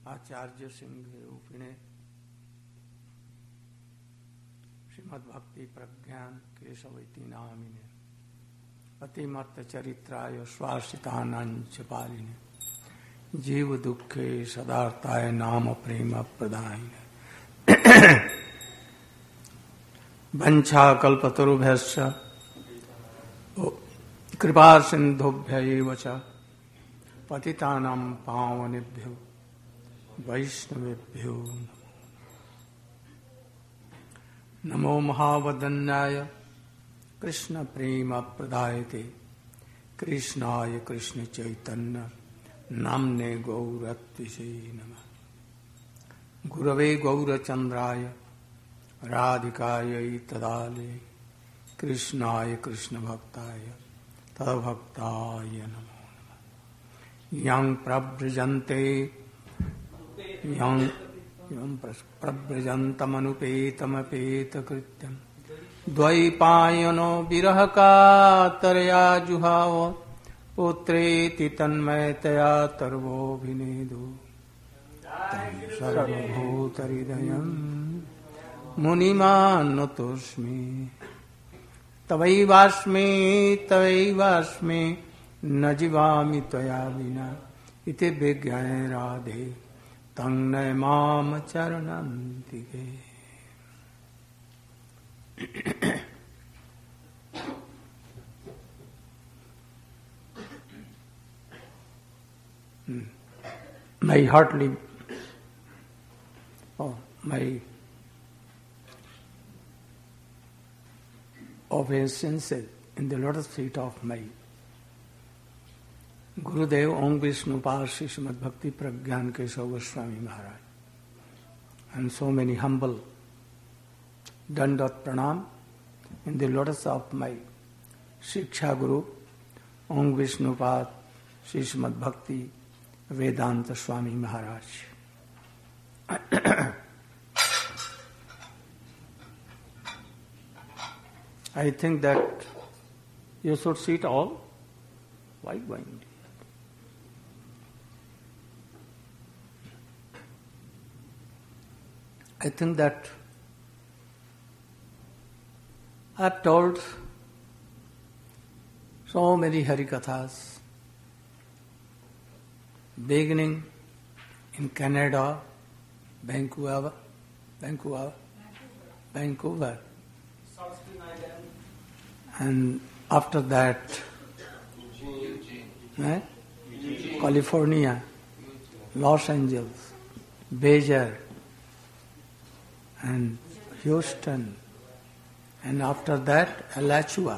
आचार्य सिंह रूपिणे श्रीमद् भक्ति प्रज्ञान केशवैति नामिने अतिमत्त चरित्राय स्वार्षितानांच पालिने जीव दुखे सदार्ताय नाम प्रेम प्रदायिने वंशा कल्पतरुभ्यश्च कृपा सिन्धुभ्यैव च पतितानां पावनेभ्यो वैष्णवेभ्यो नमो महावदन्याय कृष्ण प्रेम प्रदायते कृष्णाय कृष्ण चैतन्य नाम्ने गौरत्विषे नमः गुरवे गौरचन्द्राय राधिकायै तदाले कृष्णाय कृष्ण भक्ताय तद्भक्ताय नमो नमः यं प्रव्रजन्ते यं प्रव्रजन्तमनुपेतमपेतकृत्यं द्वैपायनो विरहकातरया जुहाव पुत्रेति तन्मयतया तर्वोऽभिनेदु तं सर्वभूतहृदयं मुनिमानतोऽस्मि तवैवास्मि न जीवामि त्वया विना इति विज्ञाय राधे तं Namami चरणान्तिके। My heartily, my obeisances in the lotus feet of my Gurudev Om Vishnupad Shri Srimad Bhakti Pragyan Keshav Goswami Maharaj, and so many humble Dandat Pranam in the lotus of my Shiksha Guru Om Vishnupad Shri Srimad Bhakti Vedanta Swami Maharaj. I think that you should sit all. Why going? I think that I have told so many Harikathas, beginning in Canada, Vancouver, and after that, California, Los Angeles, Beijing, and Houston, and after that, Alachua.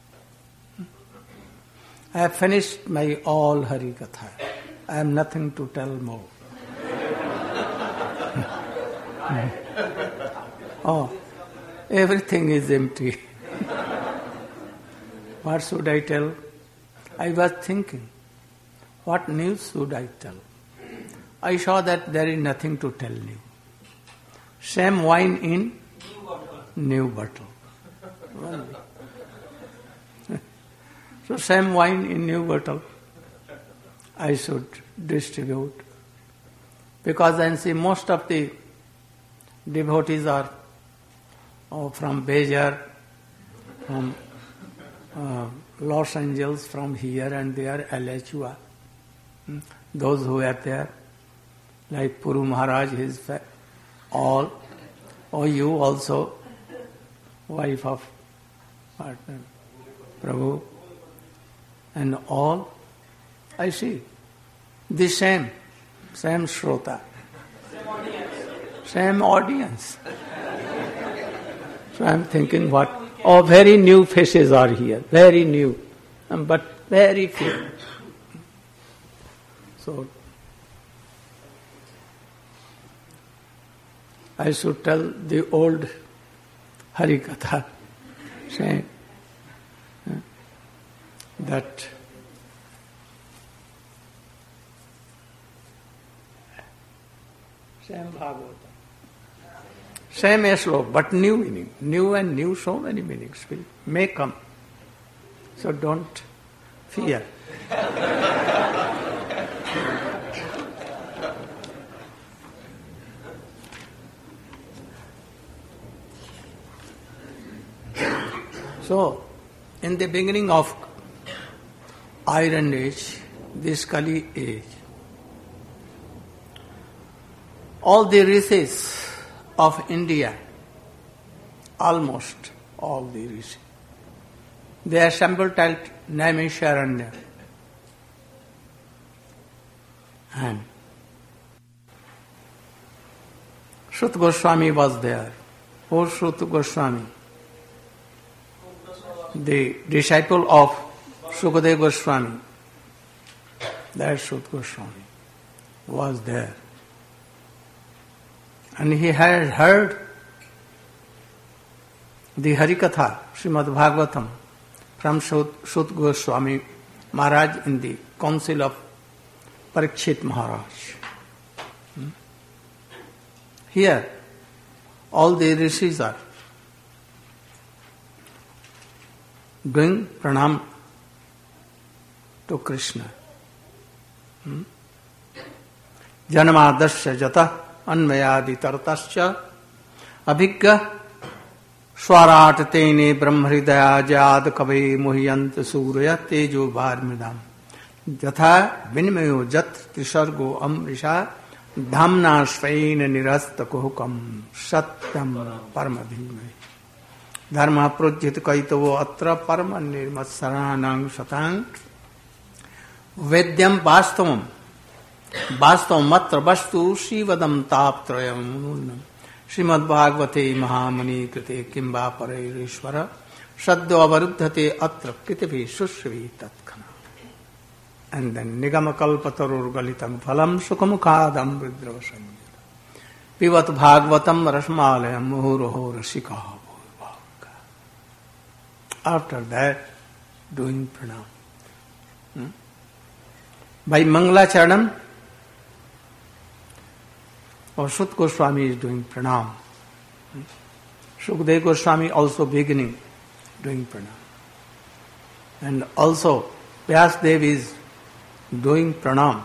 I have finished my all Harikatha. I have nothing to tell more. Oh, everything is empty. What should I tell? I was thinking, what news should I tell? I saw that there is nothing to tell new. Same wine in new bottle. So same wine in new bottle I should distribute. Because I see most of the devotees are from Beijing, from Los Angeles, from here and there, Alachua. Those who are there, like Puru Maharaj, his all, or you also, wife of partner, Prabhu, and all, I see the same Shrota, same audience. So I am thinking very new faces are here, very new, but very few. So I should tell the old Harikatha, saying that same Bhagavata, same slok, but new meaning, new and new, so many meanings may come. So don't fear. So, in the beginning of Iron Age, this Kali age, all the rishis of India, almost all the rishis, they assembled at Naimisharanya. And Sut Goswami was there. Who Sut Goswami? The disciple of Sukadeva Goswami. That Sut Goswami was there. And he had heard the Harikatha, Srimad Bhagavatam, from Sut Goswami Maharaj in the council of Parikshit Maharaj. Here, all the rishis are doing pranam to Krishna. Janamadasya jata anmayadi tartasya abhigga swarat tene brahmhridaya jad kabe muhyant surya tejo bharmidam jatha vinmayo jat trisargo amrisha dhamna svain nirasta kuhukam satyam paramadhimai dharma projyat kaitavo atra parama nirmatsaranang satang vedyam vastavam vastavam matra vastu shivadam taptrayam nunam Srimad Bhagavate Mahamani Krite Kimba Parairishvara Sadhya Avaruddhate Atra Kritivi Sushri Tatkana. And then Nigamakalpatarur Galitam Phalam Sukamukhadam Vidravasanyam Pivat Bhagavatam Rasmalayam Muhuroho Rasika Bhagavaka. After that, doing pranam. By Mangalacharanam, or Sut Goswami is doing pranam. Sukadeva Goswami also beginning doing pranam. And also Vyasdev is doing pranam.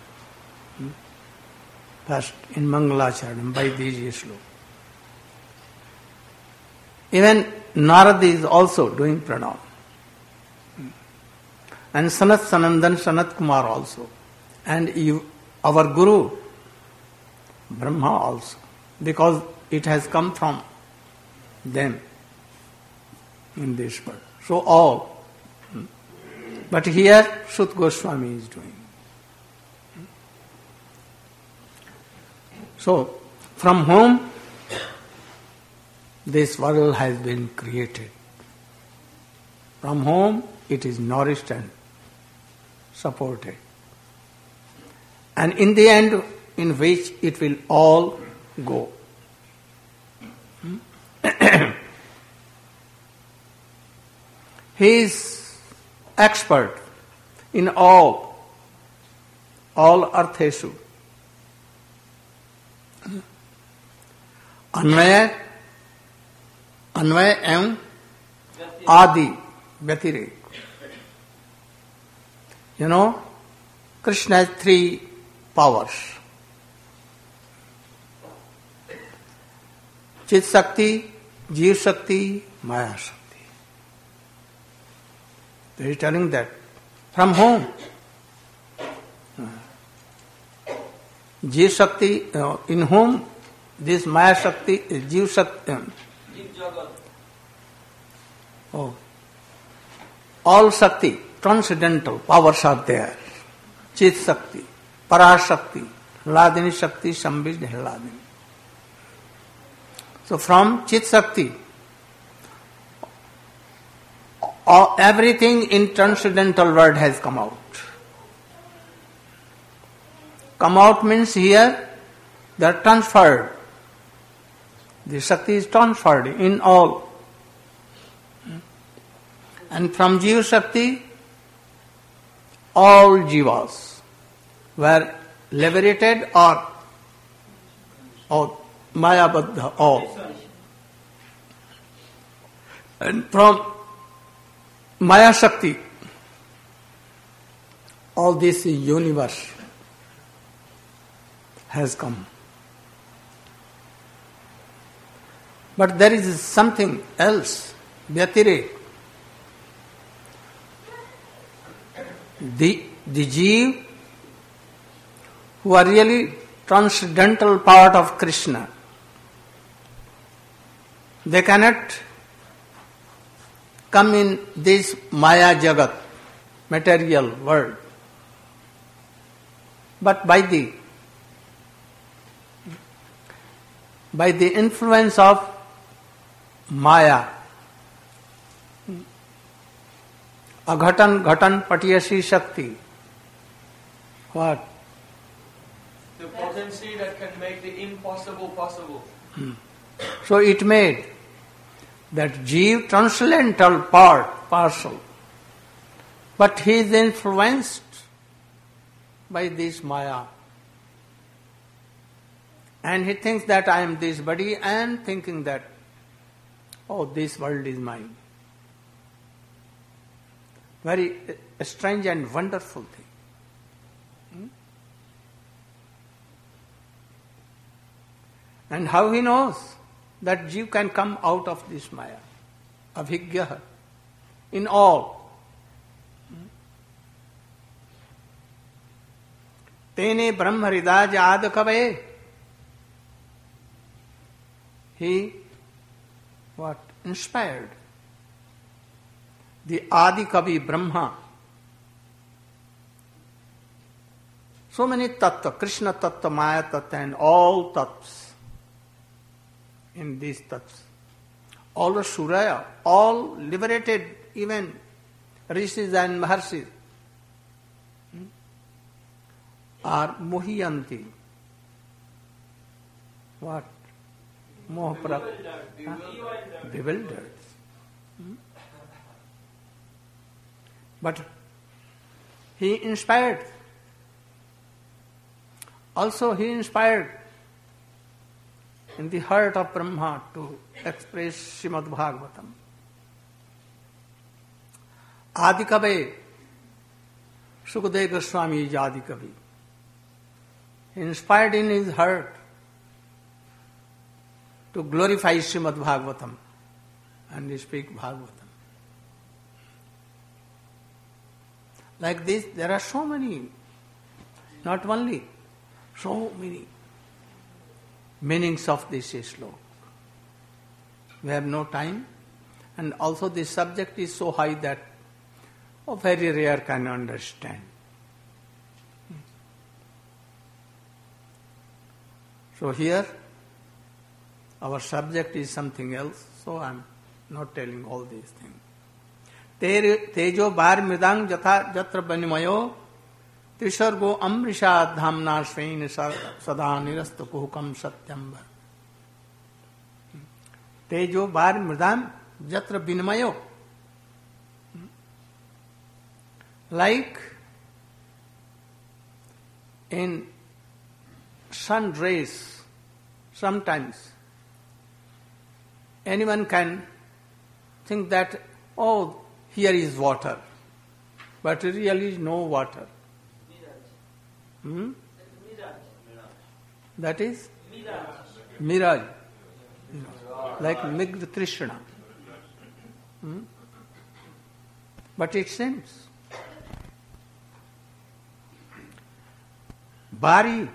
First in Mangalacharanam by these slokas. Even Narad is also doing pranam. And Sanat Sanandan Sanat Kumar also. And our Guru Brahma also, because it has come from them in this world. So all. But here Sut Goswami is doing. So, from whom this world has been created, from whom it is nourished and supported. And in the end, in which it will all go. He is expert in all artheshu. Anvaya and Adi, Vyatirek. You know, Krishna has three powers. Chit Shakti, Jeev Shakti, Maya Shakti. They are telling that. From whom? Jeev Shakti, in whom this Maya Shakti, Jeev Shakti. All Shakti, transcendental powers are there. Chit Shakti, Parashakti, Hladini Shakti, Sambhij Hladini. So from Chit Shakti, everything in transcendental world has come out. Come out means here they are transferred. The Shakti is transferred in all. And from Jiva Shakti, all Jivas were liberated or Maya Baddha, all. And from Maya Shakti, all this universe has come. But there is something else, Vyatirek. The Jeev who are really transcendental part of Krishna, they cannot come in this Maya Jagat, material world, but by the influence of Maya, Aghatan Ghatan Patiyasi Shakti. What? The potency that can make the impossible possible. So it made that Jeev transcendental partial, but he is influenced by this Maya. And he thinks that I am this body and thinking that, oh, this world is mine. Very strange and wonderful thing. And how he knows that Jeev can come out of this Maya? Abhigya in all. Tene Brahma Hridaj Adakave. He inspired the Adi Kavi Brahma. So many tattva, Krishna tattva, Maya tattva, and all tattvas in these tattvas. All the Suraya, all liberated, even Rishis and Maharshis are Mohiyanti. What? Bewildered. But he inspired. Also he inspired in the heart of Brahma to express Srimad Bhagavatam. Adikavi, Sukadeva Goswami is Adikavi. He inspired in his heart to glorify Srimad Bhagavatam and speak Bhagavatam. Like this, there are so many, not only, so many meanings of this sloka. We have no time, and also this subject is so high that very rare can understand. So here, our subject is something else, so I am not telling all these things. Tejo bar mridang jatha jatra banimayo trisargo amrisha dhamna svain sada nirasta kuhukam satyamba. Tejo bar mridang jatra banimayo. Like in sun rays, sometimes anyone can think that, oh, here is water, but really is no water. That is mirage, like Migdha Trishna. But it seems Bari,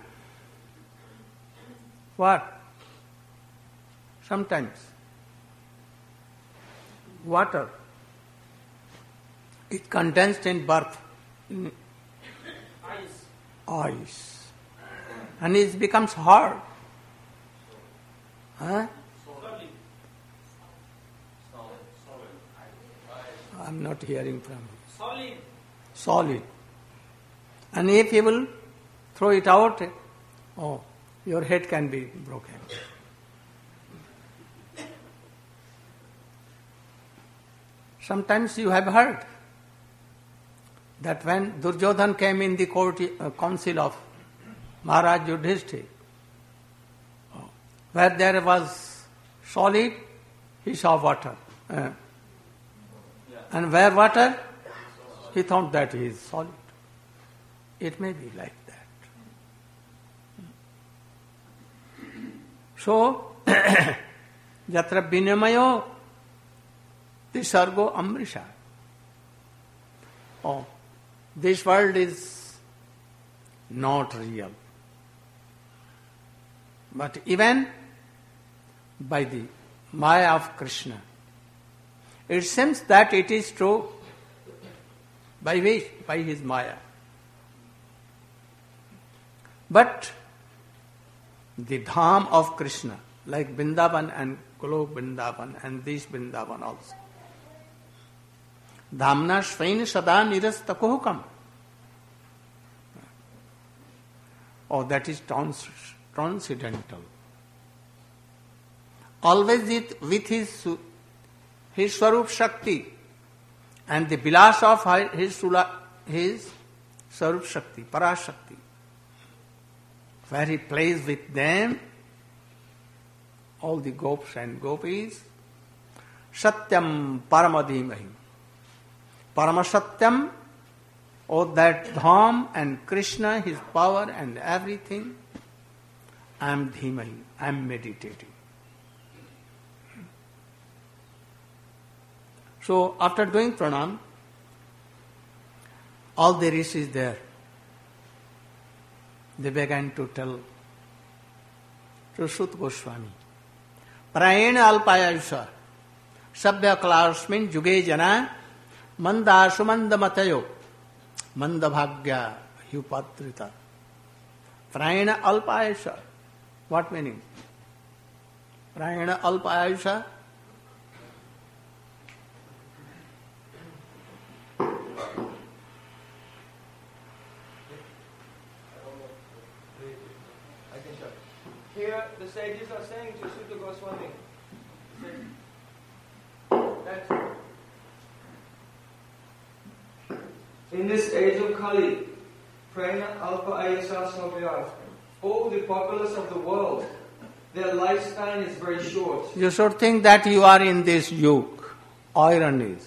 what? Sometimes water, it condensed in birth, in ice, and it becomes hard. Huh? I'm not hearing from you. Solid. And if you will throw it out, oh, your head can be broken. Sometimes you have heard that when Duryodhan came in the council of Maharaj Yudhishthira, where there was solid, he saw water. And where water, he thought that he is solid. It may be like that. So, Yatra Vinamayo Tisargo Amrisha. Oh, this world is not real. But even by the Maya of Krishna, it seems that it is true. By which? By his Maya. But the Dham of Krishna, like Vrindavan and Golok Vrindavan and this Vrindavan also. Dhamna Shvain Sada Nirasta Kohukam. Oh, that is transcendental. Always with his Swarup Shakti and the vilas of his Swarup Shakti, Parashakti, where he plays with them, all the gops and gopis. Satyam Paramadhimahi. Paramasatyam, oh that Dham and Krishna, his power and everything, I am Dhimahi, I am meditating. So after doing pranam, all the rishis there, they began to tell to Sut Goswami, Prayena alpayayusha, sabya kalasmin juge jana, manda sumanda matayo, manda bhagya hyupatrita. Prayena alpayayusha. What meaning? Prayena alpayayusha. Here the sages are saying to Sutta Goswami that in this age of Kali, Prayena Alpa Ayasa Sabya, all the populace of the world, their lifespan is very short. You should think that you are in this yuga. Iron is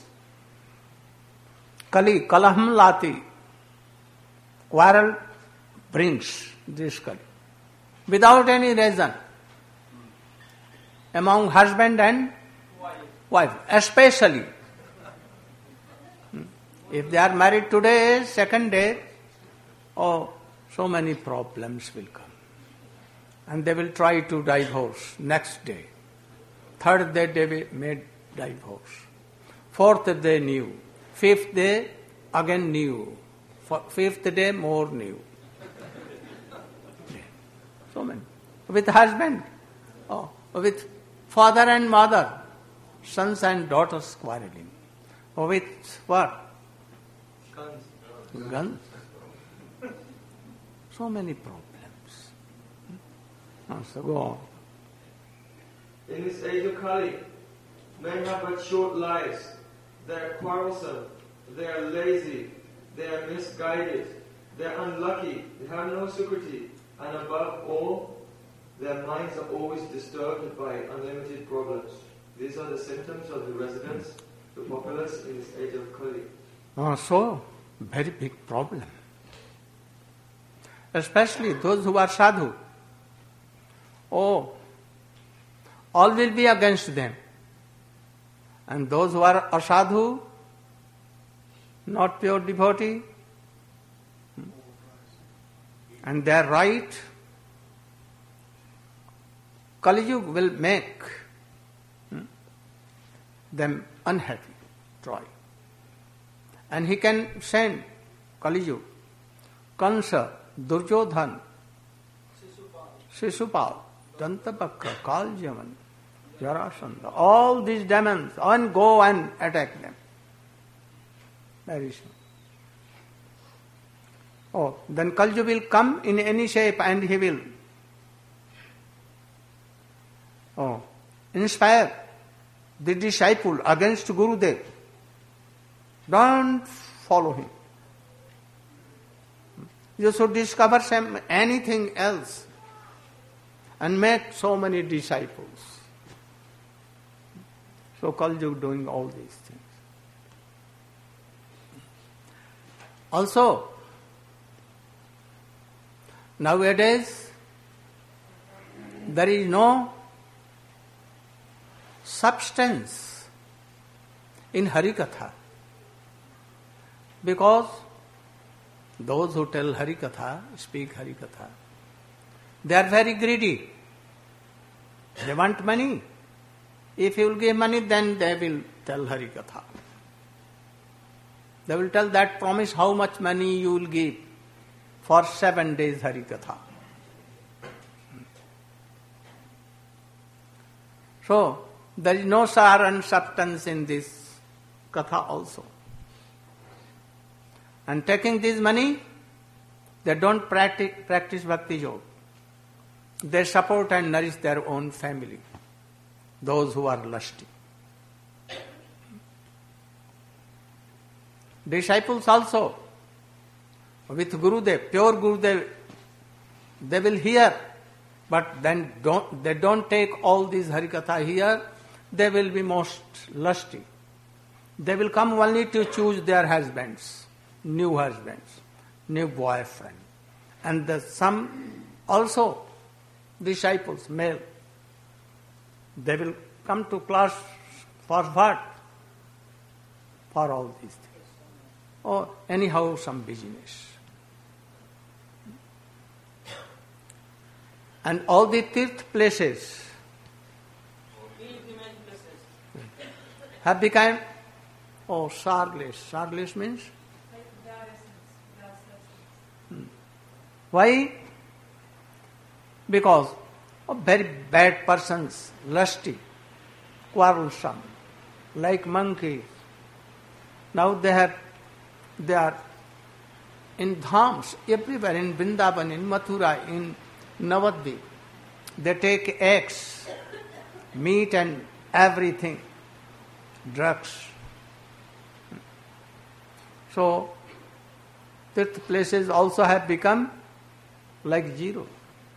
Kali, Kalaham Lati. Quarrel brings this Kali. Without any reason. Among husband and wife. Especially. If they are married today, second day, oh, so many problems will come. And they will try to divorce next day. Third day they may divorce. Fourth day new. Fifth day again new. Fifth day more new. So many. With husband, oh, with father and mother, sons and daughters quarreling. Or with what? Guns. So many problems. So go on. In this age of Kali, men have but short lives. They are quarrelsome, they are lazy, they are misguided, they are unlucky, they have no security. And above all, their minds are always disturbed by unlimited problems. These are the symptoms of the residents, the populace in this age of Kali. So, very big problem. Especially those who are sadhu. Oh, all will be against them. And those who are asadhu, not pure devotee, and they are right, Kali Yuga will make them unhappy. Try. And he can send Kali Yuga, Kansa, Duryodhan, Sisupal, Dantapakka, Kaljaman, Jarasandha, all these demons, and go and attack them. Very soon. Oh, then Kalju will come in any shape and he will inspire the disciple against Gurudev. Don't follow him. You should discover anything else and make so many disciples. So Kalju doing all these things. Also, nowadays, there is no substance in Harikatha because those who tell Harikatha, speak Harikatha, they are very greedy. They want money. If you will give money, then they will tell Harikatha. They will tell that promise how much money you will give for 7 days Harikatha. So, there is no sar and substance in this katha also. And taking this money, they don't practice bhakti yoga. They support and nourish their own family, those who are lusty. Disciples also, with Gurudev, pure Gurudev, they will hear, but then they don't take all these Harikatha here, they will be most lusty. They will come only to choose their husbands, new boyfriend. And some also disciples, male, they will come to class for what? For all these things. Or anyhow some business. And all the tirth places have become sarless. Sarless means? Why? Because of very bad persons, lusty, quarrelsome, like monkeys. Now they are in dhams, everywhere, in Vrindavan, in Mathura, in Navadvip. They take eggs, meat and everything, drugs. So, tirth places also have become like zero.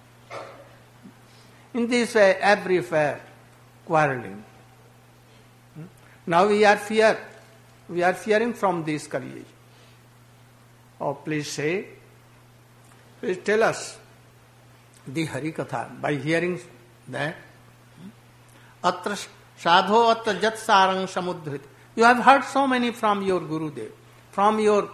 In this way, everywhere, quarreling. Now we are fearing from this Kali Yuga. Oh, please tell us the Harikatha by hearing that. Atra sadho atra jat sarang samudrit. You have heard so many from your Gurudev, from your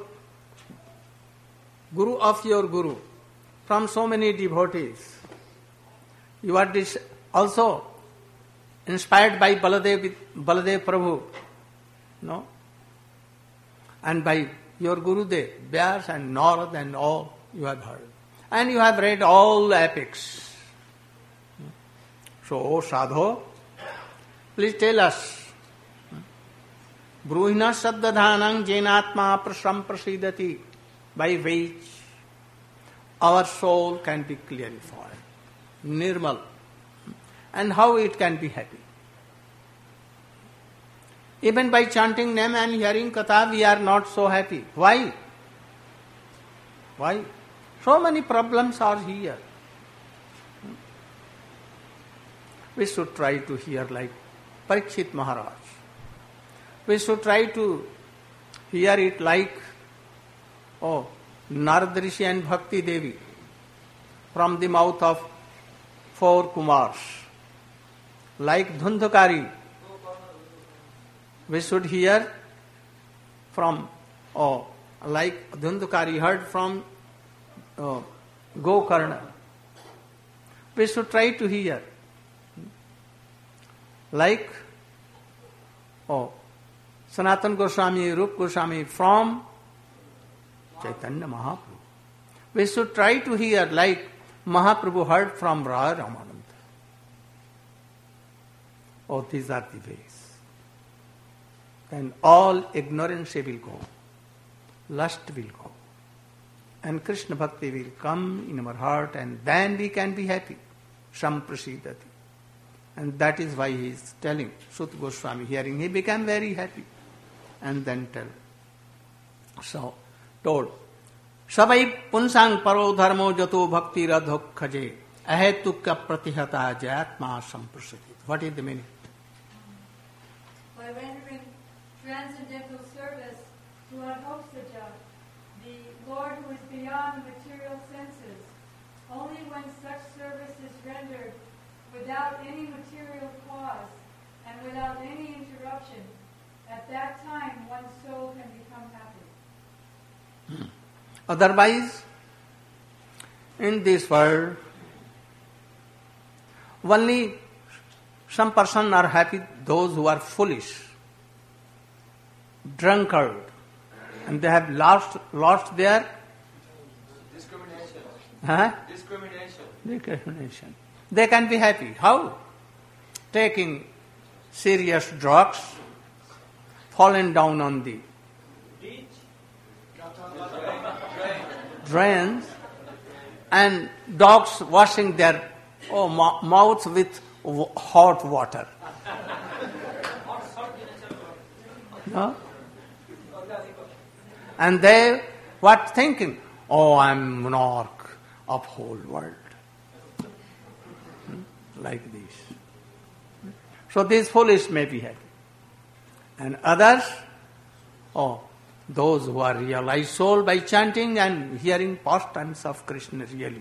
Guru of your Guru, from so many devotees. You are also inspired by Baladev Prabhu, no? And by your Gurudev, Vyas and Narad and all you have heard. And you have read all the epics. So, O Sadho, please tell us, Bruhina Saddadhanang Jainatma Prasam Prasidati, by which our soul can be clarified, nirmal, and how it can be happy. Even by chanting name and hearing katha, we are not so happy. Why? Why? So many problems are here. We should try to hear like Parikshit Maharaj. We should try to hear it like Narad Rishi and Bhakti Devi from the mouth of 4 Kumars. Like Dhundhakari, we should hear from, like Dhundhakari heard from Gokarna. We should try to hear. Like Sanatana Goswami, Rupa Goswami from Chaitanya Mahaprabhu. We should try to hear like Mahaprabhu heard from Radha Ramananda. These are the ways. Then all ignorance will go, lust will go, and Krishna Bhakti will come in our heart, and then we can be happy. Samprasidati. And that is why he is telling, Sut Goswami hearing, he became very happy. And then told, Sabai punsang paro dharmo jato bhakti radhok khaje ahetukya pratihata jayatma samprasidati. What is the meaning? By rendering transcendental service to Adhoksaja, the Lord who is beyond the material senses, only when such service is rendered without any material cause and without any interruption, at that time one's soul can become happy. Otherwise, in this world, only some person are happy, those who are foolish, drunkard, and they have lost their discrimination. They can be happy. How? Taking serious drugs, falling down on the drains, and dogs washing their mouths with hot water. No? And they what thinking? Oh, I'm monarch of whole world. Like this. So these foolish may be happy. And others, those who are realized soul by chanting and hearing pastimes of Krishna really.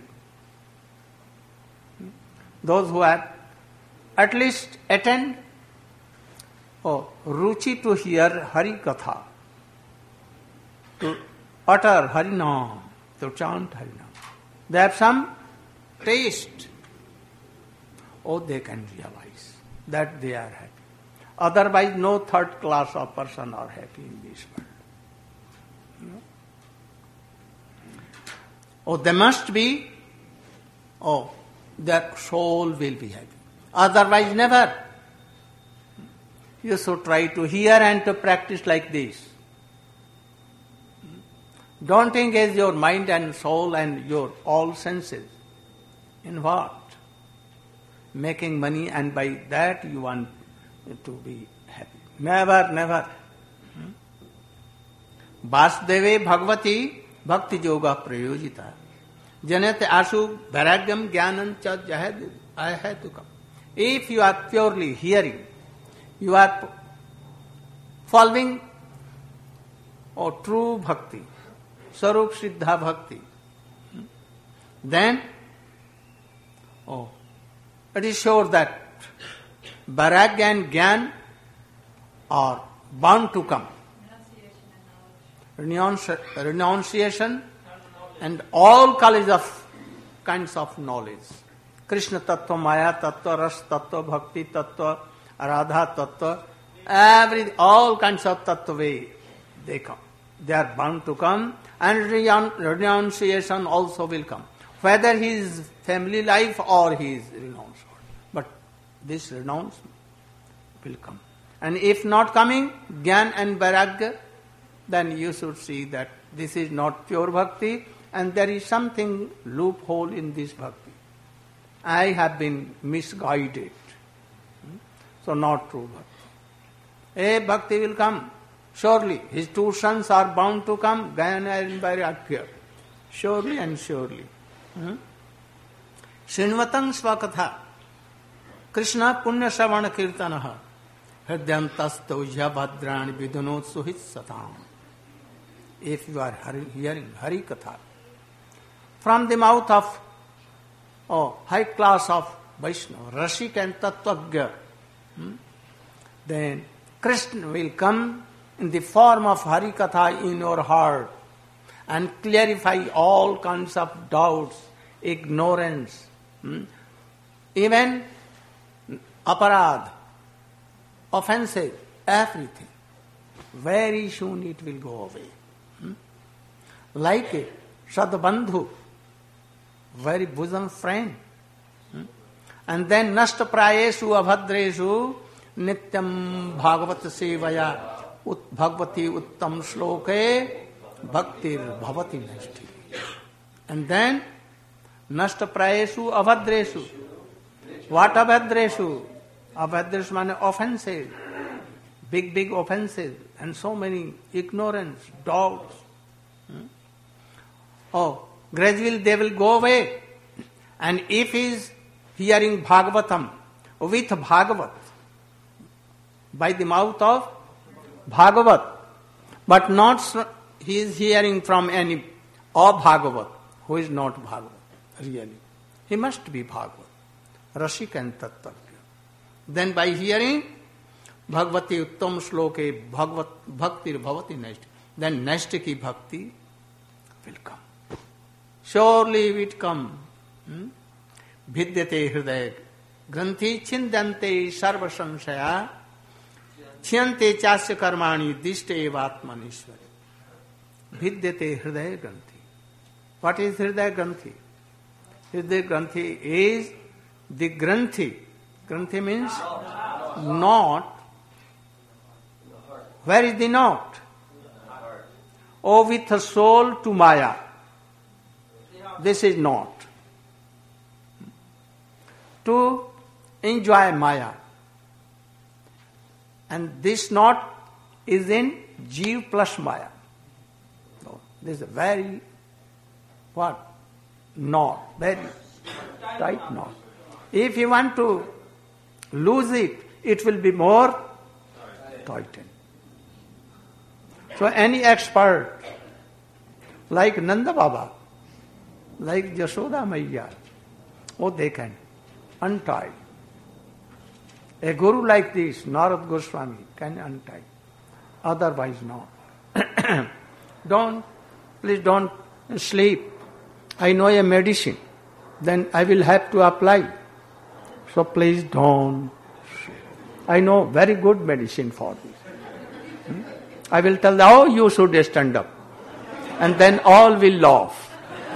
Those who have at least attend ruchi to hear Hari Katha, to utter Hari Naam, to chant Hari Naam. They have some taste. They can realize that they are happy. Otherwise, no third class of person are happy in this world. They must be, their soul will be happy. Otherwise, never. You should try to hear and to practice like this. Don't engage your mind and soul and your all senses. In what? Making money, and by that you want to be happy. Never, never. Vasudeve Bhagavati Bhakti Yoga Prayojita Janate Asu Vairagyam Jnanam Cha Jahetukam. If you are purely hearing, you are following true bhakti, Sarup Siddha Bhakti, then it is sure that Vairagya and Jnana are bound to come. Renunciation and all kinds of knowledge. Krishna Tattva, Maya Tattva, Ras Tattva, Bhakti Tattva, Radha Tattva, all kinds of Tattva way they come. They are bound to come, and renunciation also will come. Whether he is family life or he is renounced. But this renounce will come. And if not coming, Jnana and Vairagya, then you should see that this is not pure bhakti and there is something loophole in this bhakti. I have been misguided. So not true bhakti. Bhakti will come. Surely. His two sons are bound to come, Jnana and Vairagya. Surely and surely. Srinvatang Svakatha Krishna Punya Savana Kirtanaha Hridyantastaujya Bhadrani Vidunot Suhit Satam. If you are hearing Hari Katha from the mouth of high class of Vaishnava, Rashik and Tattvagya, then Krishna will come in the form of Hari Katha in your heart and clarify all kinds of doubts, ignorance, even aparad, offenses, everything. Very soon it will go away. Like a Sadbandhu, very bosom friend. And then Nashta Prayesu Abhadreshu Nityam Bhagavat Sevaya Bhagavati Uttam Shloke Bhaktir Bhavati Nashti. And then Nashta Prayesu Abhadreshu. What Abhadreshu? Abhadreshu means offenses, big offenses, and so many ignorance, doubts. Gradually they will go away. And if he is hearing Bhagavatam with Bhagavat, by the mouth of Bhagavat, but not he is hearing from any Bhagavat, who is not Bhagavat, really. He must be Bhagavat, Rashik and Tattvagya. Then by hearing Bhagavati Uttam Shloke Bhaktir Bhavati Nashti, then Nashtiki Bhakti will come. Surely it will come. Vidyate hridaya granthi chindante sarva samsaya chhyante chasya karmani dishte evatmanishwari. Vidyate hridaya granthi. What is hridaya granthi? Hridaya granthi is the granthi. Granthi means knot. Where is the knot? Oh, with a soul to Maya. This is knot. To enjoy Maya. And this knot is in Jeev plus Maya. So, this is a very, knot, very tight knot. If you want to lose it, it will be more tightened. So any expert, like Nanda Baba, like Jashoda Maiya, they can untie. A guru like this, Narad Goswami, can untie. Otherwise not. Please don't sleep. I know a medicine. Then I will have to apply. So please don't sleep. I know very good medicine for this. I will tell them, you should stand up. And then all will laugh.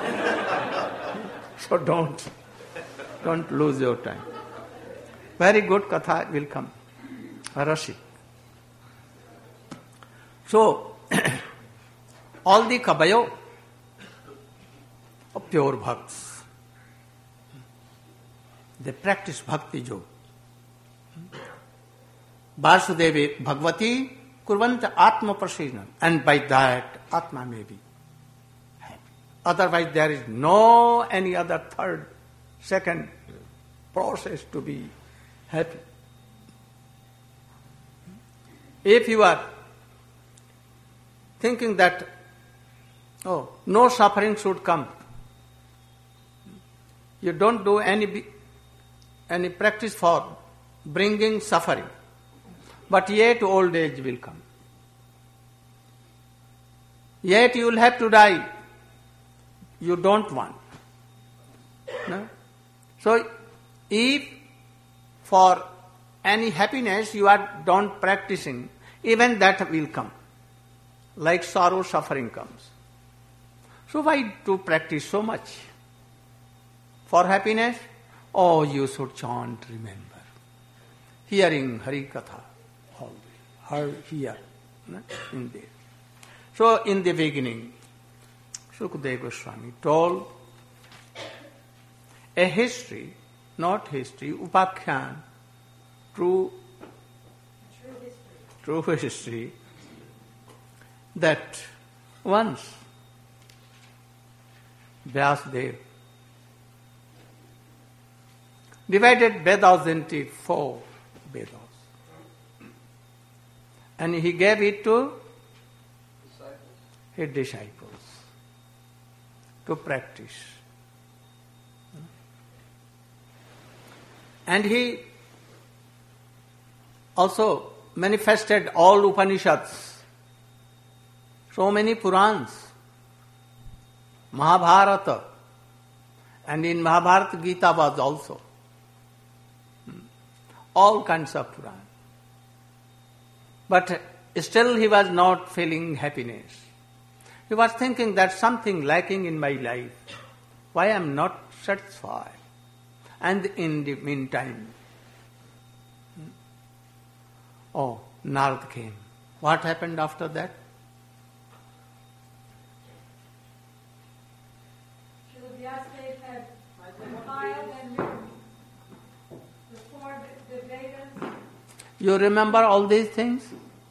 So don't lose your time. Very good katha will come. Rasi. So, all the kabayo of pure bhakts, they practice bhakti jo. Vasudevi Bhagavati Kurvanta Atma Prasina, and by that Atma may be happy. Otherwise there is no any other third, second process to be happy. If you are thinking that, no suffering should come, you don't do any practice for bringing suffering. But yet old age will come. Yet you will have to die. You don't want. No? So, if for any happiness you are don't practicing, even that will come. Like sorrow, suffering comes. So why to practice so much? For happiness? You should chant, remember. Hearing Hari Katha. Here, in there. So in the beginning, Sukadeva Goswami told a history, not history, upakhyan, true history, that once Vyasadeva divided Vedas into 4 Vedas. And he gave it to his disciples to practice. And he also manifested all Upanishads, so many Purans, Mahabharata, and in Mahabharata Gita was also. All kinds of Purans. But still he was not feeling happiness. He was thinking that something lacking in my life. Why I am not satisfied? And in the meantime, Narad came. What happened after that? Srila Vyasadeva had compiled and written the Vedas. You remember all these things?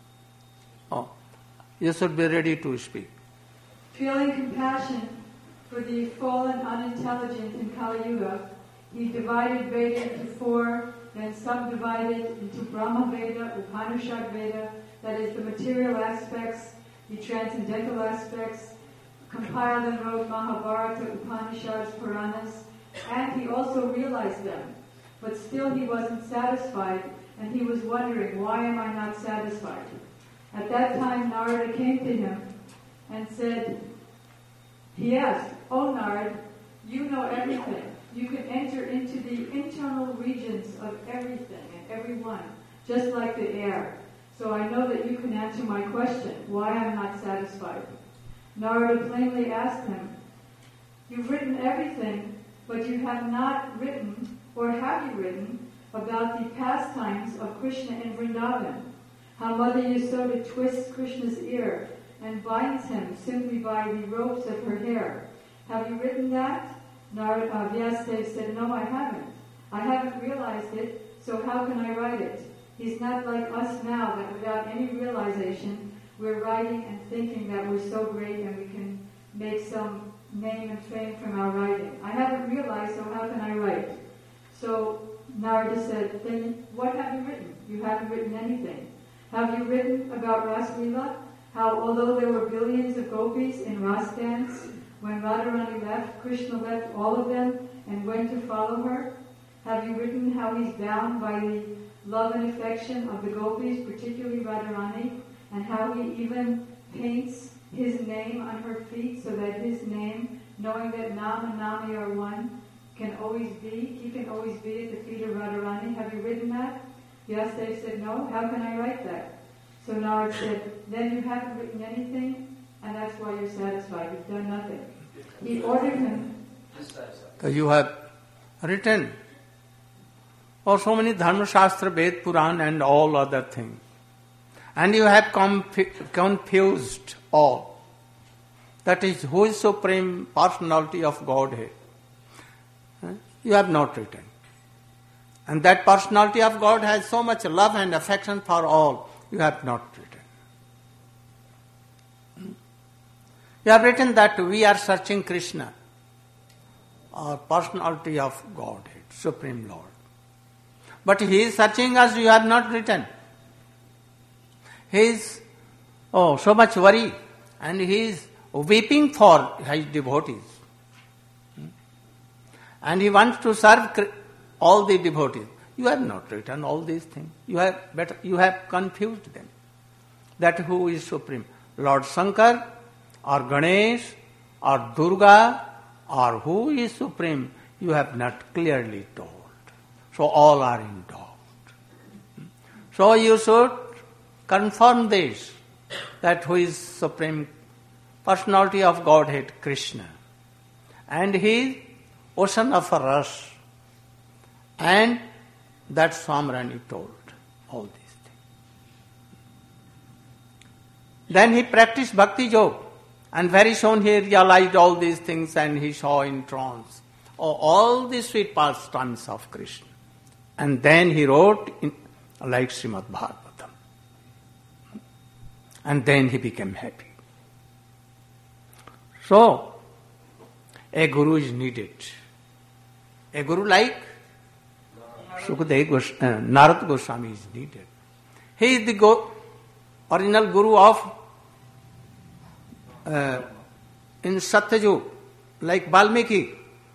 You should be ready to speak. Feeling compassion for the fallen unintelligent in Kali Yuga, he divided Veda into 4, then subdivided into Brahma Veda, Upanishad Veda, that is the material aspects, the transcendental aspects, compiled and wrote Mahabharata, Upanishads, Puranas, and he also realized them. But still he wasn't satisfied, and he was wondering, why am I not satisfied? At that time, Narada came to him and said, He asked, "O Nard, you know everything. You can enter into the internal regions of everything and everyone, just like the air. So I know that you can answer my question, why I'm not satisfied." Narada plainly asked him, "You've written everything, but you have not written, or have you written, about the pastimes of Krishna in Vrindavan, how Mother Yasoda twists Krishna's ear and binds him simply by the ropes of her hair. Have you written that?" Vyasadeva said, "No, I haven't. I haven't realized it, so how can I write it? He's not like us now that without any realization we're writing and thinking that we're so great and we can make some name and fame from our writing. I haven't realized, so how can I write?" So Narada said, "Then what have you written? You haven't written anything. Have you written about Ras Leela? How although there were billions of gopis in Ras dance, when Radharani left, Krishna left all of them and went to follow her? Have you written how he's bound by the love and affection of the gopis, particularly Radharani, and how he even paints his name on her feet so that his name, knowing that Nam and Nami are one, he can always be at the feet of Radharani? Have you written that?" Vyasadeva said, "No, how can I write that?" So Narada said, "Then you haven't written anything, and that's why you're satisfied. You've done nothing." He ordered him. So you have written for so many Dharma Shastra, Ved, Puran and all other things. And you have confused all. That is, who is Supreme Personality of Godhead? You have not written. And that personality of God has so much love and affection for all. You have not written. You have written that we are searching Krishna, or personality of Godhead, Supreme Lord. But he is searching us, you have not written. He is, so much worry, and he is weeping for his devotees. And he wants to serve all the devotees. You have not written all these things. You have confused them. That who is supreme? Lord Shankar, or Ganesh, or Durga, or who is supreme? You have not clearly told. So all are in doubt. So you should confirm this, that who is supreme personality of Godhead, Krishna. And he is ocean of rasa. And that Swamirani told all these things. Then he practiced Bhakti Yoga, and very soon he realized all these things and he saw in trance all the sweet pastimes of Krishna. And then he wrote like Srimad Bhagavatam. And then he became happy. So, a guru is needed. A guru like Narad Goswami is needed. He is the original guru of in Satyajug, like Valmiki.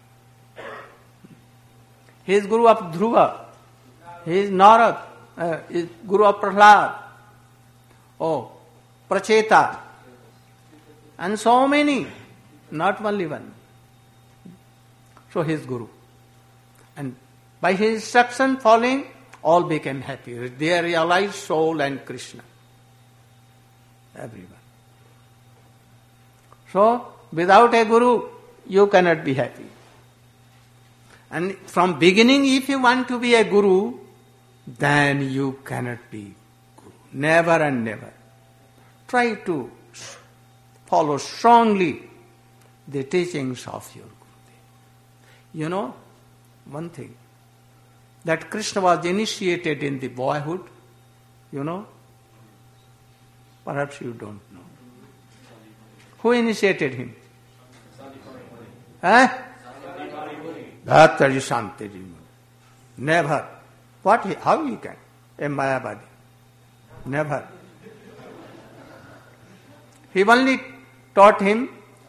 He is guru of Dhruva. He is Narad, is guru of Prahlad. Pracheta. And so many, not only one. So he is guru. And by his instruction following, all became happy. They realized soul and Krishna. Everyone. So, without a guru, you cannot be happy. And from beginning, if you want to be a guru, then you cannot be guru. Never and never. Try to follow strongly the teachings of your guru. You know, one thing, that Krishna was initiated in the boyhood, you know? Perhaps you don't know. Who initiated him? Bhattari Shantiri. Never. How he can? A Mayavadi. Never. He only taught him,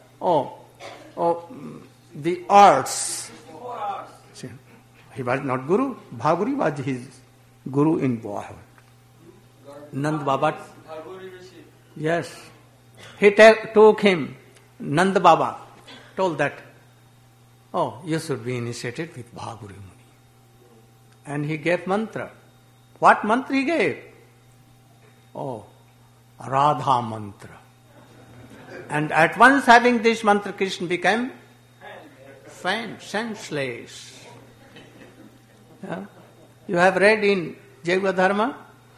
the arts. He was not guru. Bhaguri was his guru in boyhood. Nand Baba. Yes. He took him, Nand Baba, told that, oh, you should be initiated with Bhaguri Muni. And he gave mantra. What mantra he gave? Oh, Radha mantra. And at once having this mantra, Krishna became faint, senseless. Yeah? You have read in Jaiva Dharma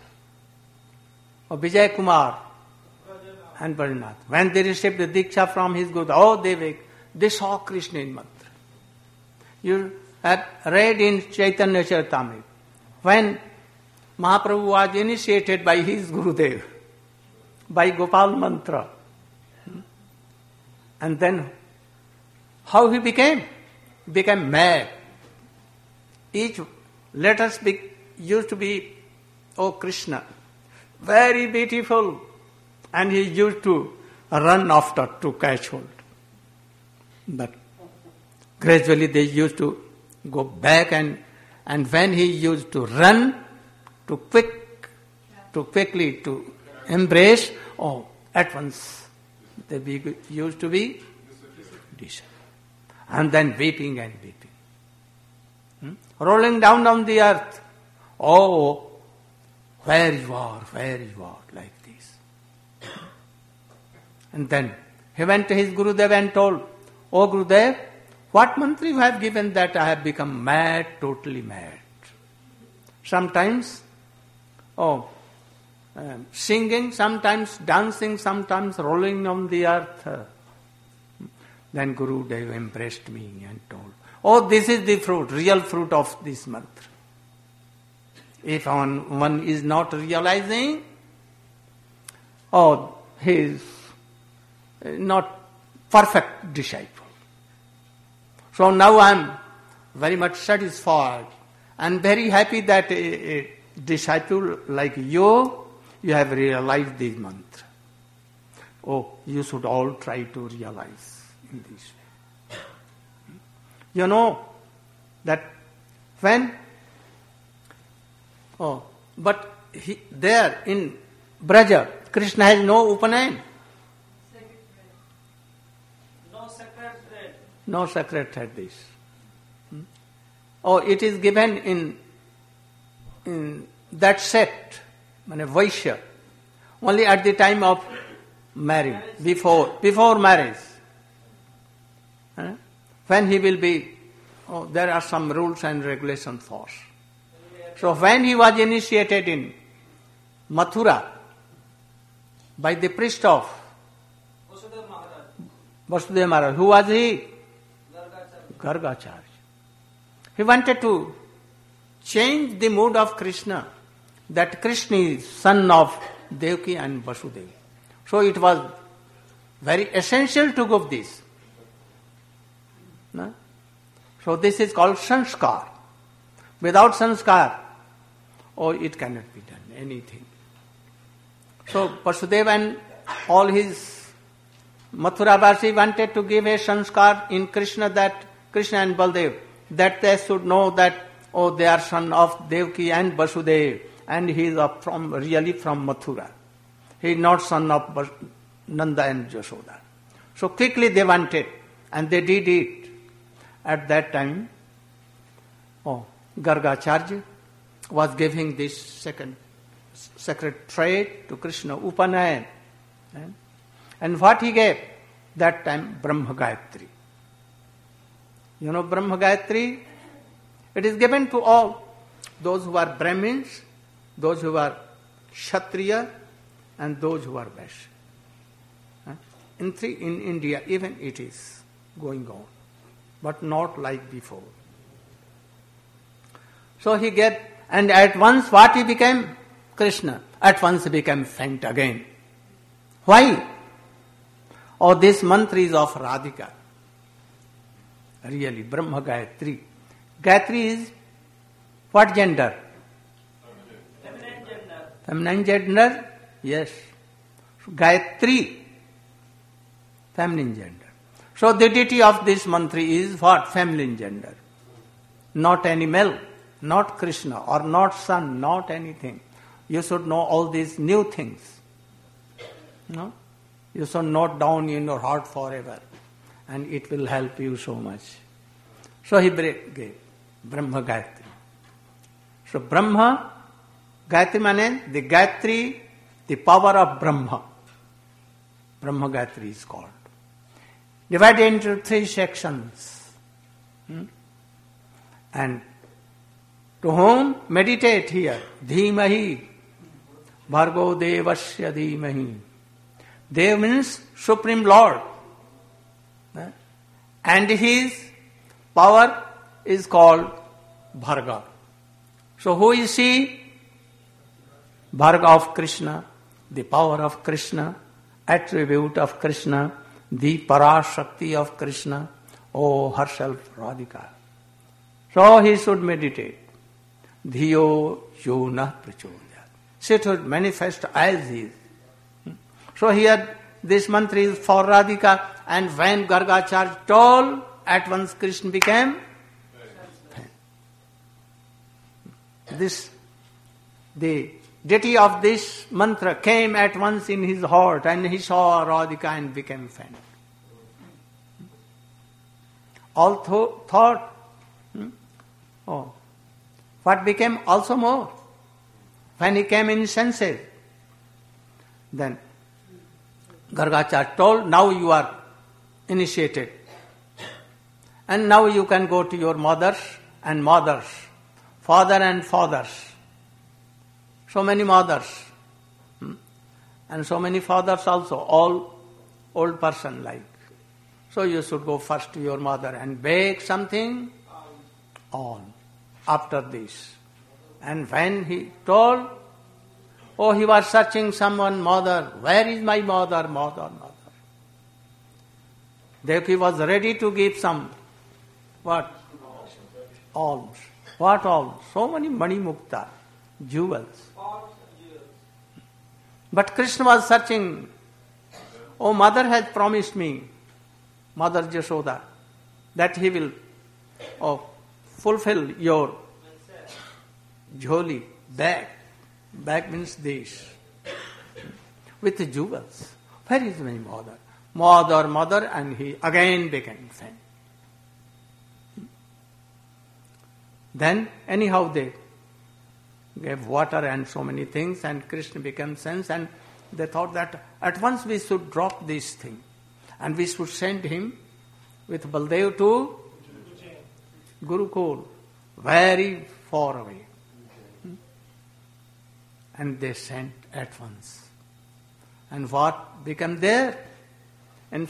of Vijay Kumar and Parinath. When they received the Diksha from his Guru, oh, they saw Krishna in mantra. You have read in Chaitanya Charitamrita, when Mahaprabhu was initiated by his Gurudev, by Gopal mantra. And then how he became? Became mad. Each letters used to be, oh Krishna, very beautiful. And he used to run after to catch hold. But gradually they used to go back, and when he used to run to quickly to embrace, oh, at once they used to be disappeared. And then weeping and weeping. Rolling down on the earth. Oh, where you are, like this. And then he went to his Gurudev and told, oh Gurudev, what mantra you have given that I have become mad, totally mad? Sometimes, singing, sometimes dancing, sometimes rolling on the earth. Then Gurudev embraced me and told, oh, this is the fruit, real fruit of this mantra. If one is not realizing, oh, he is not perfect disciple. So now I am very much satisfied and very happy that a disciple like you have realized this mantra. Oh, you should all try to realize in this way. You know that when, but there in Braja, Krishna has no Upanayan. No sacred thread this. Oh, it is given in that sect, Vaishya, only at the time of marriage, before marriage. When he will be, there are some rules and regulations for. So when he was initiated in Mathura by the priest of Vasudeva Maharaj, who was he? Gargacharya. He wanted to change the mood of Krishna, that Krishna is son of Devaki and Vasudeva. So it was very essential to give this. No? So this is called sanskar. Without sanskar, it cannot be done, anything. So Vasudeva and all his Mathura-vasi wanted to give a sanskar in Krishna, that Krishna and Baldev, that they should know that, they are son of Devaki and Vasudeva, and he is really from Mathura. He is not son of Nanda and Jashoda. So quickly they wanted, and they did it. At that time, Gargacharya was giving this second sacred trait to Krishna, Upanayan. And what he gave? That time, Brahma Gayatri. You know Brahma Gayatri? It is given to all those who are Brahmins, those who are Kshatriya, and those who are Vaishya. In India, even it is going on, but not like before. So he gave, and at once what he became? Krishna. At once he became faint again. Why? This mantra is of Radhika. Really, Brahma Gayatri. Gayatri is what gender? Feminine gender. Feminine gender? Yes. Gayatri, feminine gender. So the deity of this mantra is what? Feminine gender. Not animal, not Krishna, or not sun, not anything. You should know all these new things. No? You should note down in your heart forever. and it will help you so much. So he gave Brahma Gayatri. So Brahma, Gayatri means the Gayatri, the power of Brahma. Brahma Gayatri is called. Divided into 3 sections. And to whom meditate here? Dhimahi, Bhargo Devasya Dhimahi. Dev means Supreme Lord. And his power is called Bharga. So who is he? Bharga of Krishna, the power of Krishna, attribute of Krishna, the Parashakti of Krishna, herself Radhika. So he should meditate. Dhiyo yona prachodhyat. She should manifest as he is. So here this mantra is for Radhika, and when Gargacharya told, at once Krishna became the deity of this mantra came at once in his heart, and he saw Radhika and became fan. All thought, what became also more? When he came in senses, then Gargacharya told, now you are initiated. And now you can go to your mothers and mothers, father and fathers. So many mothers. And so many fathers also, all old person like. So you should go first to your mother and bake something on after this. And when he told, he was searching someone, mother, where is my mother, mother. Devaki was ready to give some, what? Alms. What alms? So many mani mukta, jewels. But Krishna was searching, mother has promised me, Mother Jashoda, that he will fulfill your jholi, bag. Bag means this. With the jewels. Where is my mother? Mother, and he again became fan. Then, anyhow, they gave water and so many things, and Krishna became sense, and they thought that at once we should drop this thing, and we should send him with Baldev to Gurukul, very far away. And they sent at once. And what became there? In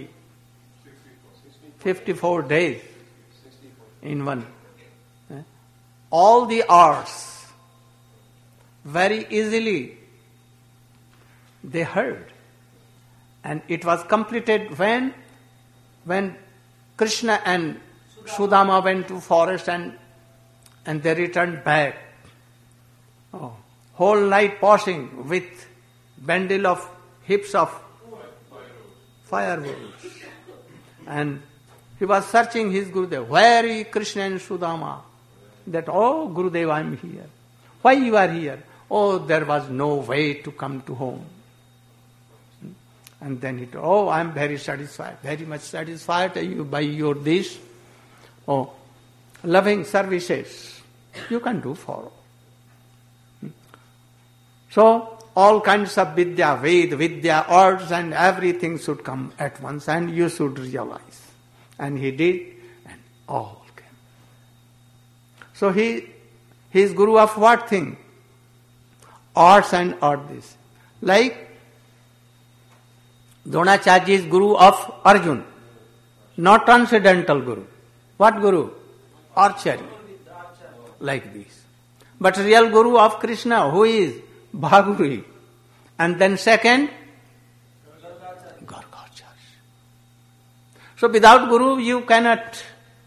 54 days. In one. All the arts, very easily, they heard. And it was completed when Krishna and Sudama went to forest and they returned back. Whole night passing with bundle of heaps of firewood. And he was searching his Gurudev. Where is Krishna and Sudama? That, Gurudev, I am here. Why you are here? There was no way to come to home. And then he told, I am very satisfied, very much satisfied by your this, loving services. You can do for. So, all kinds of vidya, vidya, arts and everything should come at once, and you should realize. And he did, and all came. So he is guru of what thing? Arts and art this. Like Dronacharya is guru of Arjun, not transcendental guru. What guru? Archery. Like this. But real guru of Krishna, who is? Bhaguri. And then second, Gargacharya. So without guru you cannot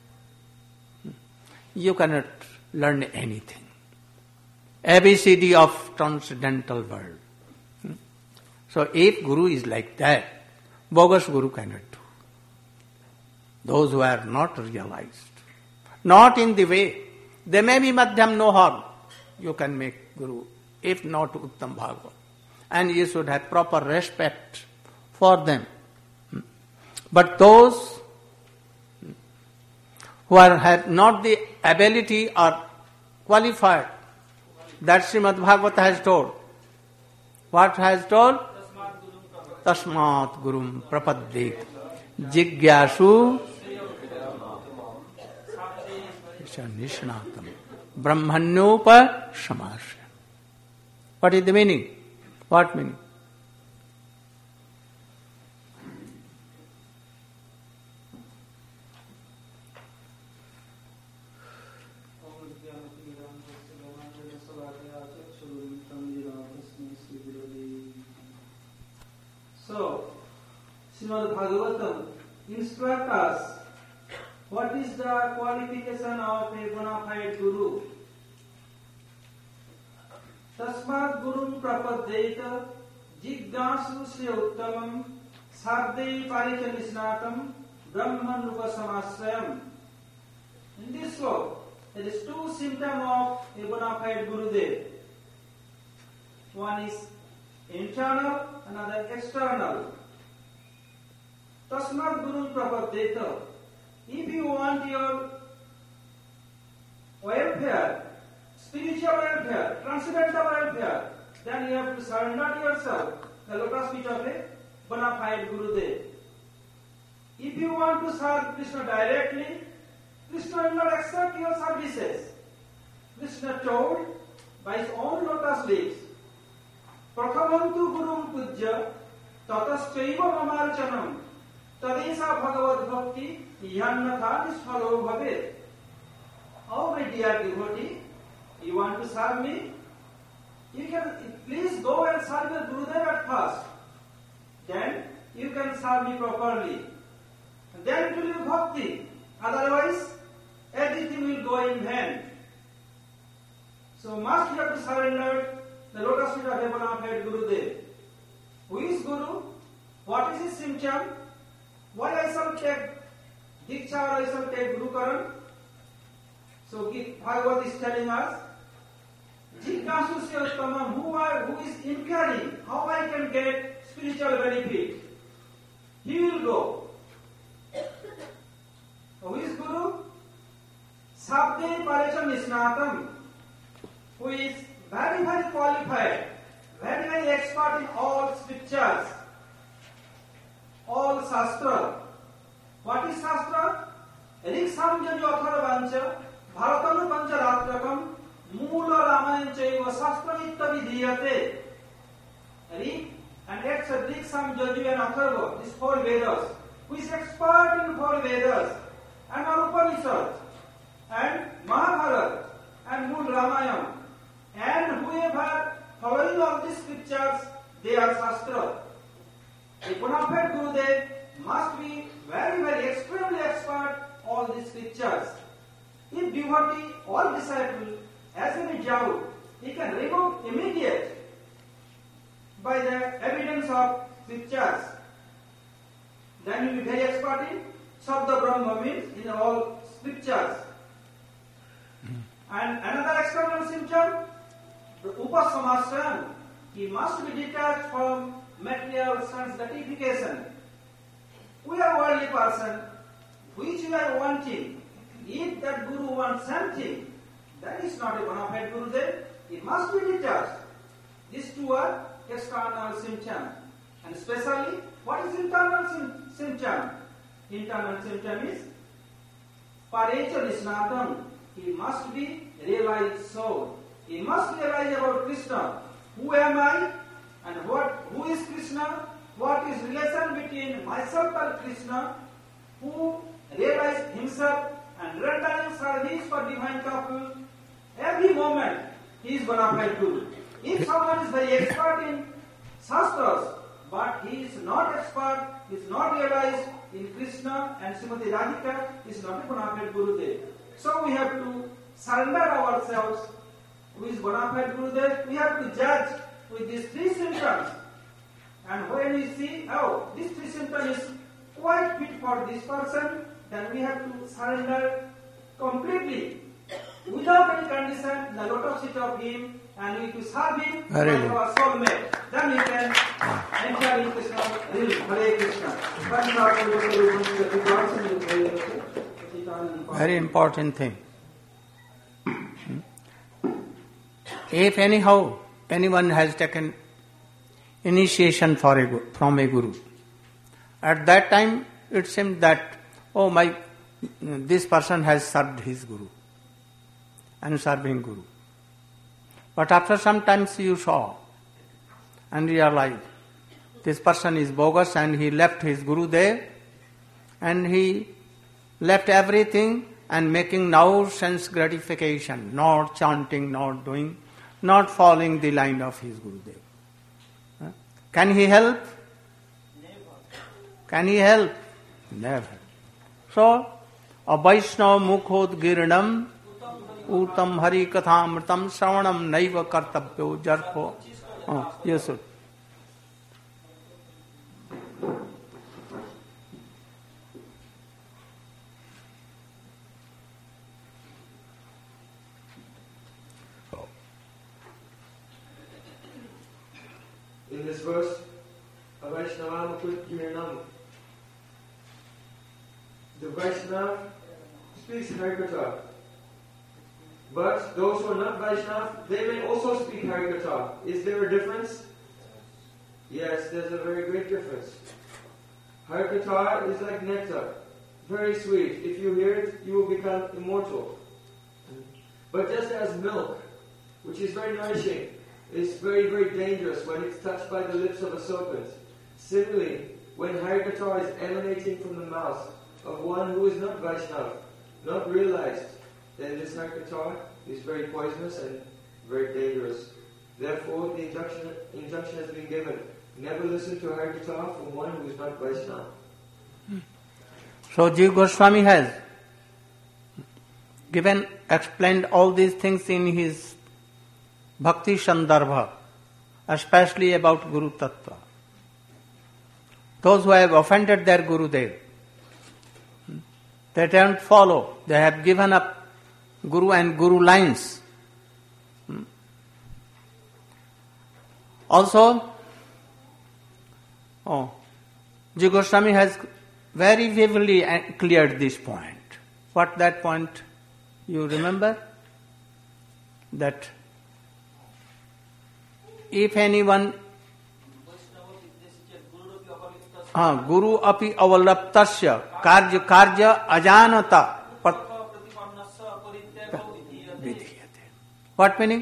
learn anything. ABCD of transcendental world. So if guru is like that, bogus guru cannot do. Those who are not realized, not in the way, they may be madhyam, no harm. You can make guru, if not Uttam Bhagavad. And you should have proper respect for them. But those who have not the ability or qualified, that Srimad Bhagavata has told. What has told? Tasmat Gurum Prapaddit Jigyasu Nishnatam Brahmanyopa Samasya. What is the meaning? What meaning? So, Srimad Bhagavatam instructs us what is the qualification of a bona fide guru. Tasmat gurum prapaddeta jignasu sya uttamam sadde paricha nisnatam brahman rupa samasrayam. In this sloka, there is two symptoms of a bona fide Gurudev. One is internal, another external. Tasmat Guru Prapaddeta. If you want your welfare, spiritual welfare, transcendental welfare, then you have to surrender to yourself the lotus feet of a bona fide Gurudev. If you want to serve Krishna directly, Krishna will not accept your services. Krishna told by his own lotus lips, Prathamantu Gurum Pujya Tataschaiva Mamarchanam Tadesa Bhagavad Bhakti Yannatha Nisphalo Bhavet. Oh my dear devotee, you want to serve me? You can please go and serve your Gurudev at first. Then you can serve me properly. And then it will be bhakti. Otherwise, everything will go in vain. So must you have to surrender the lotus feet of a bona fide Gurudev. Who is Guru? What is his symptom? Why I shall take Diksha or I shall take Guru Karan? So Bhagavad is telling us, Jignasu Syauttamam, who is inquiring how I can get spiritual benefit. He will go. Who is Guru? Sabde Paricha Nisnatam, who is very, very qualified, very, very expert in all scriptures, all Shastra. What is Shastra? Rik Samjani Atharvancha, Bharatanu Pancharatrakam, Mula Ramayanchaiva Shastra Ittavidhiyate. Rik and Rik Samjani and Atharva, these four Vedas, who is expert in four Vedas, and our Upanishad, and Mahabharata, and Mul Ramayana. And whoever following all these scriptures, they are Shastra. A bona fide Gurudev must be very, very extremely expert all these scriptures. If devotee or disciple has any doubt, he can remove immediate by the evidence of scriptures. Then he will be very expert in Sabda Brahma, means in all scriptures. And another external symptom, the Upasamasrayam, he must be detached from material sense gratification. We are worldly person, which we are wanting. If that Guru wants something, that is not a bona fide Gurudev. He must be detached. These two are external symptoms. And especially, what is internal symptom? Internal symptom is Parecha Nisnatam. He must be realized soul. He must realize about Krishna. Who am I? And who is Krishna? What is relation between myself and Krishna? Who realized himself and rendering service for divine couple? Every moment he is bona fide Guru. If someone is very expert in Shastras, but he is not expert, he is not realized in Krishna and Srimati Radhika, he is not a bona fide Gurudev. So we have to surrender ourselves. Who is bona fide Gurudev? We have to judge with these three symptoms. And when we see, oh, these three symptoms is quite fit for this person, then we have to surrender completely without any condition, the lotus feet of him, and if you serve him Very like good. our soulmate, then you can enter in Krishna will. Hare Krishna. Very important thing. If anyhow anyone has taken initiation from a guru, at that time it seems that, this person has served his guru and serving guru. But after some time you saw and realized this person is bogus and he left his guru there and he left everything and making now sense gratification, not chanting, not doing, not following the line of his Gurudev. Can he help? Can he help? Never. So, a Vaishnava mukhodgirinam utam hari kathamritam shravanam naiva kartabhyo jarpo. Yes, sir. In this verse, Vaishnava mukhodgirinam, the Vaishnava speaks Harikatha. But those who are not Vaishnava, they may also speak Harikatha. Is there a difference? Yes, there's a very great difference. Harikatha is like nectar, very sweet. If you hear it, you will become immortal. But just as milk, which is very nourishing, is very, very dangerous when it's touched by the lips of a serpent. Similarly, when Harikatha is emanating from the mouth of one who is not Vaishnava, not realized, then this Harikatha is very poisonous and very dangerous. Therefore, the injunction has been given. Never listen to Harikatha from one who is not Vaishnava. So Jiva Goswami has explained all these things in his Bhakti Sandarbha, especially about Guru Tattva. Those who have offended their Gurudev, they don't follow. They have given up Guru and Guru lines. Also, Jiva Goswami has very vividly cleared this point. What that point you remember? That if anyone Guru api avalaptasya karya ajanata vidhiyate. What meaning?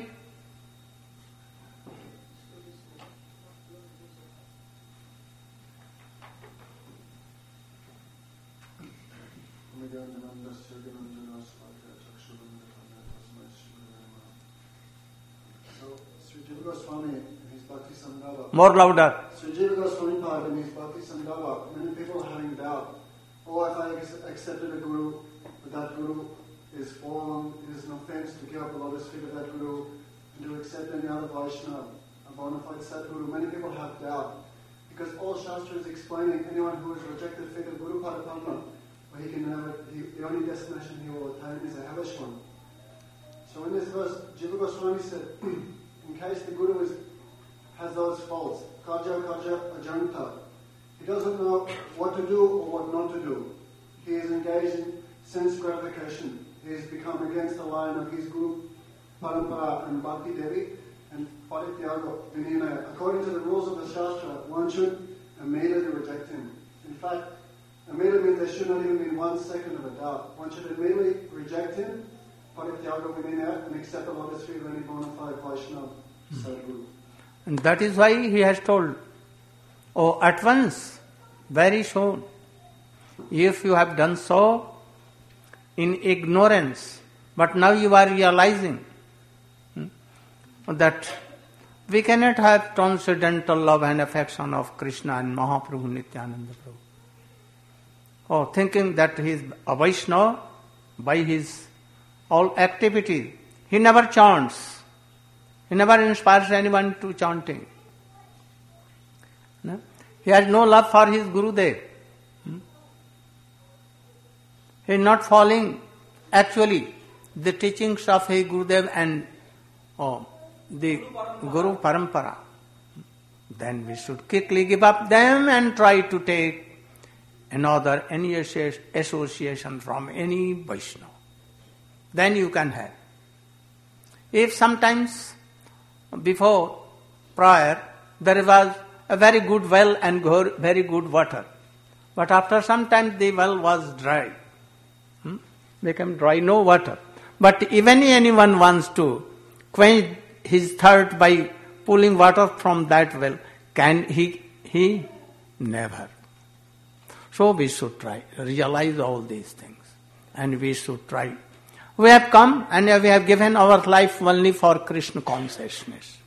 More louder. Sri Jiva Goswami Pad in his Bhakti Sandarbha, many people are having doubt. If I accepted a guru, but that guru is fallen, it is an offense to give up the lotus feet of that guru, and to accept any other Vaishnava, a bona fide Sadguru. Many people have doubt. Because all Shastra is explaining anyone who has rejected the faith of Guru Padapalma, but the only destination he will attain is a hellish one. So in this verse, Jiva Goswami said, in case the guru has those faults, karja ajanta, he doesn't know what to do or what not to do. He is engaged in sense gratification. He has become against the line of his Guru Parampara and Bhakti Devi and Parityaga Vinaya. According to the rules of the Shastra, one should immediately reject him. In fact, immediately means there should not even be 1 second of a doubt. One should immediately reject him, Parityaga Vinaya, and accept the lotus feet of any bona fide Vaishnava Sadguru. And that is why he has told, at once, very soon, if you have done so in ignorance, but now you are realizing that we cannot have transcendental love and affection of Krishna and Mahaprabhu Nityananda Prabhu. Thinking that he is a Vaishnava by his all activity. He never chants. He never inspires anyone to chanting. No? He has no love for his Gurudev. He is not following actually the teachings of his Gurudev and the Guru Parampara, then we should quickly give up them and try to take any association from any Vaishnava. Then you can have. If sometimes before prayer there was a very good well and very good water, but after some time the well was dry, became dry, no water. But even anyone wants to quench his thirst by pulling water from that well, can he? Never. So we should try, realize all these things, and we should try. We have come and we have given our life only for Krishna consciousness,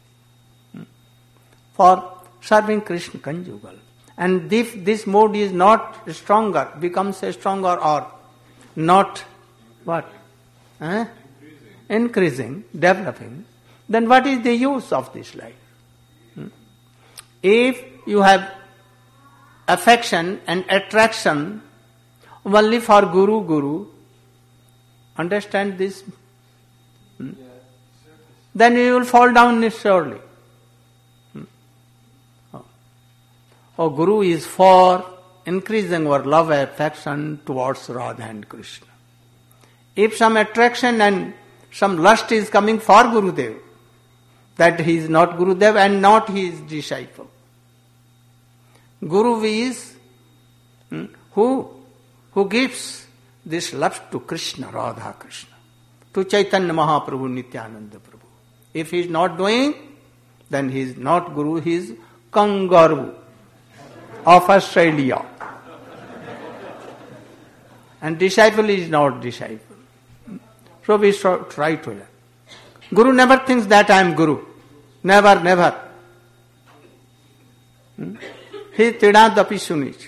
for serving Krishna conjugal. And if this mode is not stronger, becomes stronger or not, what? Increasing, developing, then what is the use of this life? If you have affection and attraction only for Guru, understand this? Then you will fall down surely. Guru is for increasing our love and affection towards Radha and Krishna. If some attraction and some lust is coming for Gurudev, that he is not Gurudev and not his disciple. Guru is who gives this love to Krishna, Radha Krishna, to Chaitanya Mahaprabhu, Nityananda Prabhu. If he is not doing, then he is not Guru, he is Kangaroo of Australia. And disciple is not disciple. So we try to learn. Guru never thinks that I am Guru. Never. He Tridadapi Sunich.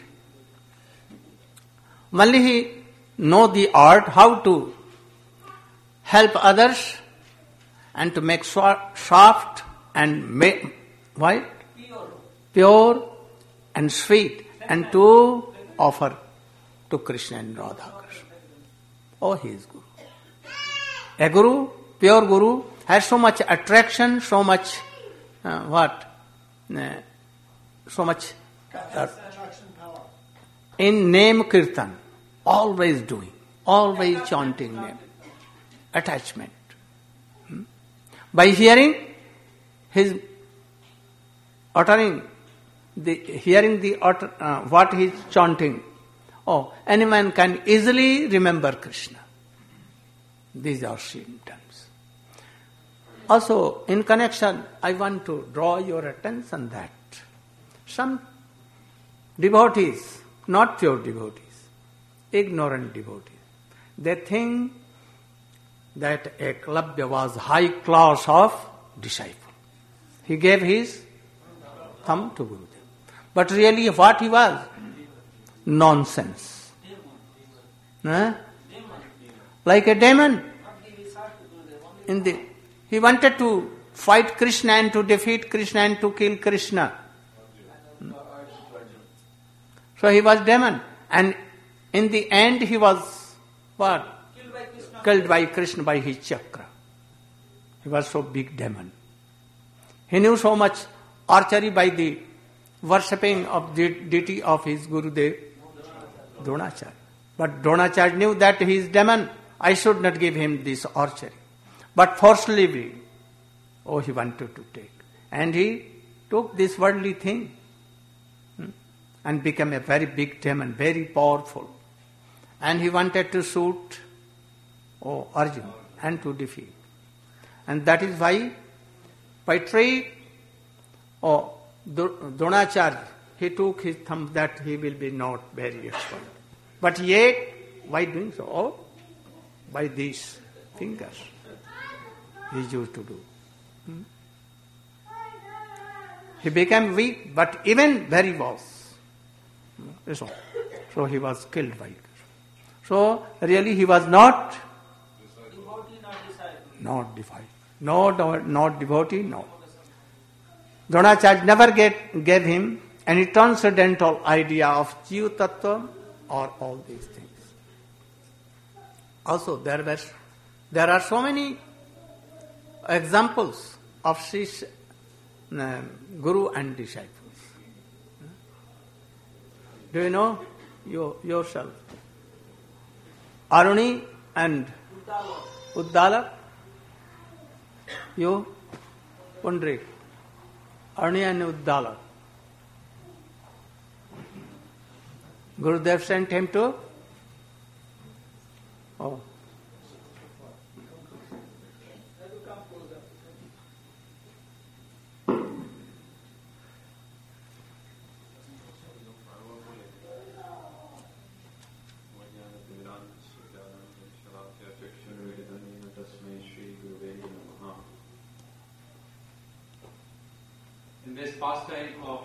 Only he know the art how to help others and to make soft and make white, pure and sweet, and to offer to Krishna and Radha Krishna. He is Guru. A Guru, pure Guru, has so much attraction, so much so much in name kirtan, always doing, always chanting name, attachment. By hearing his uttering, what he is chanting, anyone can easily remember Krishna. These are symptoms. Also, in connection, I want to draw your attention that some devotees, not pure devotees, ignorant devotees, they think that Eklavya was high class of disciple. He gave his thumb to Gurudev. But really what he was? Nonsense. Like a demon. He wanted to fight Krishna and to defeat Krishna and to kill Krishna. So he was demon. And in the end he was what? Killed by Krishna by his chakra. He was so big demon. He knew so much archery by the worshipping of the deity of his Gurudev, Dronacharya. But Dronacharya knew that he is demon. I should not give him this archery. But forcefully, he wanted to take. And he took this worldly thing and became a very big demon, very powerful. And he wanted to shoot Arjuna and to defeat. And that is why by trick Dronacharya, he took his thumb that he will be not very expert. But yet, why doing so? By these fingers he used to do. He became weak, but even very was. So he was killed by it. So really he was not devotee. Not devotee, no. Dronacharya never gave him any transcendental idea of Jiva Tattva or all these things. Also there were There are so many examples of Guru and disciples. Do you know yourself? Aruni and Uddalak? You? Pundrik. Aruni and Uddalak. Gurudev sent him to? Oh. In this pastime of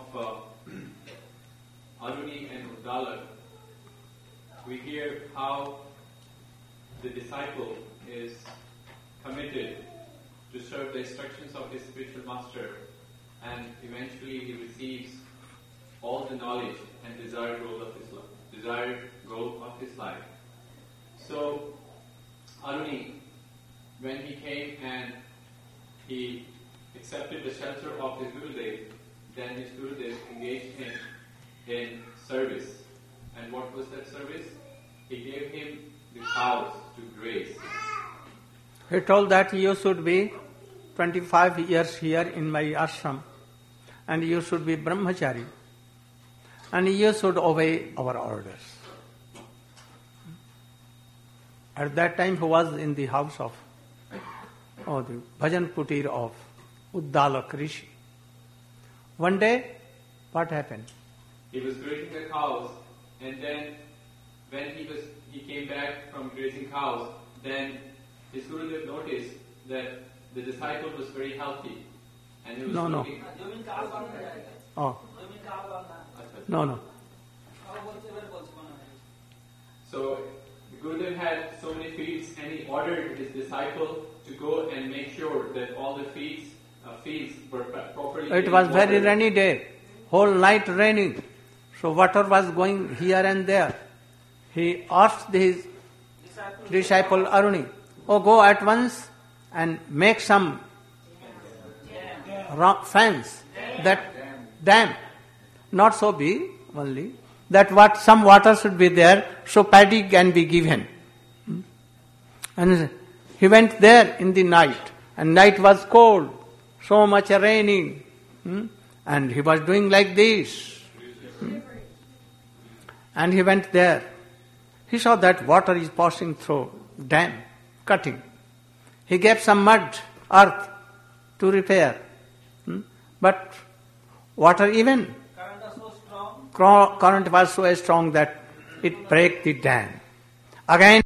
Aruni and Uddalak, we hear how the disciple is committed to serve the instructions of his spiritual master, and eventually he receives all the knowledge and desired goal of his life. So Aruni, when he came and he accepted the shelter of his Gurudev, then his Gurudev engaged him in service. And what was that service? He gave him the cows to graze. He told that you should be 25 years here in my ashram, and you should be brahmachari, and you should obey our orders. At that time he was in the house of, the bhajan kutir of Uddalak Rishi. One day, what happened? He was grazing the cows, and then when he came back from grazing cows, then his Gurudev noticed that the disciple was very healthy, and he was looking. Oh. No. So the Gurudev had so many fields, and he ordered his disciple to go and make sure that all the fields were properly. It was watered. very rainy day, whole night raining, so water was going here and there. He asked his disciple Aruni, go at once and make some fence, that dam, not so big only, that some water should be there, so paddy can be given. And he went there in the night, and night was cold, so much raining, and he was doing like this. And he went there. He saw that water is passing through dam, cutting. He gave some mud, earth, to repair. But water even, current was so strong that it break the dam. Again,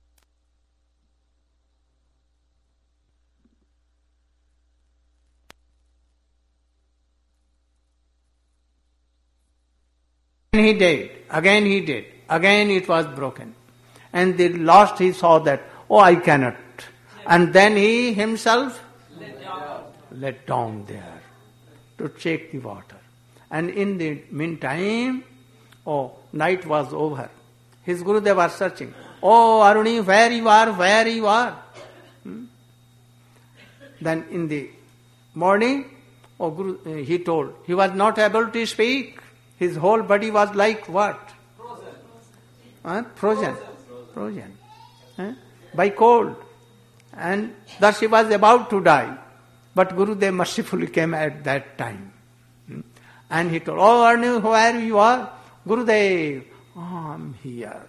he did. Again it was broken. And the last he saw that, I cannot. And then he himself let down there to check the water. And in the meantime, night was over. His Gurudev was searching. Aruni, where you are? Then in the morning, he told, he was not able to speak. His whole body was like what? Frozen. By cold. And thus he was about to die. But Gurudev mercifully came at that time. And he told, Aruni, where you are? Gurudev, I'm here.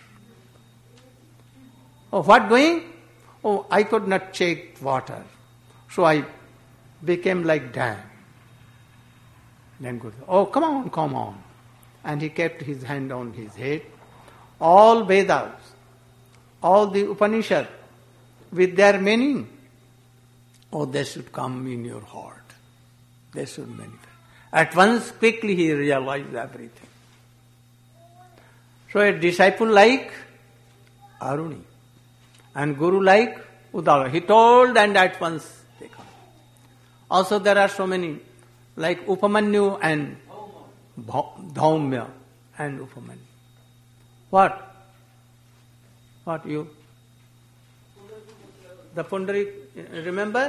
What doing? I could not check water. So I became like dam. Then Gurudev, come on. And he kept his hand on his head. All Vedas, all the Upanishad, with their meaning, they should come in your heart. They should manifest. At once, quickly he realized everything. So a disciple like Aruni, and Guru like Uddalak. He told, and at once they come. Also there are so many, like Upamanyu and Dhaumya and Upamanyu. What you? The Pundarik, remember?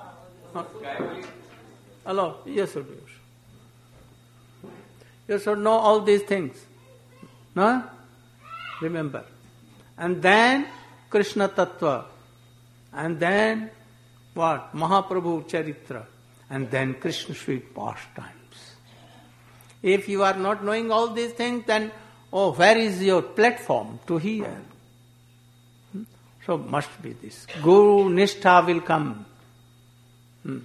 Hello, yes, sir. You should know all these things. No? Remember. And then Krishna Tattva. And then what? Mahaprabhu Charitra. And then Krishna sweet pastimes. If you are not knowing all these things, then, where is your platform to hear? So must be this. Guru Nishtha will come. So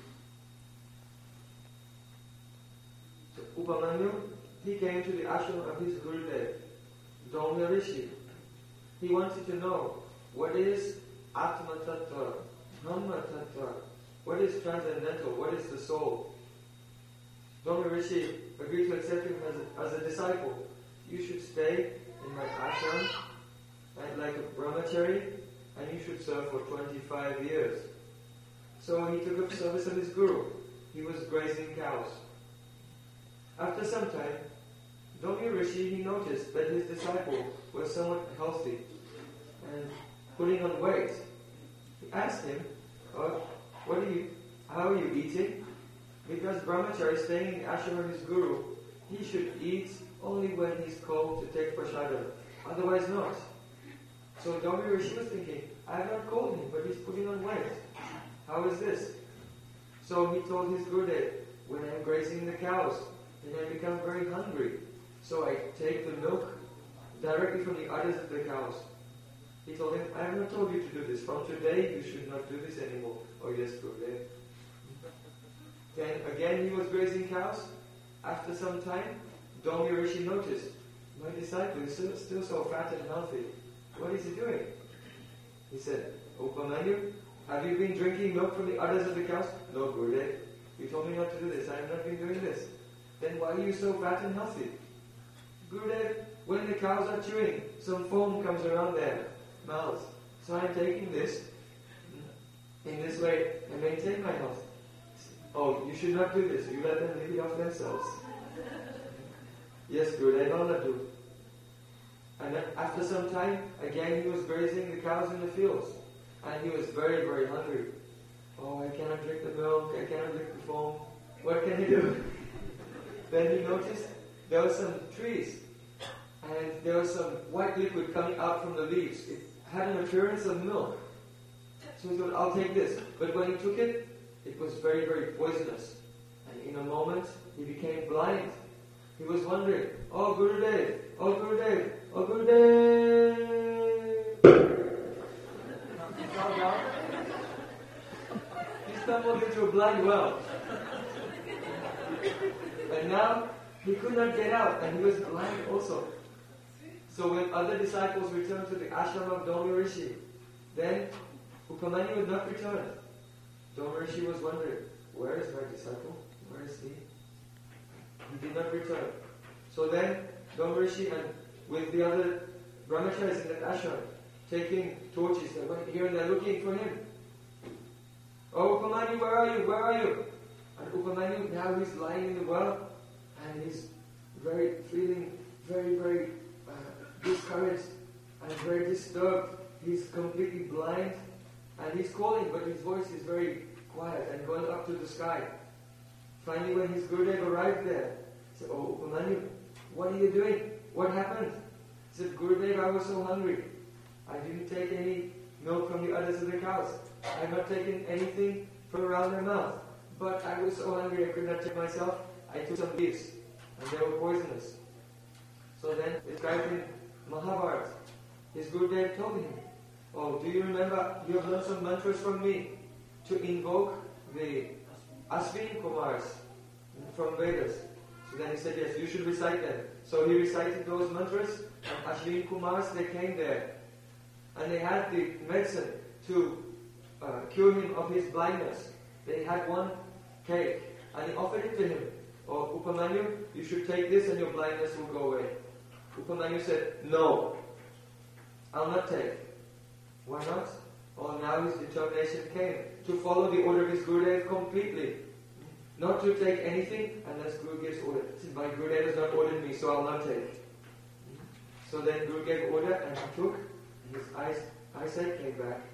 Upamanyu, he came to the ashram of his Gurudev, Daumya Rishi. He wanted to know what is Atma Tattva, Brahma Tattva, what is transcendental, what is the soul. Daumya Rishi agreed to accept him as a disciple. You should stay in my ashram like a brahmachari, and you should serve for 25 years. So he took up service of his guru. He was grazing cows. After some time, Daumya Rishi, he noticed that his disciple was somewhat healthy and putting on weight. He asked him, how are you eating? Because brahmachari staying in the ashram of his guru, he should eat only when he's called to take prasadam, otherwise not. So Daumya Rishi was thinking, I have not called him, but he's putting on weight. How is this? So he told his Gurudev, when I'm grazing the cows, then I become very hungry. So I take the milk directly from the udders of the cows. He told him, I have not told you to do this. From today, you should not do this anymore. Oh yes, Gurudev. Then again he was grazing cows. After some time, Daumya Rishi noticed, my disciple is still so fat and healthy. What is he doing? He said, Upamanyu, have you been drinking milk from the udders of the cows? No, Gurudev. You told me not to do this. I have not been doing this. Then why are you so fat and healthy? Gurudev, when the cows are chewing, some foam comes around their mouths. So I am taking this. In this way, I maintain my health. Oh, you should not do this. You let them live it off themselves. Yes, Gurudev, I'll not do. And then after some time, again he was grazing the cows in the fields. And he was very, very hungry. Oh, I cannot drink the milk, I cannot drink the foam. What can he do? Then he noticed there were some trees. And there was some white liquid coming out from the leaves. It had an appearance of milk. So he thought, I'll take this. But when he took it, it was very, very poisonous. And in a moment, he became blind. He was wondering, oh Gurudev, oh Gurudev, oh Gurudev. He fell down. He stumbled into a blind well. And now, he could not get out, and he was blind also. So when other disciples returned to the ashram of Daumya Rishi, then Upamanyu would not return. Daumya Rishi was wondering, where is my disciple? Where is he? He did not return. So then Daumya Rishi and with the other brahmacharis in that ashram, taking torches, they went here and they're looking for him. Oh Upamanyu, where are you? Where are you? And Upamanyu, now he's lying in the well, and he's feeling very discouraged and very disturbed. He's completely blind, and he's calling, but his voice is very quiet and going up to the sky. Finally, when his Gurudev arrived there, he said, oh Upamanyu, what are you doing? What happened? He said, Gurudev, I was so hungry. I didn't take any milk from the udders of the cows. I have not taken anything from around their mouth. But I was so hungry I could not take myself. I took some leaves, and they were poisonous. So then, described in Mahabharata, his Gurudev told him, oh, do you remember, you have learned some mantras from me to invoke the Ashwini Kumars from Vedas. So then he said, yes, you should recite them. So he recited those mantras, and Ashwini Kumars, they came there. And they had the medicine to cure him of his blindness. They had one cake, and he offered it to him. Oh, Upamanyu, you should take this and your blindness will go away. Upamanyu said, no, I'll not take. Why not? Oh, now his determination came to follow the order of his Gurudev completely. Not to take anything unless Guru gives order. See, my Gurudev has not ordered me, so I'll not take. So then Guru gave order and he took, and his eyesight came back.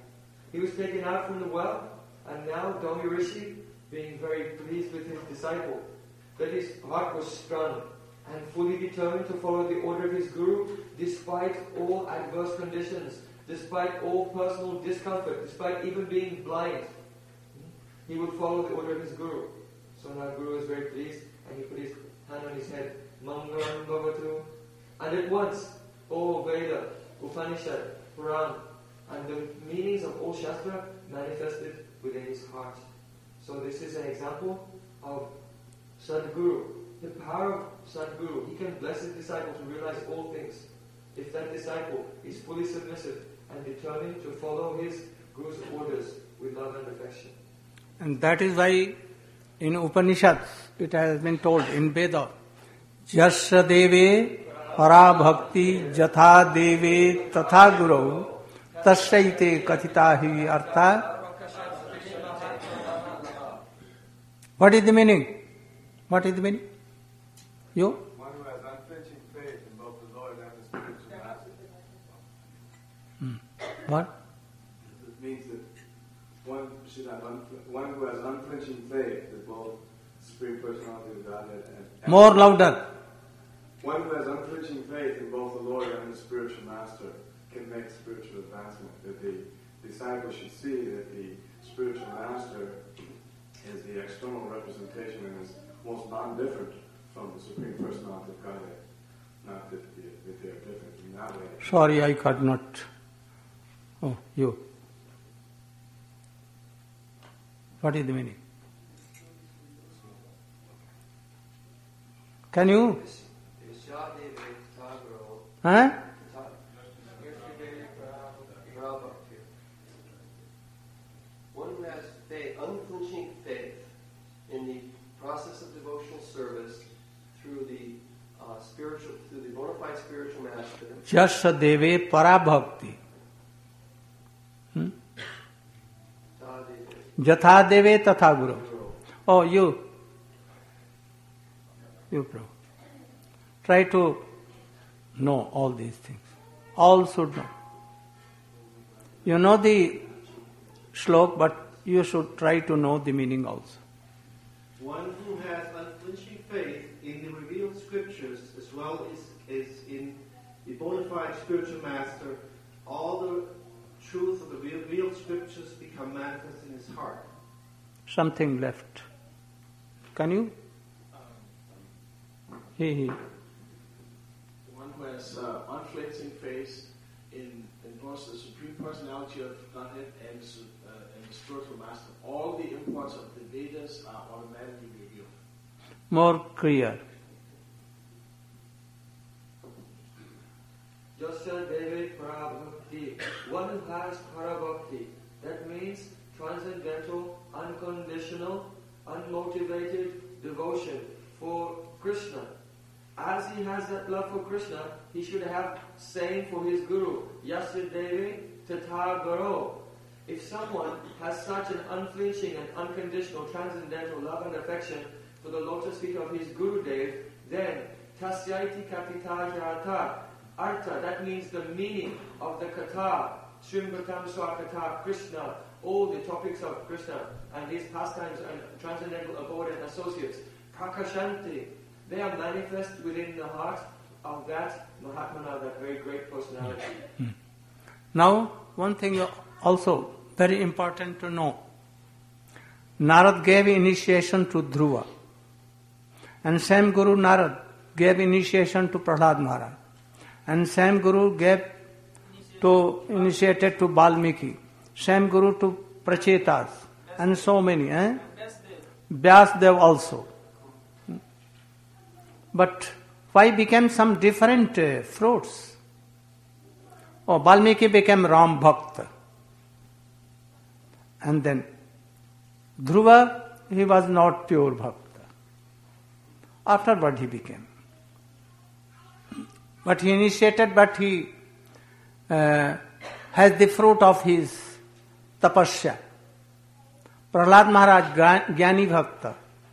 He was taken out from the well, and now Domi Rishi, being very pleased with his disciple, that his heart was strung and fully determined to follow the order of his Guru, despite all adverse conditions, despite all personal discomfort, despite even being blind. He would follow the order of his Guru. So now Guru was very pleased, and he put his hand on his head, Mangalam Bhavatu. And at once, all Veda, Upanishad, Puran, and the meanings of all Shastra manifested within his heart. So this is an example of Sadguru, the power of Sadguru. He can bless his disciple to realize all things. If that disciple is fully submissive and determined to follow his Guru's orders with love and affection. And that is why in Upanishads it has been told in Veda, Jasya deve para bhakti jatha deve tatha guru tasyaite kathita hi artha. What is the meaning? What is the meaning? You? One who has unflinching faith in both the Lord and the spiritual master. What? It means that one should have one who has unflinching faith in both the Supreme Personality of Godhead and More louder. one who has unflinching faith in both the Lord and the spiritual master can make spiritual advancement. That the disciple should see that the spiritual master is the external representation and is most non-different from the Supreme Personality of Godhead. Not that they are different in that way. Sorry, I could not. Oh, you. What is the meaning? Can you? Huh? One who has faith, unflinching faith in the process of devotional service through the bona fide spiritual master. Jasya deve para bhakti. Jatha deve tatha guru. Oh, you. You, bro. Try to know all these things. All should know. You know the shlok, but you should try to know the meaning also. One who has unflinching faith in the revealed scriptures as well as in the bona fide spiritual master, all the truth of the revealed scriptures become manifest in his heart. Something left. Can you? He. One who has unflinching faith in both the Supreme Personality of Godhead and the spiritual master. All the imports of the Vedas are automatically revealed. More clear. Jasya deve para bhakti. One who has para bhakti. That means transcendental, unconditional, unmotivated devotion for Krishna. As he has that love for Krishna, he should have same for his Guru. Yasya devi tatha guru. If someone has such an unflinching and unconditional transcendental love and affection for the lotus feet of his Guru Dev, then tasyaiti katita yartha. Artha, that means the meaning of the katha, Srimvatam Swakatha, Krishna, all the topics of Krishna and his pastimes and transcendental abode and associates. Prakashanti, they are manifest within the heart of that Mahatmana, that very great personality. Now, one thing also very important to know. Narad gave initiation to Dhruva. And same Guru Narad gave initiation to Prahlad Maharaj. And same Guru initiated to Valmiki. Same Guru to Prachetas. And so many. Vyasdev also. But why became some different fruits? Oh, Valmiki became Ram Bhakta. And then Dhruva, he was not pure Bhakta. Afterward he became. But he initiated, but he has the fruit of his tapasya. Prahlad Maharaj, Jnani Bhakta.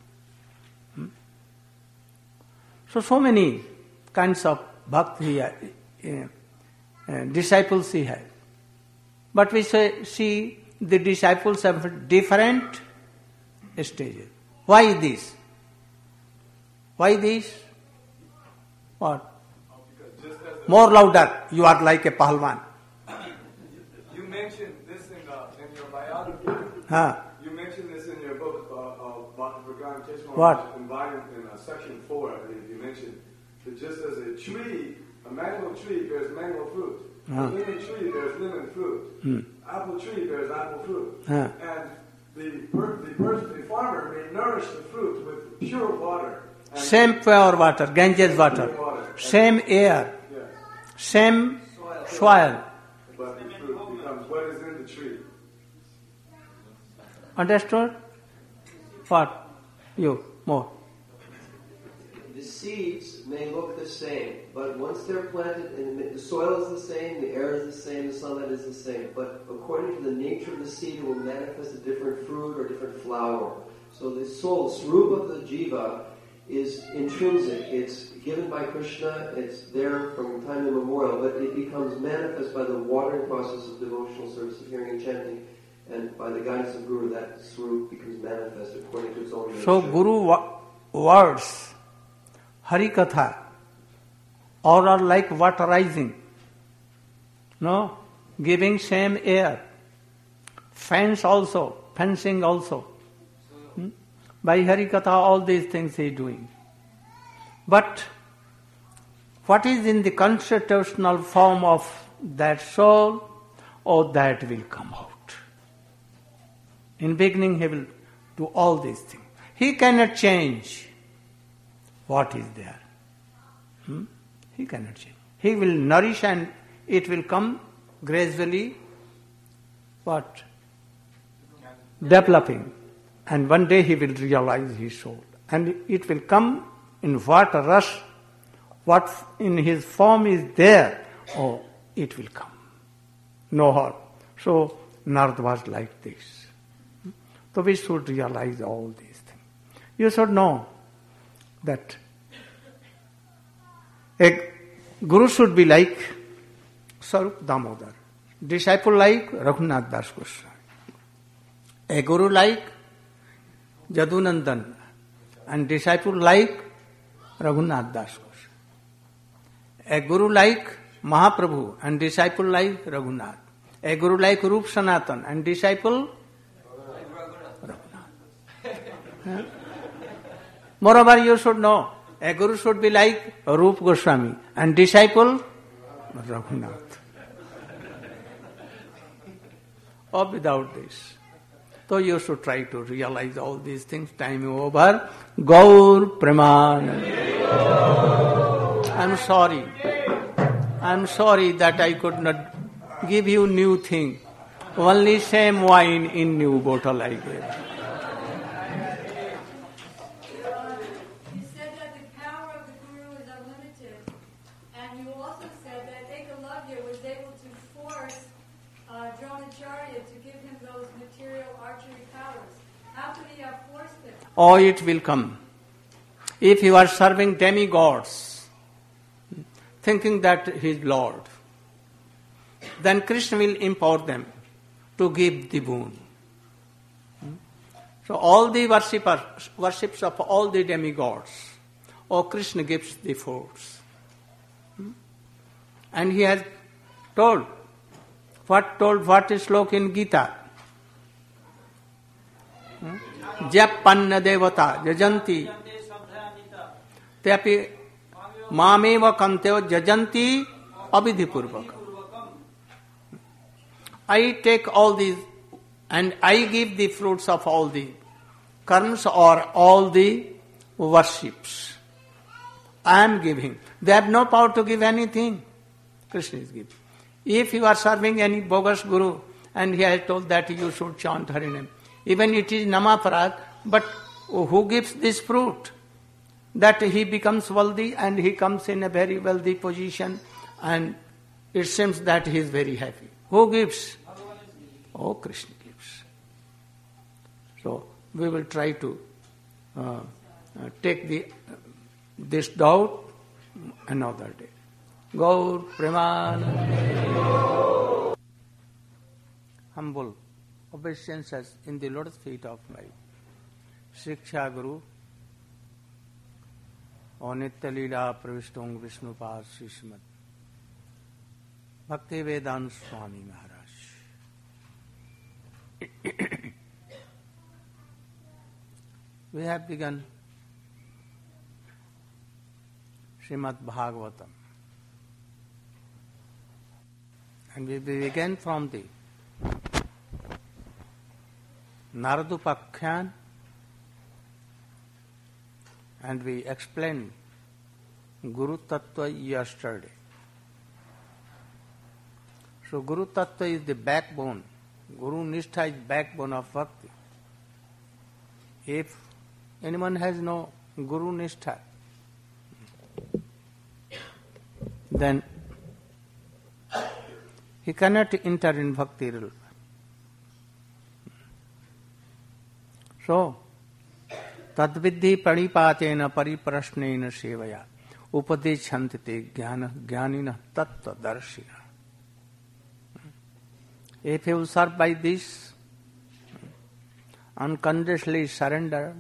So many kinds of bhakti, disciples he has. But we see the disciples have different stages. Why this? Why this? What? More louder. You are like a pahalwan. You mentioned this in your biography. Huh? You mentioned this in your book about the Program Teshwan. What? In section 4, I believe you mentioned that just as a tree, a mango tree bears mango fruit, a lemon tree bears lemon fruit, apple tree bears apple fruit, and the farmer may nourish the fruit with pure water. Same pure water, Ganges water, same air, same soil. But the fruit becomes what is in the tree. Understood? What? You, more. The seeds may look the same, but once they're planted, and the soil is the same, the air is the same, the sunlight is the same, but according to the nature of the seed, it will manifest a different fruit or different flower. So the soul, Swarupa of the Jiva, is intrinsic. It's given by Krishna, it's there from time immemorial, but it becomes manifest by the watering process of devotional service of hearing and chanting, and by the guidance of Guru, that Swarup becomes manifest according to its own nature. So Guru words, Hari Katha, all are like water rising. No? Giving same air. Fencing also. By Hari Katha, all these things he is doing. But what is in the constitutional form of that soul, that will come out. In beginning he will do all these things. He cannot change what is there. He cannot change. He will nourish and it will come gradually, what? Developing. And one day he will realize his soul. And it will come in what rush, what in his form is there, it will come. No harm. So Narad was like this. So we should realize all these things. You should know that a guru should be like Swarup Damodar, disciple like Raghunath Das Goswami, a guru like Jadunandan, and disciple like Raghunath Das Goswami, a guru like Mahaprabhu and disciple like Raghunath, a guru like Rup Sanatan and disciple Raghunath. Moreover, you should know, a guru should be like Rup Goswami and disciple Raghunath. Or without this. So you should try to realize all these things. Time is over. Gaur Premanand. I'm sorry that I could not give you new thing. Only same wine in new bottle I gave. You said that the power of the Guru is unlimited, and you also said that Ekalavya was able to force Dronacharya to give him those material archery powers. How could he have forced him? It will come. If you are serving demigods, thinking that he is Lord, then Krishna will empower them to give the boon. So all the worships of all the demigods, Krishna gives the force. And he has told what is slok in Gita? Jap panna devata jajanti teapi mameva kanteo jajanti abhidhipurvakam. I take all these and I give the fruits of all the karmas or all the worships. I am giving. They have no power to give anything. Krishna is giving. If you are serving any bogus guru and he has told that you should chant Harinam, even it is Namaparad, but who gives this fruit? That he becomes wealthy and he comes in a very wealthy position and it seems that he is very happy. Who gives? Krishna gives. So we will try to take this doubt another day. Gaur Premanand. Humble obeisances in the lotus feet of my Shiksha Guru और नित्य लीला प्रविष्टों विष्णुपाद श्रीमद भक्ति वेदांत Swami Maharaj. We have begun Srimad Bhagavatam, and we began from the Nardupakhyan, and we explained Guru Tattva yesterday. So Guru Tattva is the backbone. Guru Nishtha is backbone of bhakti. If anyone has no Guru Nishtha, then he cannot enter in bhakti realm. So, तद्विद्धि प्रणिपातेन परिप्रश्नेन सेवया उपदेशन्ति ते ज्ञानिनः तत्त्वदर्शिनः. If you serve by this, unconditionally surrender,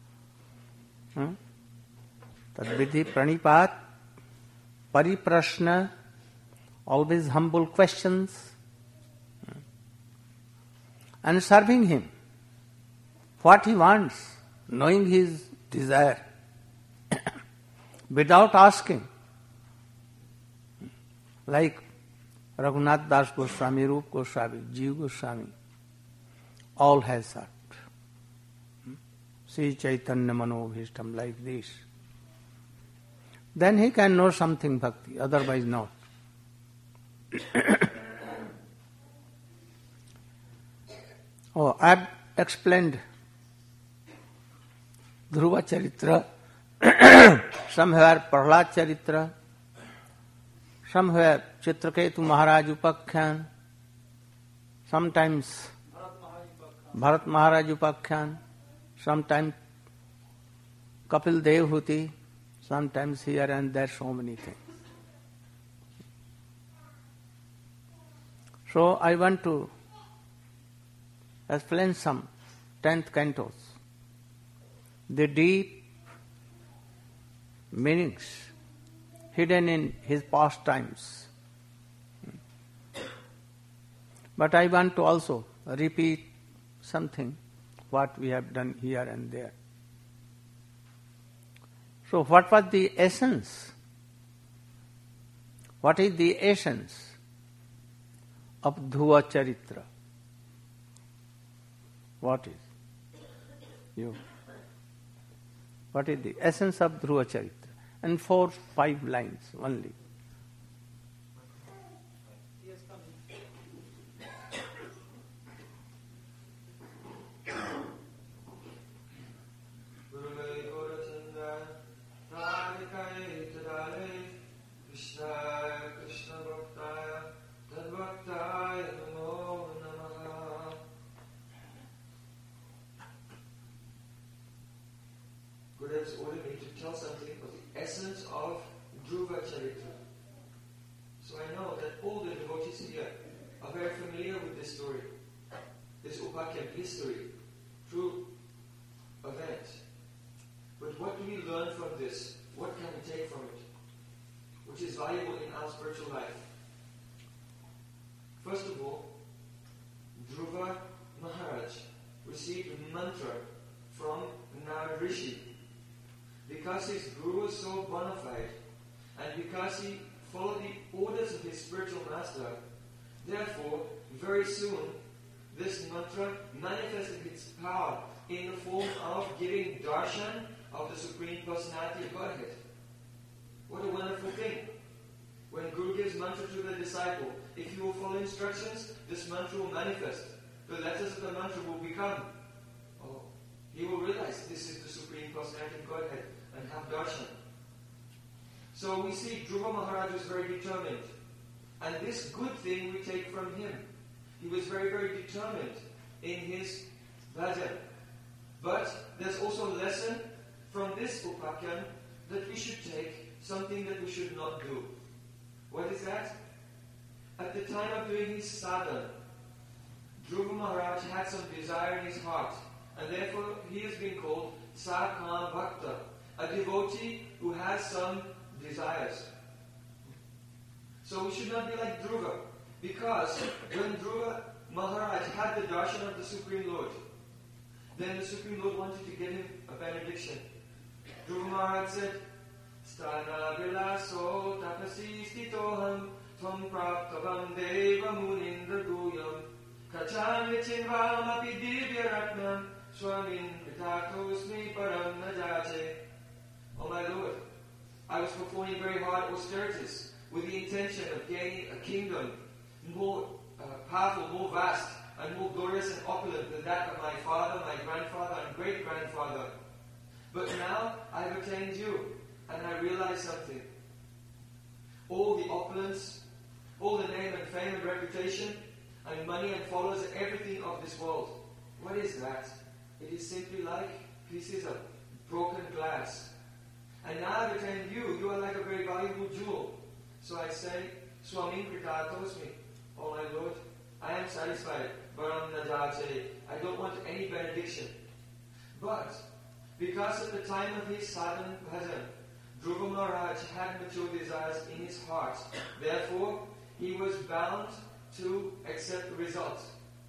tadvidhi pranipat, pariprashna, always humble questions, and serving him what he wants, knowing his desire, without asking, like Raghunath Das Goswami, Rup Goswami, Jeev Goswami, all has served. Sri Chaitanya Manobhishtam, like this. Then he can know something bhakti, otherwise not. I have explained Dhruva Charitra, somewhere Prahlad Charitra, somewhere Chitraketu Maharaj Upakhyan, sometimes Bharat Maharaj Upakhyan, sometimes Kapil Dev Huti, sometimes here and there, so many things. So I want to explain some 10th cantos, the deep meanings hidden in his pastimes. But I want to also repeat something what we have done here and there. So what was the essence? What is the essence of Dhruva Charitra? What is? You. What is the essence of Dhruva Charitra? And 4-5 lines only. Gurudev's ordered me to tell something of the essence of Dhruva Charitra. So I know that all the devotees here are very familiar with this story, this Upakhyan history, true event. But what do we learn from this? What can we take from it? Which is valuable in our spiritual life? First of all, Dhruva Maharaj received a mantra from Narad Rishi. Because his guru was so bona fide, and because he followed the orders of his spiritual master, therefore, very soon, this mantra manifested its power in the form of giving darshan of the Supreme Personality of Godhead. What a wonderful thing. When Guru gives mantra to the disciple, if you will follow instructions, this mantra will manifest. The letters of the mantra will become. He will realize this is the Supreme Personality of Godhead and have darshan. So we see Dhruva Maharaj was very determined. And this good thing we take from him. He was very, very determined in his bhajan. But there's also a lesson from this Upakhyan that we should take something that we should not do. What is that? At the time of doing his sadhana, Dhruva Maharaj had some desire in his heart, and therefore he has been called Sakam Bhakta, a devotee who has some desires. So we should not be like Dhruva, because when Dhruva Maharaj had the darshan of the Supreme Lord, then the Supreme Lord wanted to give him a benediction. Dhruva Maharaj said, Stana vilaso tapasi stitoham tvam praptavam deva munindra guyam kacham vichinvam api divya ratnam swamin vitatosmi param najache. Oh my Lord, I was performing very hard austerities with the intention of gaining a kingdom more powerful, more vast, and more glorious and opulent than that of my father, my grandfather, and great-grandfather. But now I have attained you, and I realize something. All the opulence, all the name and fame and reputation, and money and followers, and everything of this world, what is that? It is simply like pieces of broken glass. And now I've attained you. You are like a very valuable jewel. So I say, Swamin Kritatosmi, oh my Lord, I am satisfied. Varam Najache, I don't want any benediction. But because at the time of his sadhan bhajan, Dhruva Maharaj had mature desires in his heart. Therefore, he was bound to accept the result.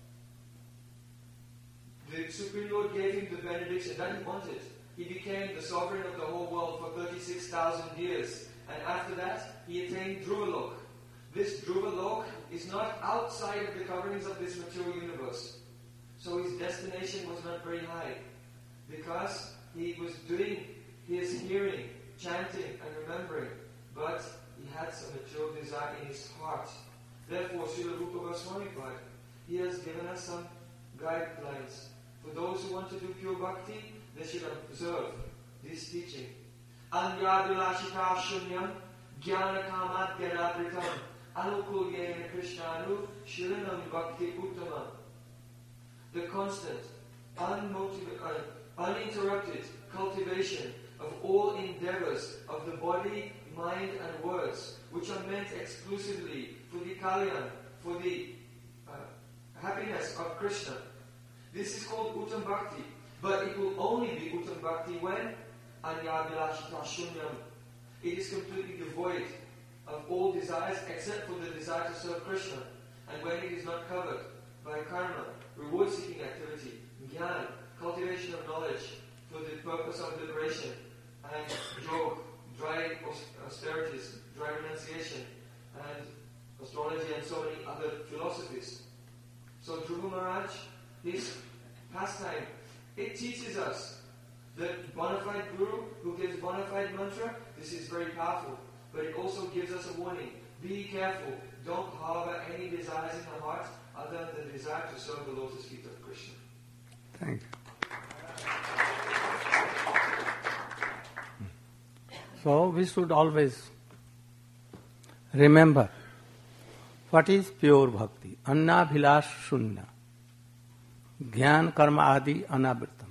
The Supreme Lord gave him the benediction that he wanted. He became the sovereign of the whole world for 36,000 years. And after that, he attained Dhruvalok. This Dhruvalok is not outside of the coverings of this material universe. So his destination was not very high. Because he was doing his hearing, chanting and remembering. But he had some mature desire in his heart. Therefore, Srila Rupa Goswami Pad, he has given us some guidelines. For those who want to do pure bhakti, they should observe this teaching. Anyadulashita shunyam jnana kamat gyadapritam anukulyena krishnanu shiranam bhakti uttama. The constant, uninterrupted cultivation of all endeavors of the body, mind and words, which are meant exclusively for the kalyan, for the happiness of Krishna. This is called Uttam Bhakti. But it will only be Uttam Bhakti when Anyadilashita Shunyam. It is completely devoid of all desires except for the desire to serve Krishna. And when it is not covered by karma, reward-seeking activity, jnana, cultivation of knowledge for the purpose of liberation, and yoga, dry austerities, dry renunciation, and astrology and so many other philosophies. So Dhruva Maharaj, his pastime, it teaches us that bona fide guru who gives bona fide mantra, this is very powerful. But it also gives us a warning. Be careful. Don't harbor any desires in the heart other than the desire to serve the lotus feet of Krishna. Thank you. So we should always remember what is pure bhakti. Anna bhilash shunya. Jnana karma adi anavritam.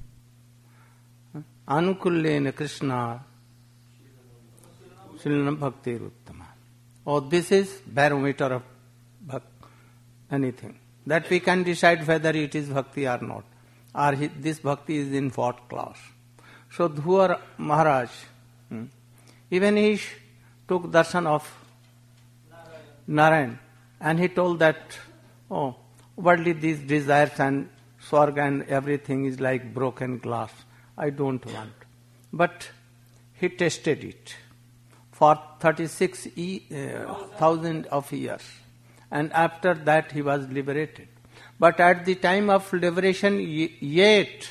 Anukulyena Krishna Shilanam bhakti uttama. Oh, this is barometer of anything. That we can decide whether it is bhakti or not. Or this bhakti is in what class. So Dhruva Maharaj, even he took darshan of Narayan, and he told that, oh, worldly these desires and swarga and everything is like broken glass. I don't want. But he tested it for 36,000 of years. And after that he was liberated. But at the time of liberation yet,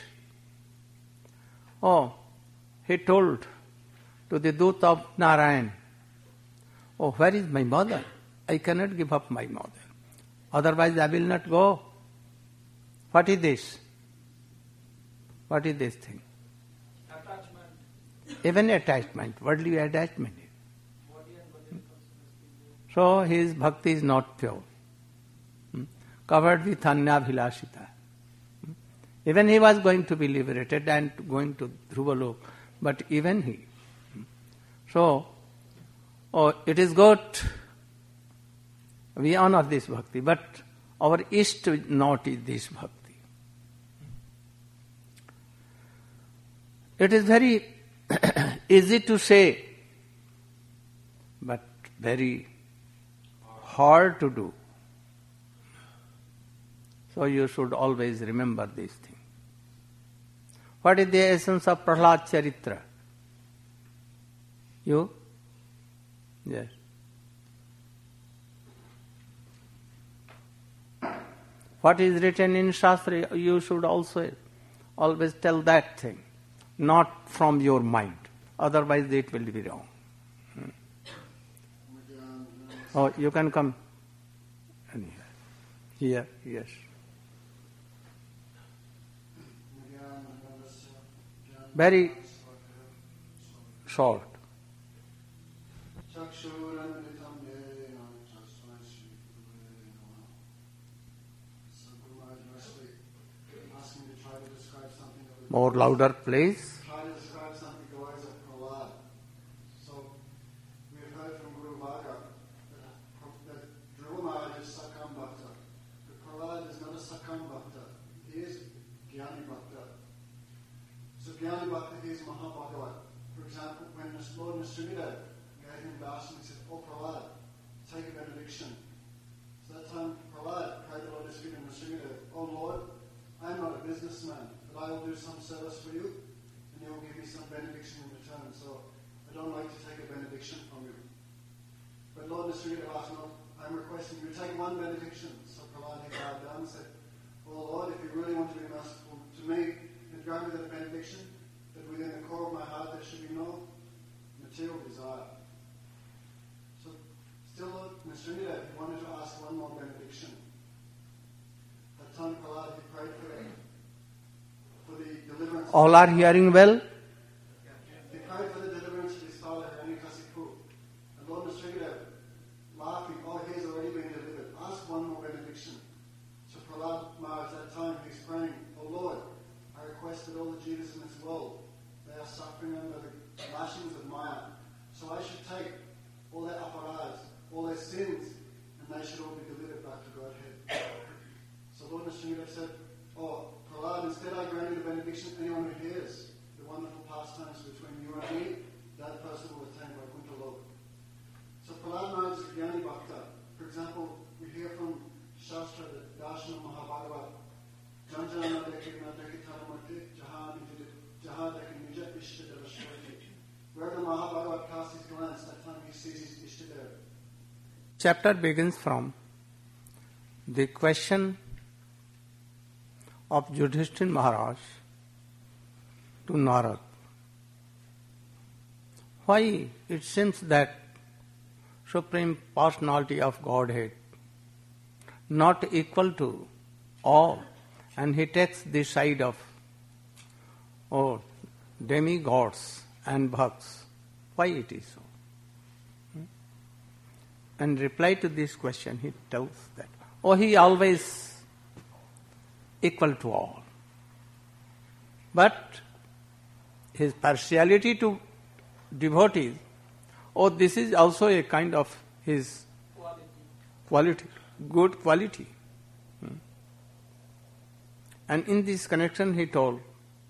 he told to the Dut of Narayan, oh, where is my mother? I cannot give up my mother. Otherwise I will not go. What is this? What is this thing? Attachment. Even attachment, worldly attachment. So his bhakti is not pure. Covered with anyabhilashita. Even he was going to be liberated and going to Dhruvalok, but even he. So, it is good. We honor this bhakti, but Our east knot is this bhakti. It is very easy to say, but very hard to do. So you should always remember this thing. What is the essence of Prahlad Charitra? You? Yes. What is written in Shastra, you should also always tell that thing, not from your mind. Otherwise it will be wrong. Oh, you can come. Here, yes. Very short. More louder, please. Try to describe something the ways of Prahlad. So, we have heard from Guru Bhaga that Dhruva Maharaj is Sakam Bhakta. But Prahlad is not a Sakam Bhakta. He is Jnani Bhakta. So Jnani Bhakta is Mahabhagavat. For example, when Lord Nrsimhadev gave him darshan, he said, "Oh Prahlad, take a benediction." So that time Prahlad prayed the Lord his feet and Nrsimhadev, "Oh Lord, I am not a businessman, but I will do some service for you, and you will give me some benediction in return. So I don't like to take a benediction from you." But Lord Nrsimhadev asked, "No, I'm requesting you take one benediction." So Prahlad he bowed down and said, "Oh Lord, if you really want to be merciful to me, then grant me that benediction, that within the core of my heart there should be no material desire." So still Lord Nrsimhadev he wanted to ask one more benediction. That time Prahlad he prayed for the deliverance. All are hearing well? He prayed for the deliverance of his father Hiranyakasipu. And Lord Nrsimhadev, laughing, "Oh, he has already been delivered. Ask one more benediction." So Prahlad Maharaj at that time he's praying, "Oh Lord, I request that all the Jivas in this world, they are suffering under the lashings of Maya. So I should take all their aparads, all their sins, and they should all be delivered back to Godhead." So Lord Nrsimhadev said, "Oh, Prahlad, instead I grant you the benediction, anyone who hears the wonderful pastimes between you and me, that person will attain Vaikuntha Loka." So Prahlad Maharaj is a Jnani Bhakta. For example, we hear from Shastra that Darshana Mahabhagavat, Janjana Dekina Dekitaramati, Jahadaki Nija Ishtadeva Shwati. Wherever Mahabhagavat casts his glance, that time he sees his Ishtadeva. Chapter begins from the question of Yudhishthira Maharaj to Narad. Why it seems that Supreme Personality of Godhead not equal to all, and he takes the side of demigods and bhaks. Why it is so? And reply to this question, he tells that, he always equal to all. But his partiality to devotees, this is also a kind of his quality, good quality. And in this connection he told,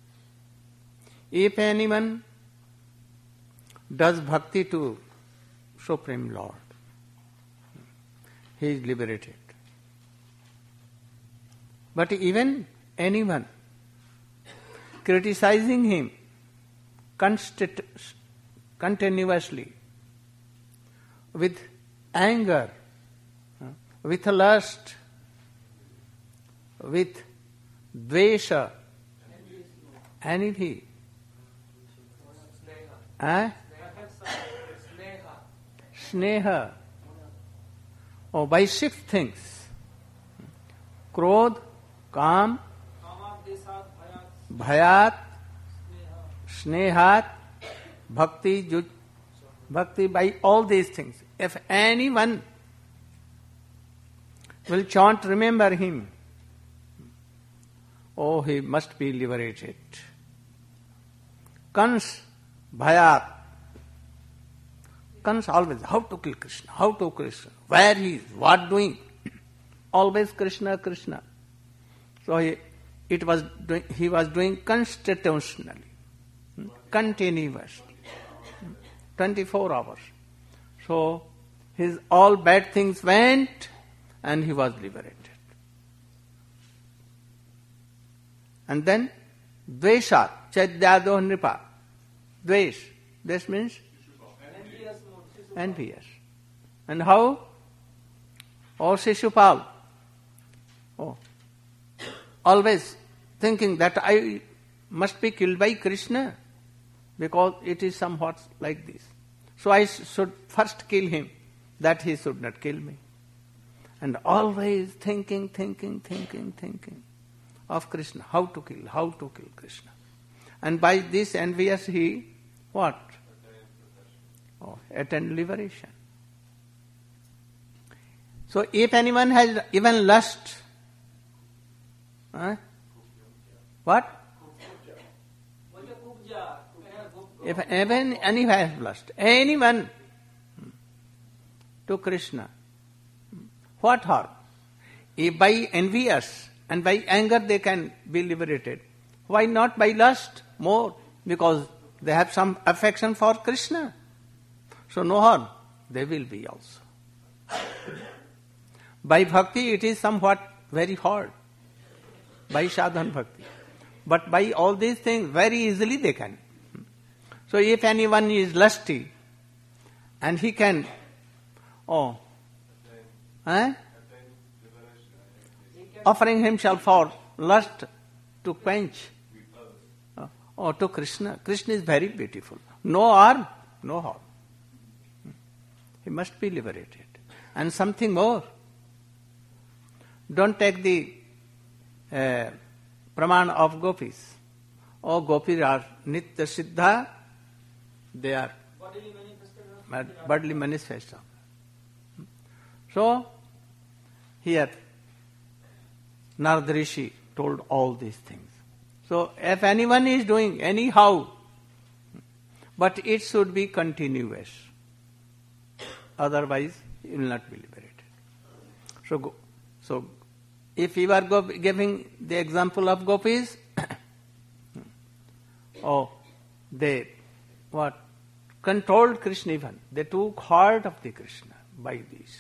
if anyone does bhakti to Supreme Lord, he is liberated. But even anyone criticizing him continuously with anger, with lust, with dvesha, envy, sneha, by 6 things: krodh, काम, भयात, स्नेहात, bhakti, by all these things. If anyone will chant, remember him, he must be liberated. Kans, bhayat. Kans always, how to kill Krishna, where he is, what doing. always Krishna, Krishna. So he was doing constitutionally, continuous, 24 hours. So his all bad things went and he was liberated. And then Dveshat, Chaityado Nripa. Dvesh. Dvesh means? Envious. And how? Oh, Shishupal. Oh. Always thinking that I must be killed by Krishna because it is somewhat like this. So I should first kill him, that he should not kill me. And always thinking of Krishna, how to kill Krishna. And by this envious he, what? Oh, attain liberation. So if anyone has even lust, what? If even anyone has lust, anyone to Krishna, what harm? If by envious and by anger they can be liberated, why not by lust more? Because they have some affection for Krishna. So no harm, they will be also. By bhakti it is somewhat very hard. By sadhan bhakti. But by all these things very easily they can. So if anyone is lusty and he can offering himself for lust to quench to Krishna. Krishna is very beautiful. No harm. He must be liberated. And something more. Don't take the praman of gopis. Oh, gopis are nitya siddha. They are bodily manifestation. So, here, Narad Rishi told all these things. So, if anyone is doing anyhow, but it should be continuous. Otherwise, he will not be liberated. So if you are giving the example of gopis, they controlled Krishna even. They took heart of the Krishna by this.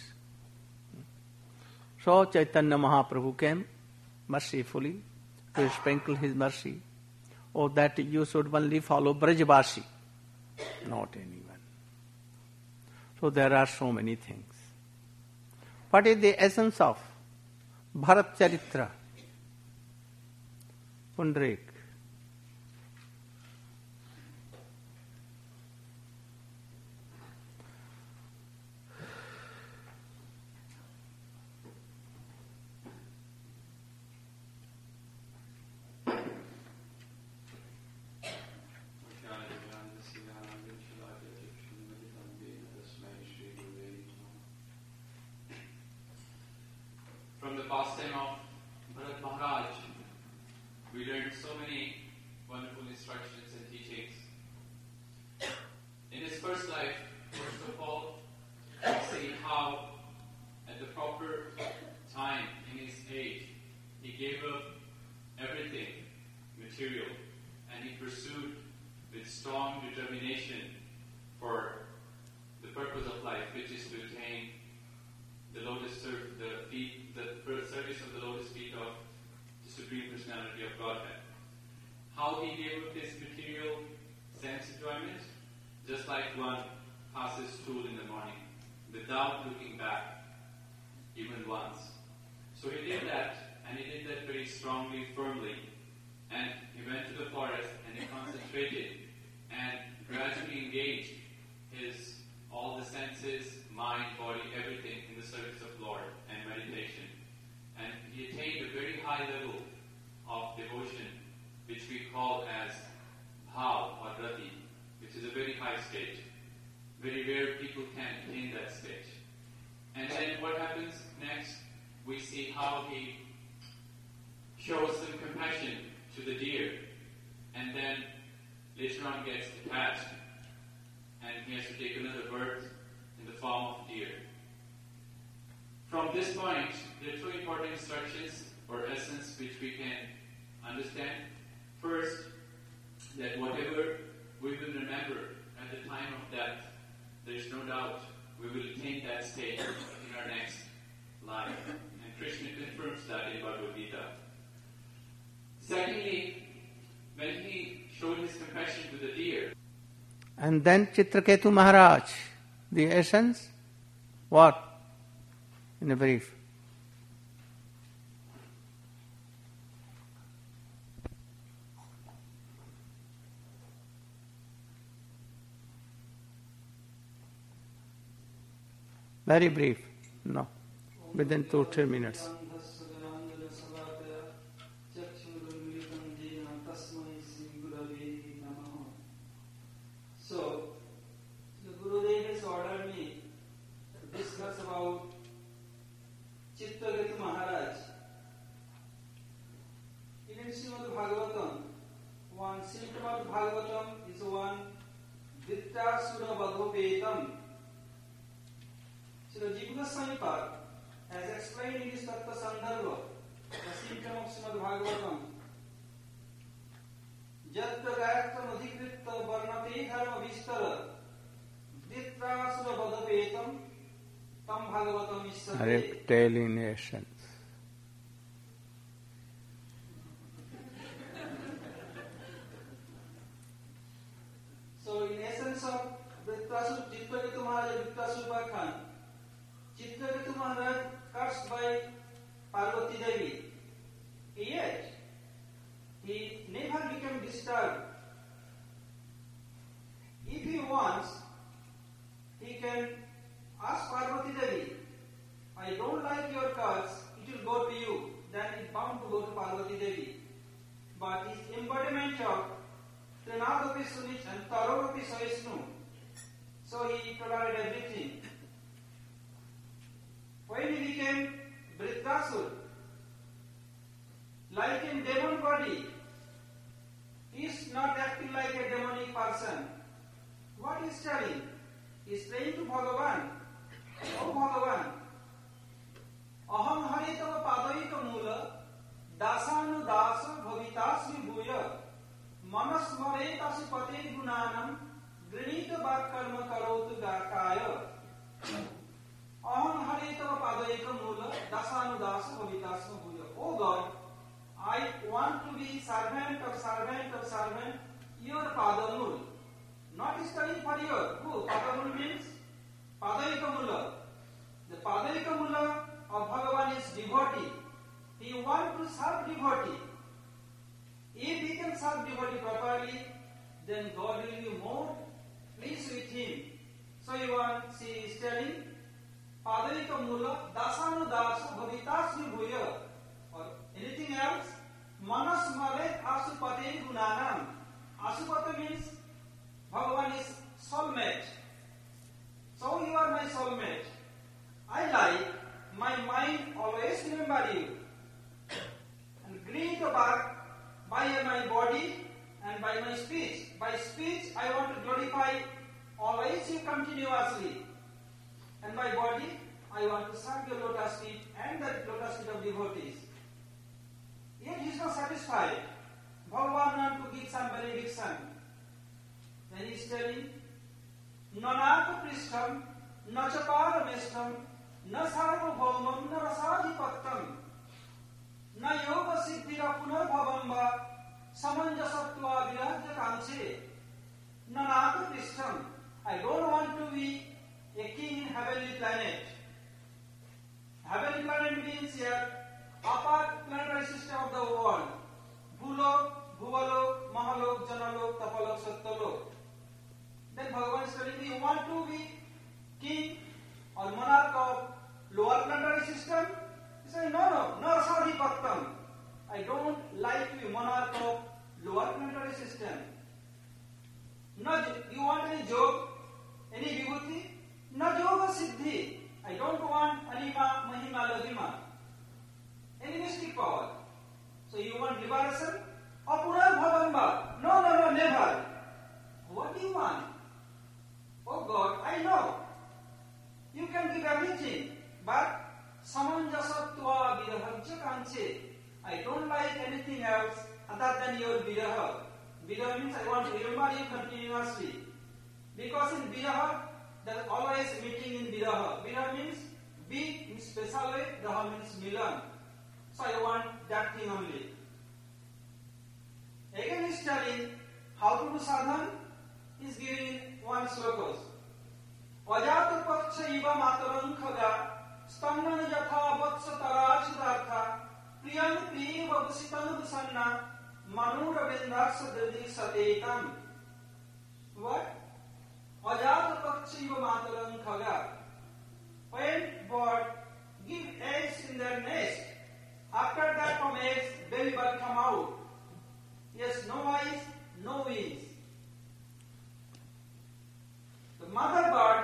So Chaitanya Mahaprabhu came mercifully to sprinkle his mercy. Oh, that you should only follow Brajvasi, not anyone. So there are so many things. What is the essence of Bharat Charitra? Pundarik. From the pastime of Bharat Maharaj, we learned so many wonderful instructions and teachings. In his first life, first of all, we see how at the proper time in his age, he gave up everything material and he pursued with strong determination for the purpose of life, which is to attain the service of the lotus feet of the Supreme Personality of Godhead. How he gave up his material sense enjoyment, just like one passes stool in the morning, without looking back, even once. So he did that, and he did that very strongly, firmly, and he went to the forest and he concentrated and gradually engaged all the senses, mind, body, everything in the service of Lord and meditation. And he attained a very high level of devotion, which we call as bhav or rati, which is a very high stage. Very rare people can attain that stage. And then what happens next? We see how he shows some compassion to the deer, and then later on gets attached, and he has to take another birth in the form of deer. From this point, there are two important instructions or essence which we can understand. First, that whatever we will remember at the time of death, there is no doubt we will attain that state in our next life. And Krishna confirms that in Bhagavad Gita. Secondly, when he showed his compassion to the deer. And then Chitraketu Maharaj, the essence, what? In a brief. Very brief. No. Within 2-3 minutes. So, the Gurudev has ordered me to discuss about Chitraketu Maharaj. In Srimad Bhagavatam, one Srimad Bhagavatam is one Vittasura Vadhopetam. So the Jiva Samhita has explained in his Tattva Sandarbha, the symptom of Srimad Bhagavatam. Jatta Gayatram Adhikritta Varnate Dharma Vistara Dittrasura Vadhopetam Tam Bhagavatam Isate. Reptilian essence. So in essence of Vittasura, Chitraketu Maharaj, Vittasura Khan, Chitraketu Maharaj cursed by Parvati Devi. Yet, he never became disturbed. If he wants, he can ask Parvati Devi, I don't like your curse, it will go to you. Then it's bound to go to Parvati Devi. But his embodiment of Trinadapi Sunich and Tarodapi Saishnu, so he tolerate everything. When he became Vritrasur, like in demon body, he is not acting like a demonic person. What he is telling? He is praying to Bhagavan. Oh Bhagavan, Aham haritava padaita mula dasanu dasa bhavitasmi bhuya manasmaretasi pate gunanam grinita bhat karma karotu gakaya. Aham haritava padaita mula dasanu dasa bhavitasmi bhuya. Oh God, I want to be servant of servant of servant, your Padamul. Not studying for your. Who? Padamul means Padaikamula. The Padaikamula of Bhagavan is devotee. He wants to serve devotee. If he can serve devotee properly, then God will be more pleased with him. So she is telling Padaikamula dasanu dasa bhavitasmi bhuya. Or anything else? Manas malet asupate gunanam. Asupata means Bhagavan is soulmate. So you are my soulmate. I like my mind always remember you. And greet back by my body and by my speech. By speech I want to glorify always you continuously. And by body I want to serve your lotus feet and the lotus feet of devotees. Yet he is not satisfied. Bhagavan wants to give some benediction. Then he is telling, Nanaka Prishtam, Nachaparameshtam, Nasarvabhaumam, Narasajipattam, Na Yoga Siddhira Punarbhavamba, Samanjasatva Virajya Kanche, Nanaka Prishtam. I don't want to be a king in heavenly planet. Heavenly planet means here upper planetary system of the world. Bhulok, Bhuvalok, Mahalok, Janalok, Tapalok, Sattalok. Then Bhagavan is telling me, you want to be king or monarch of lower planetary system? He said, no, Narasajipattam. I don't like to be monarch of lower planetary system. No, you want any job, any vibhuti? No yoga siddhi. I don't want anima, mahima, ladima. Any mystic power. So you want liberation? Apunar bhavamba. No, never. What do you want? Oh God, I know. You can give everything, but Samanjasatva viraha kanche. I don't like anything else other than your viraha. Viraha means I want to remember you continuously. Because in viraha, there is always meeting in viraha. Viraha means be in special way, raha means milan. So I want that thing only. Again he is telling how to do sadhan. He is giving one slokas. Vajata paksha iva mataram khaga stannan yatha vatsa tarachidhartha priyam priva busitan busanna manura vindaksa dadi satetam. What? Vajata paksha iva mataram khaga. When bird give eggs in their nest, after that from eggs, baby bird come out. Yes, no eyes, no wings. The mother bird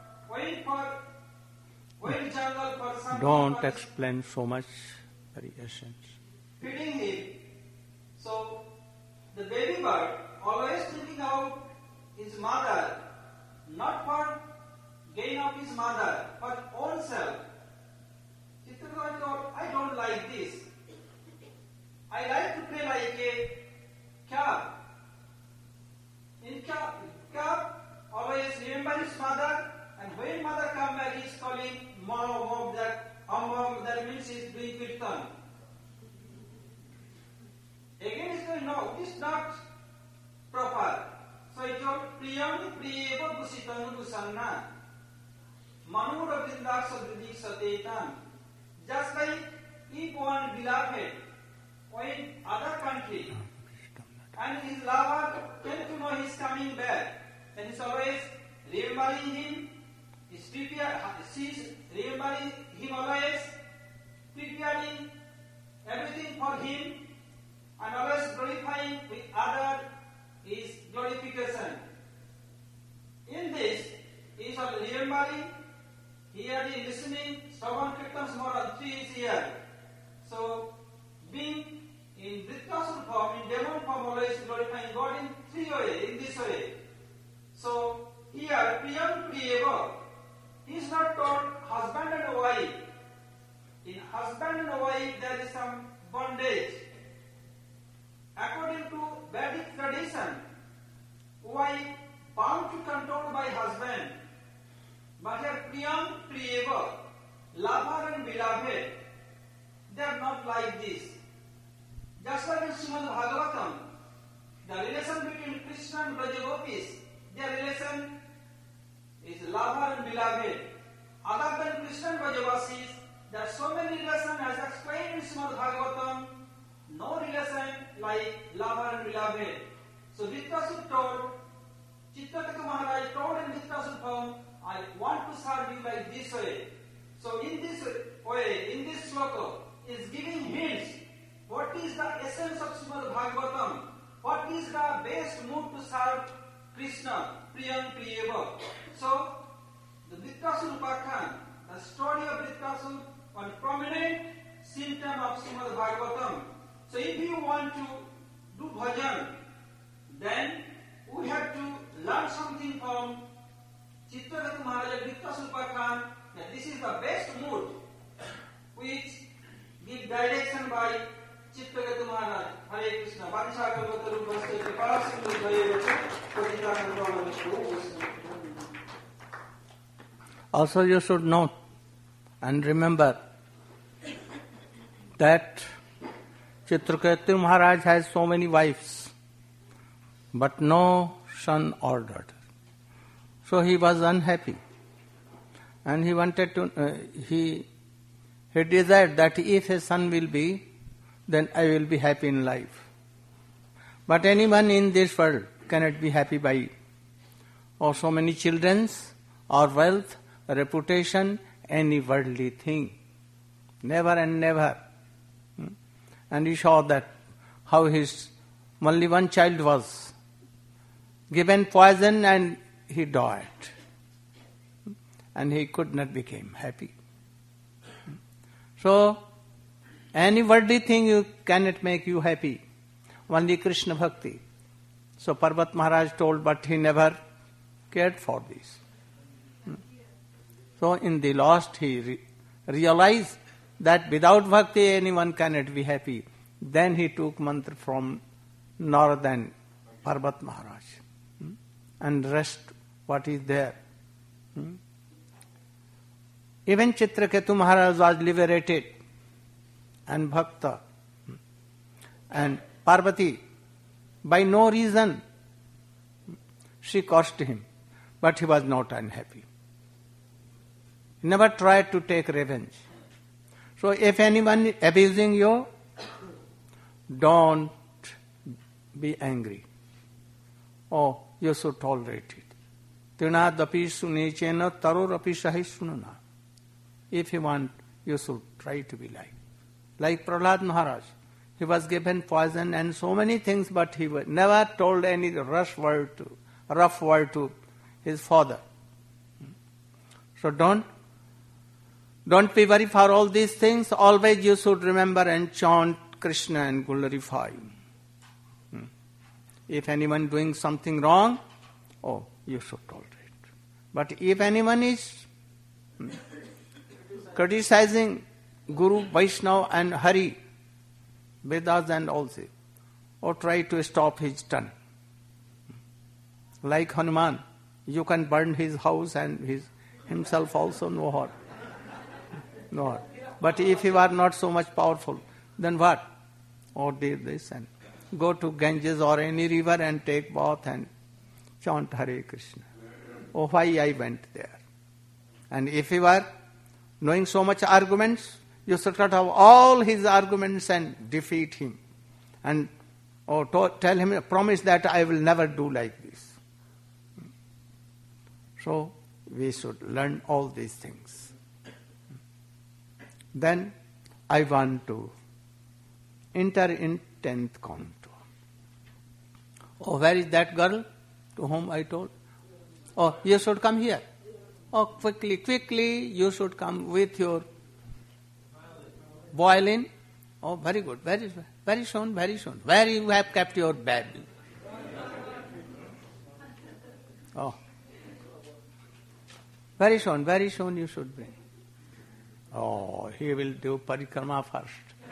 went jungle for some. Don't explain so much variations. Feeding him. So the baby bird always thinking out his mother, not for gain of his mother, but own self. Chitraketu thought, I don't like this. I like to play like a calf. In calf always remember his mother, and when mother come back, he is calling mom, that means he is doing kirtan. Again he is saying, no, this is not proper. So he told, priyam priyeva busitanu busanna manura vindaksa dadi satetam. Just like if one beloved in other country and his lover came to know he is coming back, then he is always remembering him, she is remembering him always, preparing everything for him, and always glorifying with other is glorification. In this, he is remembering, hearing, listening, Shravan Kirtans more than 3 is here. So, being in Vritrasura form, in demon form, always glorifying God in 3 ways, in this way. So, here, Priyam Priyeva, he is not told husband and wife. In husband and wife, there is some bondage. According to Vedic tradition, wife bound to control by husband. But here, Priyam Priyeva, lover and beloved, they are not like this. Just like in Srimad Bhagavatam, the relation between Krishna and Brajagopis, their relation is lover and beloved. Other than Krishna and Brajavasis, there are so many relations as explained in Srimad Bhagavatam, no relation like lover and beloved. So Vritrasura told, Chitraketu Maharaj told in Vritrasura form, I want to serve you like this way. So in this way, in this sloka, is giving hints what is the essence of Srimad Bhagavatam, what is the best mood to serve Krishna, Priyam Priyeva. So, the Vritrasura Upakhan, the story of Vritrasura, one prominent symptom of Srimad Bhagavatam. So if you want to do bhajan, then we have to learn something from Chitraketu Maharaj, Vritrasura Upakhan, that this is the best mood which give direction by Chitraketu Maharaj. Hare Krishna. Vansha Kalpataru Vaste Kripalasimru Bhayevacha Patitanam Pramavishnu. Also you should note and remember that Chitraketu Maharaj has so many wives, but no son or daughter. So he was unhappy. And he wanted to, he desired that if a son will be, then I will be happy in life. But anyone in this world cannot be happy by or so many children, or wealth, reputation, any worldly thing. Never and never. And he saw that how his only one child was given poison and he died. And he could not become happy. So, any worldly thing you cannot make you happy. Only Krishna Bhakti. So Parvat Maharaj told, but he never cared for this. So in the last he realized that without bhakti anyone cannot be happy, then he took mantra from Narad Parvat Maharaj. And rest what is there. Even Chitraketu Maharaj was liberated and Bhakta. And Parvati, by no reason, she cursed him, but he was not unhappy. He never tried to take revenge. So if anyone abusing you, don't be angry. Oh, you should tolerate it. Trinadapi sunechena tarorapi sahisununa. If you want, you should try to be like Prahlad Maharaj. He was given poison and so many things, but he never told any rough word to his father. So don't be worried for all these things. Always you should remember and chant Krishna and glorify him. If anyone doing something wrong, you should tolerate. But if anyone is criticizing Guru, Vaishnava and Hari, Vedas and all this, or try to stop his tongue. Like Hanuman, you can burn his house and himself also, no harm. No harm. But if you are not so much powerful, then what? Or do this and go to Ganges or any river and take bath and chant Hare Krishna. Oh, why I went there? And if you are knowing so much arguments, you should cut off all his arguments and defeat him. And tell him, promise that I will never do like this. So, we should learn all these things. Then, I want to enter in 10th canto. Oh, where is that girl to whom I told? Oh, you should come here. Oh, quickly, you should come with your violin. Oh, very good. Very soon. Where you have kept your bed? Oh. Very soon you should bring. Oh, he will do parikrama first.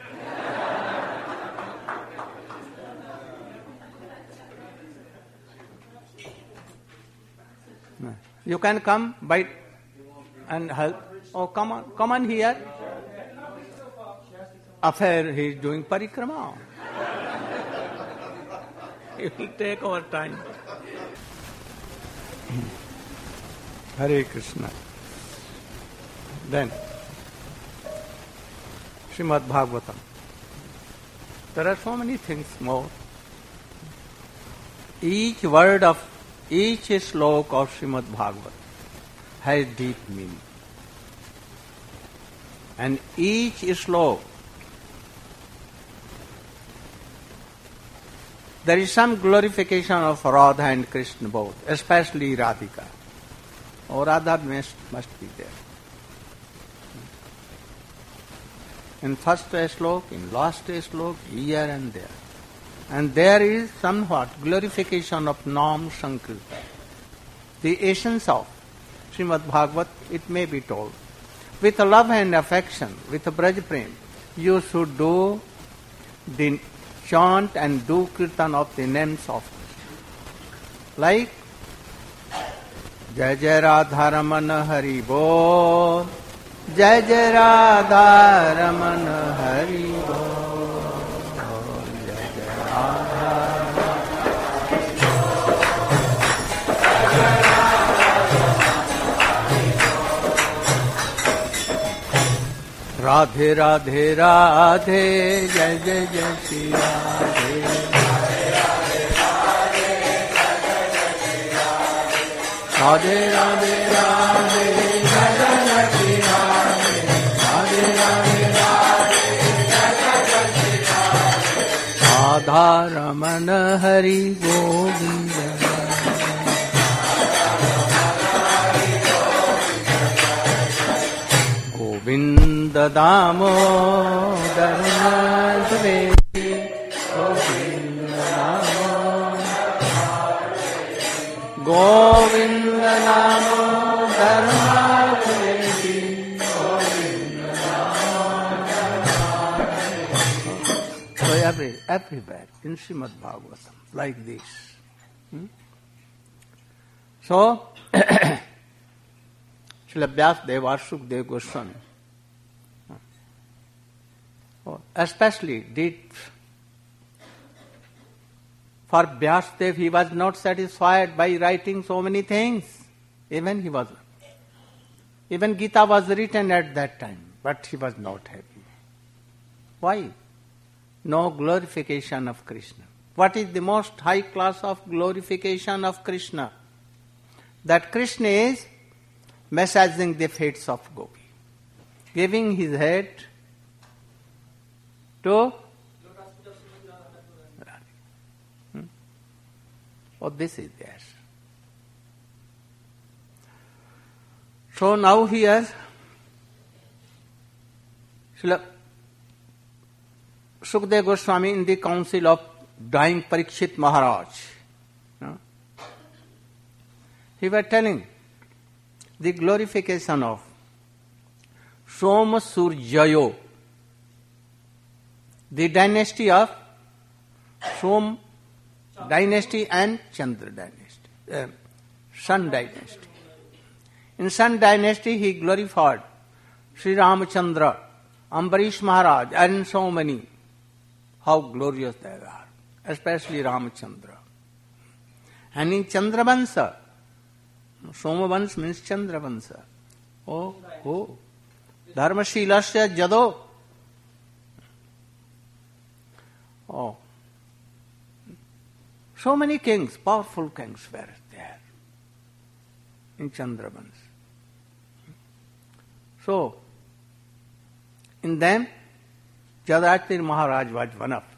You can come by and help. Oh, come on here. Affair, he is doing parikrama. It will take our time. Hare Krishna. Then, Srimad Bhagavatam. There are so many things more. Each word of each slok of Srimad Bhagavatam has deep meaning. And each slok, there is some glorification of Radha and Krishna both, especially Radhika. Or Radha must be there. In first slok, in last slok, here and there. And there is somewhat glorification of Nam Sankirtan. The essence of Srimad Bhagavat, it may be told. With love and affection, with Braj Prem, you should do the chant and do kirtan of the names of Krishna. Like Jai Jai Radha Ramana Hari Bol, Jai Jai Radha Ramana Hari Bol, Jai Jai Radha. Radhe Radhe Radhe, Jai Jai Jai Shri Radhe. Radhe Radhe Radhe, Jai Jai Shri Radhe. Radhe Radhe Radhe, Jai Jai Shri Radhe. Radha Ramana Hari Govinda. Govinda Damodar Madhveti, Govinda Damodar, Govinda Damodar Madhveti, Govinda everywhere in Srimad Bhagavatam, like this. So, Srila Vyasadeva or Sukadeva Goswami especially did. For Vyasadeva, he was not satisfied by writing so many things. Even Gita was written at that time, but he was not happy. Why? No glorification of Krishna. What is the most high class of glorification of Krishna? That Krishna is massaging the feet of Gopi, giving his head to this is there. So now here, Sukadeva Goswami in the council of dying Parikshit Maharaj, he was telling the glorification of Soma Surjayo, the dynasty of Som dynasty and Chandra dynasty, Sun dynasty. In Sun dynasty he glorified Sri Ramachandra, Ambarish Maharaj and so many. How glorious they are, especially Ramachandra. And in Chandravansa, Somavans means Chandravansa. Dharmashilasya Jado. So many kings, powerful kings were there in Chandravans. So, in them, Jadratri Maharaj was one of.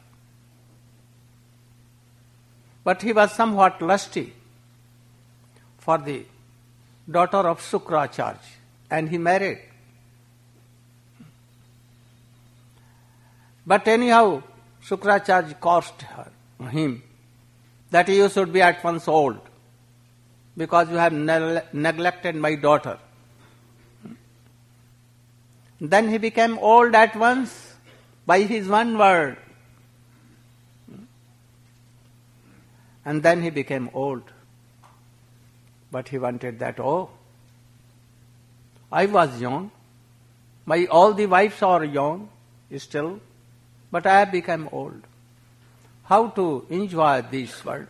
But he was somewhat lusty for the daughter of Sukracharya, and he married. But anyhow, Sukracharya cursed him that you should be at once old because you have neglected my daughter. Then he became old at once by his one word. And then he became old. But he wanted that, I was young. All the wives are young still, but I have become old. How to enjoy this world?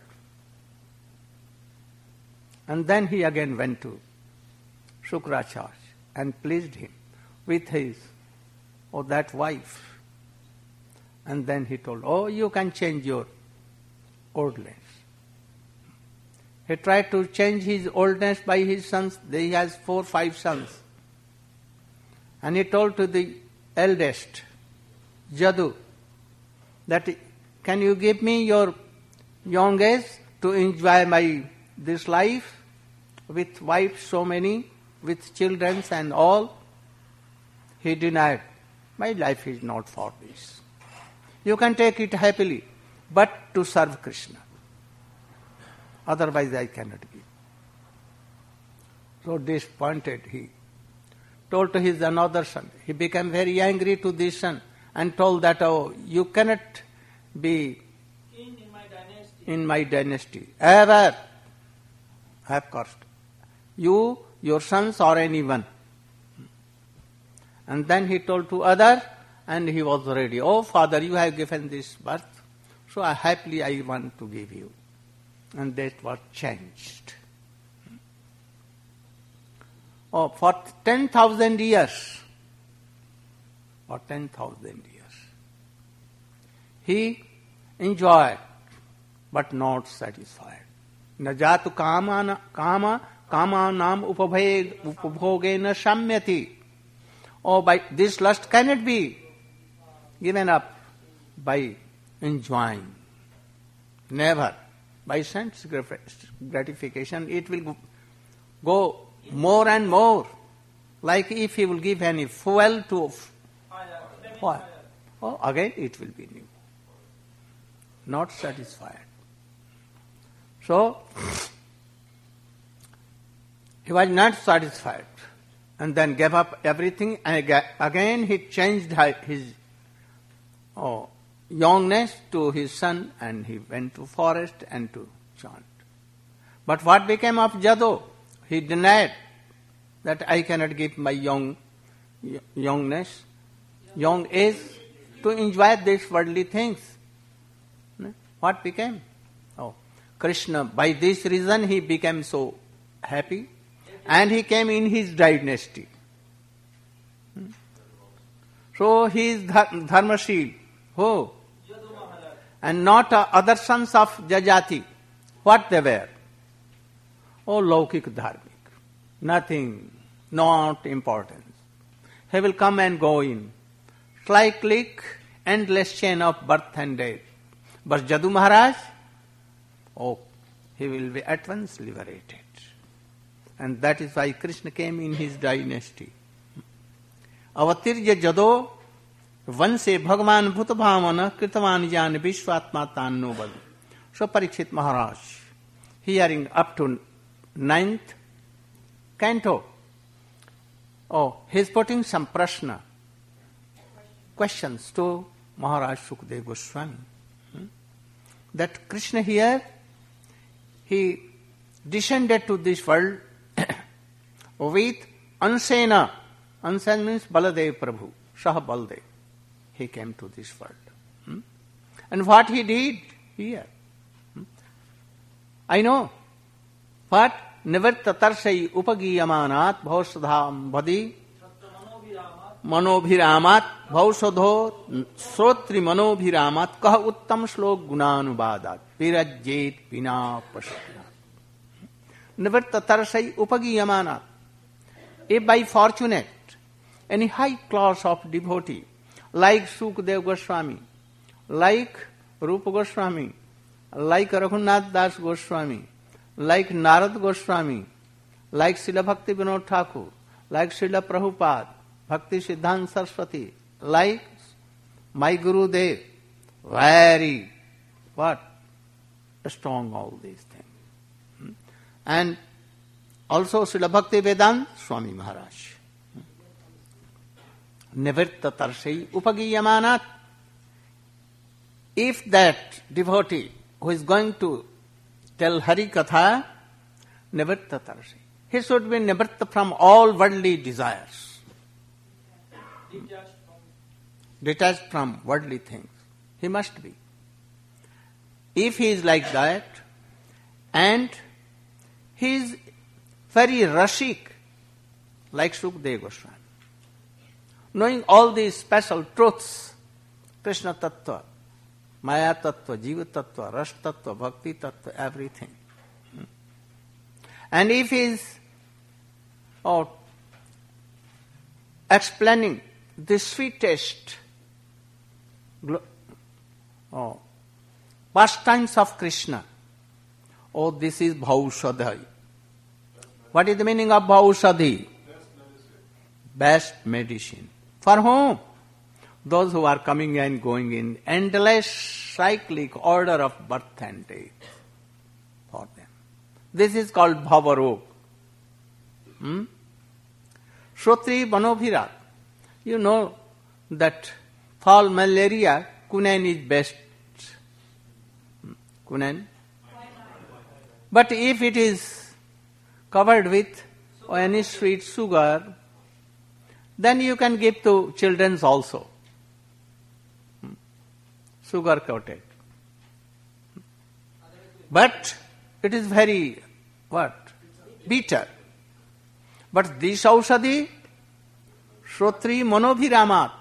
And then he again went to Sukracharya and pleased him with his, that wife. And then he told, you can change your oldness. He tried to change his oldness by his sons. He has 4, 5 sons. And he told to the eldest, Jadu, that can you give me your young age to enjoy this life with wives so many, with children and all? He denied, my life is not for this. You can take it happily, but to serve Krishna. Otherwise I cannot give. So disappointed he told to his another son. He became very angry to this son and told that, you cannot be in my dynasty. Ever. I have cursed. You, your sons or anyone. And then he told to other, and he was ready. Father, you have given this birth, so happily I want to give you. And that was changed. For 10,000 years, he enjoyed, but not satisfied. Najatu kama nam upabhogena samyati. By this lust cannot be given up by enjoying. Never. By sense gratification, it will go more and more. Like if he will give any fuel to fire, again it will be new. Not satisfied. So, he was not satisfied and then gave up everything, and again he changed his youngness to his son, and he went to forest and to chant. But what became of Jado? He denied that I cannot give my young age to enjoy these worldly things. What became? Oh, Krishna, by this reason he became so happy, and he came in his dynasty. So he is Dharmashil. Who? And not other sons of Jajati. What they were? Oh, Laukik Dharmik. Nothing, not importance. He will come and go in. Slightly endless chain of birth and death. But Jadu Maharaj, oh, he will be at once liberated. And that is why Krishna came in his dynasty. Avatirya Jado Vanse Bhagavan Bhuta Bhavana Kirtavan Jan Vishwatma Tanno Bal. So Parikshit Maharaj, hearing up to 9th canto, oh, he is putting some questions to Maharaj Sukadeva Goswami. That Krishna here, he descended to this world with Ansena. Ansena means Baladev Prabhu, Shah Baldev. He came to this world. And what he did here? I know. What? Nivartatarsai upagiyamanat bhausodham bhadi manobhiramat bhausodho srotri manobhiramat kah uttam shlok gunanubadat pirajjet vina pashatna. Nivartatarsai upagiyamanat. If by fortunate, any high class of devotee, like Sukadeva Goswami, like Rupa Goswami, like Raghunath Das Goswami, like Narad Goswami, like Srila Bhakti Vinod Thakur, like Srila Prabhupada, Bhakti Siddhanta Saraswati, like my Guru Dev, very, strong all these things. And also Srila Bhakti Vedanta Swami Maharaj. Nivarta Tarsai Upagiyamanat. If that devotee who is going to tell Hari Katha, Nivarta Tarsai, he should be nivarta from all worldly desires. Detached from worldly things. He must be. If he is like that, and he is very rashik, like Sukadeva Goswami, knowing all these special truths, Krishna Tattva, Maya Tattva, Jiva Tattva, Ras Tattva, Bhakti Tattva, everything. And if he is explaining the sweetest pastimes of Krishna, this is Bhaushadhi. What is the meaning of Bhaushadhi? Best medicine. For whom? Those who are coming and going in endless cyclic order of birth and death. For them. This is called Bhavarog. Shrotri Manobhirat. You know that for malaria, quinine is best. Quinine. But if it is covered with any sweet sugar, then you can give to children also. Sugar coated. But it is very, bitter. But this Aushadhi, Shrotri Manobhiramat.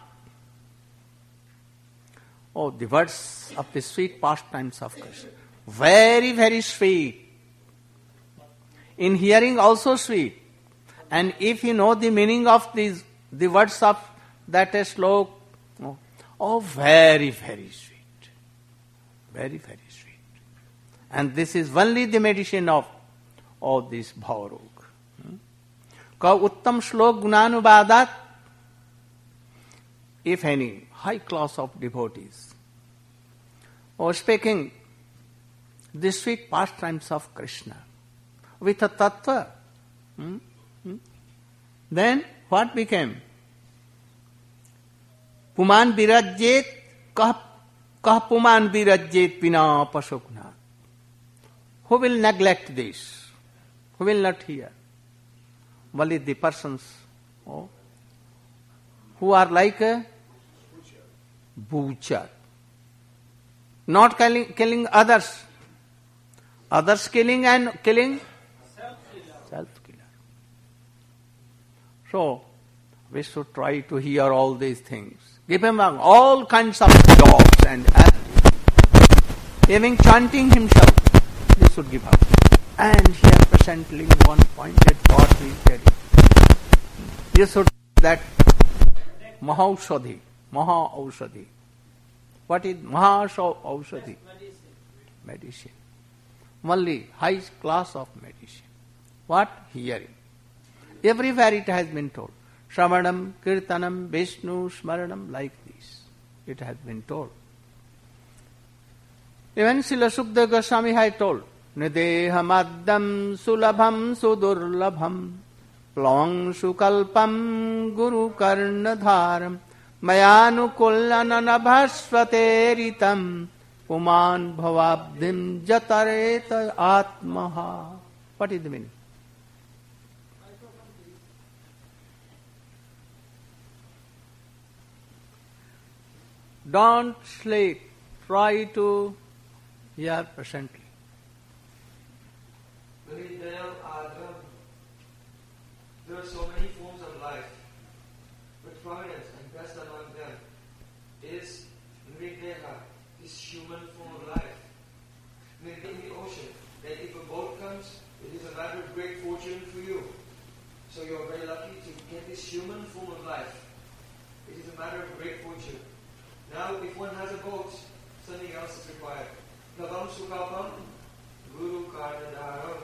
The words of the sweet pastimes of Krishna. Very, very sweet. In hearing also sweet. And if you know the meaning of the words of that slok, very, very sweet. Very, very sweet. And this is only the medicine of all this bhavarog. Ka uttam shlok gunanubadat. If any high class of devotees speaking the sweet pastimes of Krishna with a tattva, then what became? Puman birajjet kah Kahpuman virajjet pina pasukna. Who will neglect this? Who will not hear? Only the persons who are like a butcher. Not killing others. Others killing and killing self-killer. So, we should try to hear all these things. Give him all kinds of jobs and activities. Even chanting himself, we should give up. And here presently one pointed thought is telling. You should that Mahaushadhi. What is Mahaushadhi? Medicine. Only highest class of medicine. What? Hearing. Everywhere it has been told. Shravanam, Kirtanam, Vishnu, Smaranam, like this. It has been told. Even Srila Sukadeva Goswami had told, Nidehamaddam sulabham sudurlabham plong sukalpam guru karnadharam mayanukullananabhasvateritam puman bhavabdim jatareta atmaha. What is the meaning? Don't sleep. Try to hear presently. There are so many forms of life, but prominent and best among them is Mrideha, this human form of life. In the ocean, that if a boat comes, it is a matter of great fortune for you. So you are very lucky to get this human form of life. It is a matter of great fortune. Now, if one has a boat, something else is required. Kabam sukapam, guru karnadaram.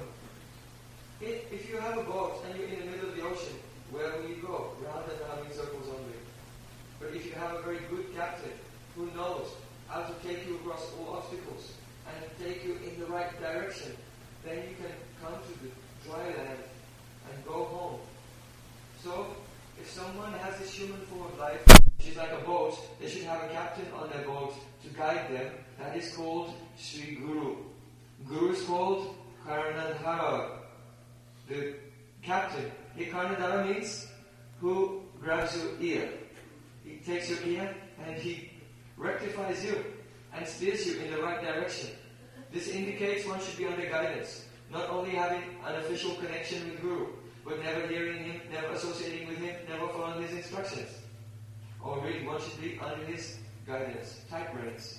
If you have a boat and you're in the middle of the ocean, where will you go? Round and round in circles only. But if you have a very good captain who knows how to take you across all obstacles and take you in the right direction, then you can come to the dry land and go home. So, if someone has this human form of life, which is like a boat, they should have a captain on their boat to guide them. That is called Sri Guru. Guru is called Karnadhara, the captain. Karnadhara means who grabs your ear. He takes your ear and he rectifies you and steers you in the right direction. This indicates one should be under guidance, not only having an official connection with Guru, but never hearing him, never associating with him, never following his instructions. Or really, one should be under his guidance, tight reins.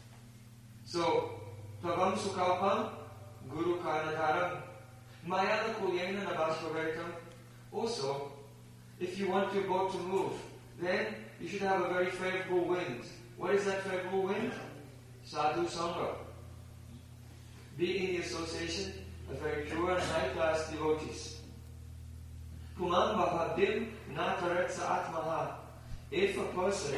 So, Tavam Sukalpam, Guru Karnadharam, Mayana Kulyena Nabhasvavaritam. Also, if you want your boat to move, then you should have a very favorable wind. What is that favorable wind? Sadhu Sangha. Be in the association of very pure and high-class devotees. Kumam Bhavabdim Nataretsa Atmaha. If a person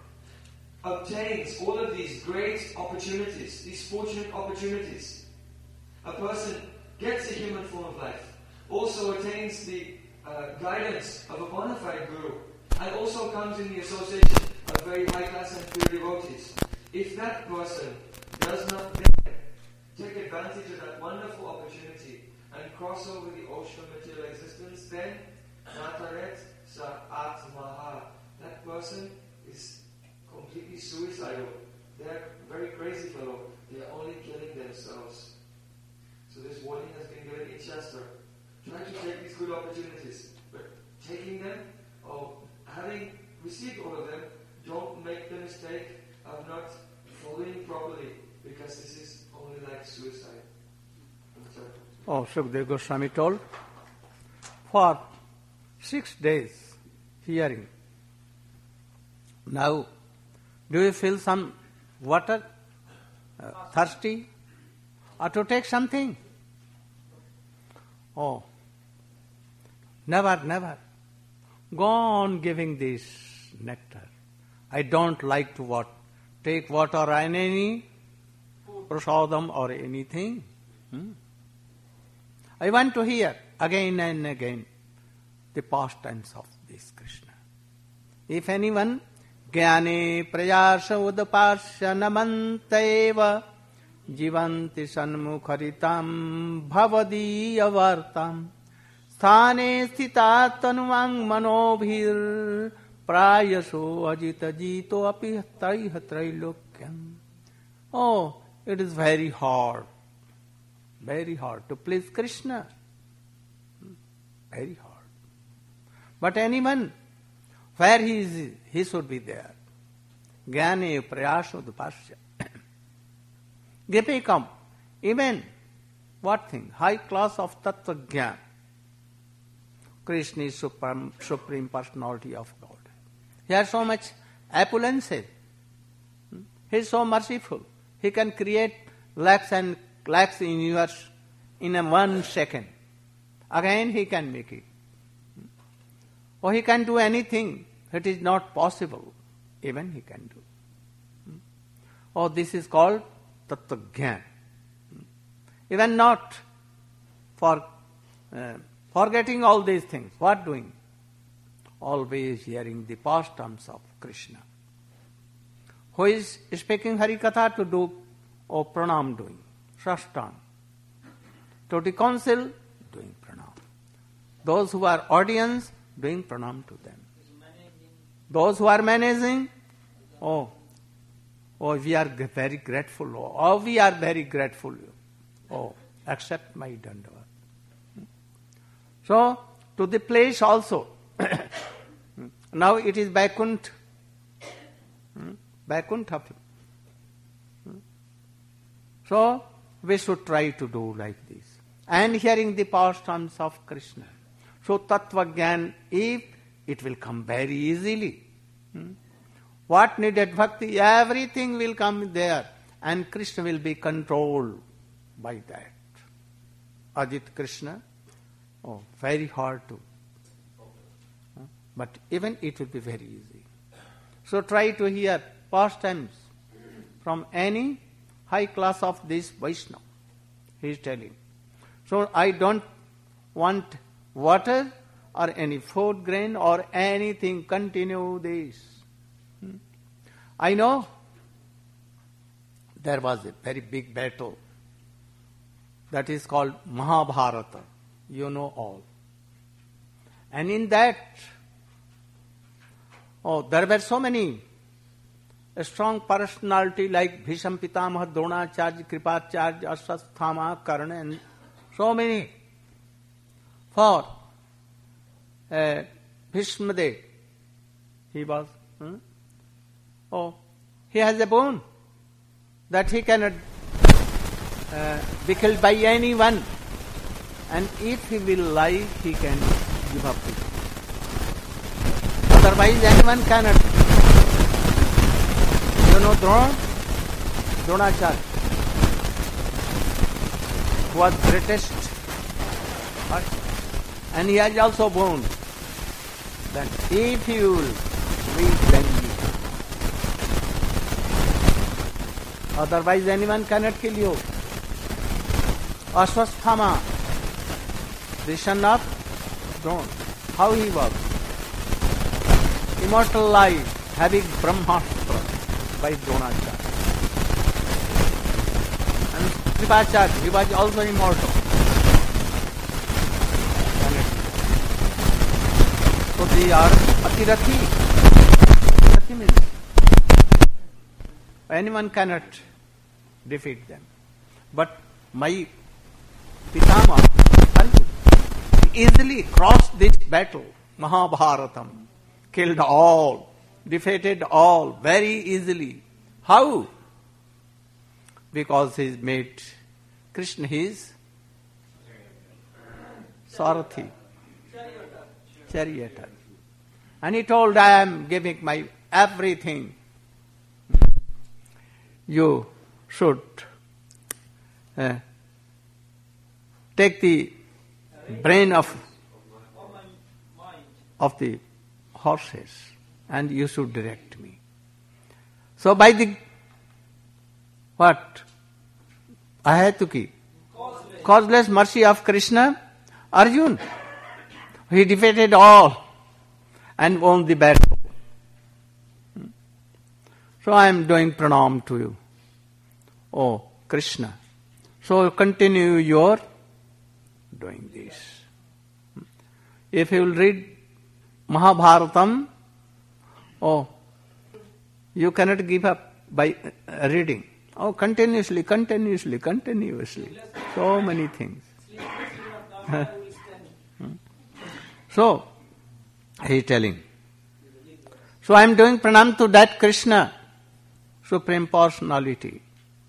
obtains all of these great opportunities, these fortunate opportunities, a person gets a human form of life, also attains the guidance of a bona fide guru, and also comes in the association of very high class and pure devotees. If that person does not then take advantage of that wonderful opportunity and cross over the ocean of material existence, then Nataret Sa Atmaha. That person is completely suicidal. They're a very crazy fellow. They're only killing themselves. So this warning has been given in Shastra. Try to take these good opportunities, but taking them or having received all of them, don't make the mistake of not following properly, because this is only like suicide. Oh, Sukadeva Goswami told, for 6 days hearing. Now, do you feel some water, thirsty, or to take something? Oh, never. Go on giving this nectar. I don't like to take water and any prasadam or anything. I want to hear again and again the pastimes of this Krishna. If anyone Jnane prayasa udapasya namanteva jivanti sanmukharitam bhavadiya vartam sthane sthita tanuvang manobhir prayaso ajita jito api trailokyam. Oh, it is very hard to please Krishna. Very hard. But anyone, where he is, he should be there. Jnane prayasa udapasya. They may come. Even, what thing? High class of Tattva Jnana. Krishna is supreme personality of God. He has so much opulence. He is so merciful. He can create lakhs and lakhs in universe in a 1 second. Again he can make it. Or he can do anything that is not possible. Even he can do. Oh, this is called Tattva Jnana. Even not for forgetting all these things. What doing? Always hearing the pastimes of Krishna. Who is speaking Harikatha to do? Oh, pranam doing. Sashtang. To the council, doing pranam. Those who are audience, doing pranam to them. Those who are managing, oh, we are very grateful. Oh, we are very grateful. Oh, accept my dandavat. So, to the place also. Now it is Vaikuntha. Vaikuntha. So, we should try to do like this. And hearing the pastimes of Krishna. So, Tattva Jnana, if it will come very easily. What needed bhakti? Everything will come there. And Krishna will be controlled by that. Ajit Krishna. Oh, very hard to. But even it will be very easy. So try to hear pastimes from any high class of this Vaishnava. He is telling. So I don't want water or any food grain or anything. Continue this. I know there was a very big battle that is called Mahabharata. You know all. And in that, there were so many strong personality like Bhisham Pitamaha, Dronacharya, Kripacharya, Ashwasthama, Karna, and so many. For Bhishmadev, he was, he has a boon that he cannot be killed by anyone. And if he will lie, he can give up it. Otherwise, anyone cannot. You know Dronacharya was greatest. And he has also boon that if you will read, then you. Otherwise, anyone cannot kill you. Ashwasthama, the son of Drona, how he was? Immortal life, having Brahmastra by Dronacharya. And Kripacharya, he was also immortal. So they are Atirathi. Atirathi means anyone cannot defeat them. But my Pitama easily crossed this battle, Mahabharatam, killed all, defeated all very easily. How? Because he made Krishna his Sarathi, charioteer. And he told, I am giving my everything. You should take the brain of the horses and you should direct me. So by the what? Ahatuki, causeless mercy of Krishna, Arjuna, he defeated all and won the battle. So I am doing pranam to you. Oh, Krishna. So continue your doing this. If you will read Mahabharatam, oh, you cannot give up by reading. Oh, continuously. So many things. So, he is telling. So I am doing pranam to that Krishna, Supreme Personality.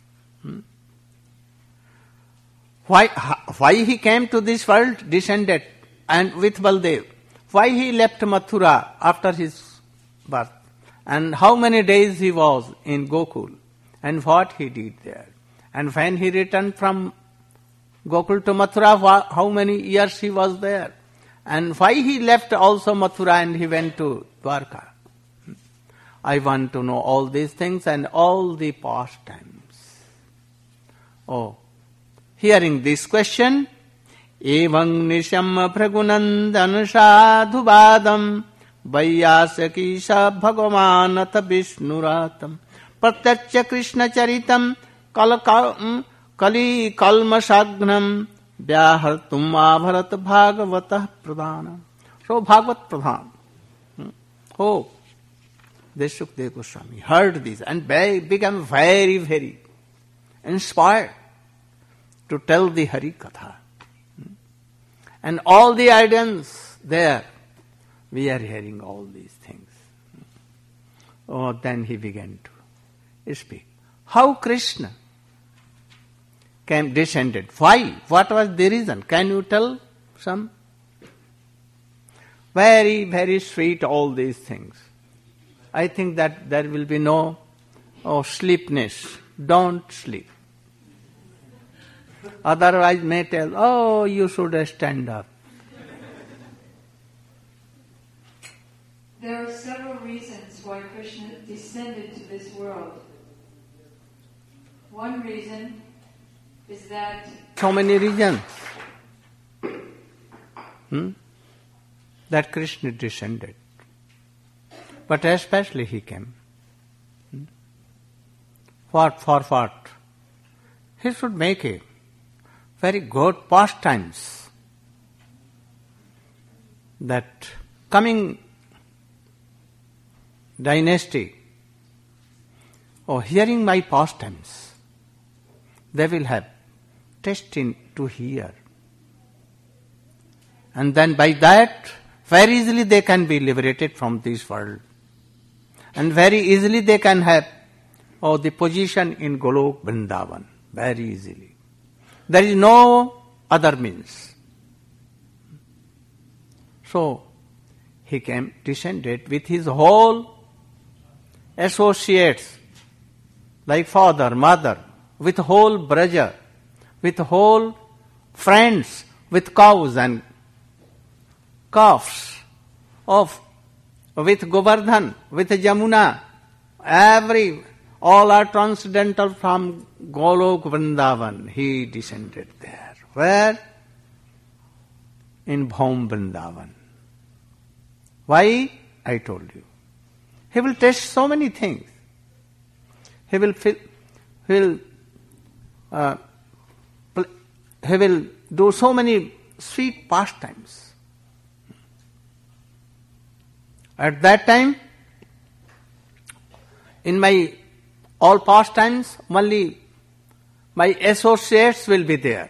Why he came to this world, descended, and with Baldev? Why he left Mathura after his birth? And how many days he was in Gokul? And what he did there? And when he returned from Gokul to Mathura, how many years he was there? And why he left also Mathura and he went to Dwarka? I want to know all these things and all the pastimes. Oh, hearing this question, Evang nisham pragunandan sadhubadam Vaiyasakisha bhagavanatha vishnuratam Pratyachya krishna charitam kali kalmashagnam Vyahartum abharat bhagavatah pradhanam. So Bhagavat Pradhan. Oh, Deshukdev Goswami heard this and became very, very inspired to tell the Hari Katha. And all the audience there, we are hearing all these things. Oh, then he began to speak. How Krishna came descended? Why? What was the reason? Can you tell some? Very, very sweet all these things. I think that there will be no sleepness. Don't sleep. Otherwise may tell, oh, you should stand up. There are several reasons why Krishna descended to this world. One reason is that... So many reasons that Krishna descended. But especially he came. For what? He should make a very good pastimes. That coming dynasty, hearing my pastimes, they will have tasting to hear. And then by that, very easily they can be liberated from this world. And very easily they can have the position in Golok Vrindavan. Very easily. There is no other means. So, he came, descended with his whole associates, like father, mother, with whole Braja, with whole friends, with cows and calves, with Govardhan, with Jamuna, all are transcendental from Golok Vrindavan. He descended there. Where? In Bhaum Vrindavan. Why? I told you. He will taste so many things. He will do so many sweet pastimes. At that time, in my all pastimes, only my associates will be there.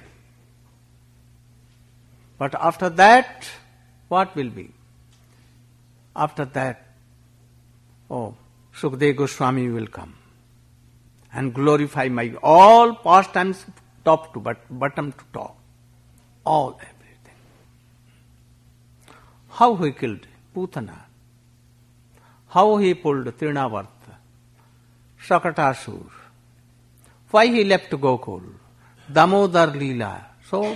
But after that, what will be? After that, Sukadeva Goswami will come and glorify my all pastimes, top to bottom to top. All, everything. How he killed Putana. How he pulled Trinavarta, Shakatasur. Why he left Gokul, Damodar Leela. So,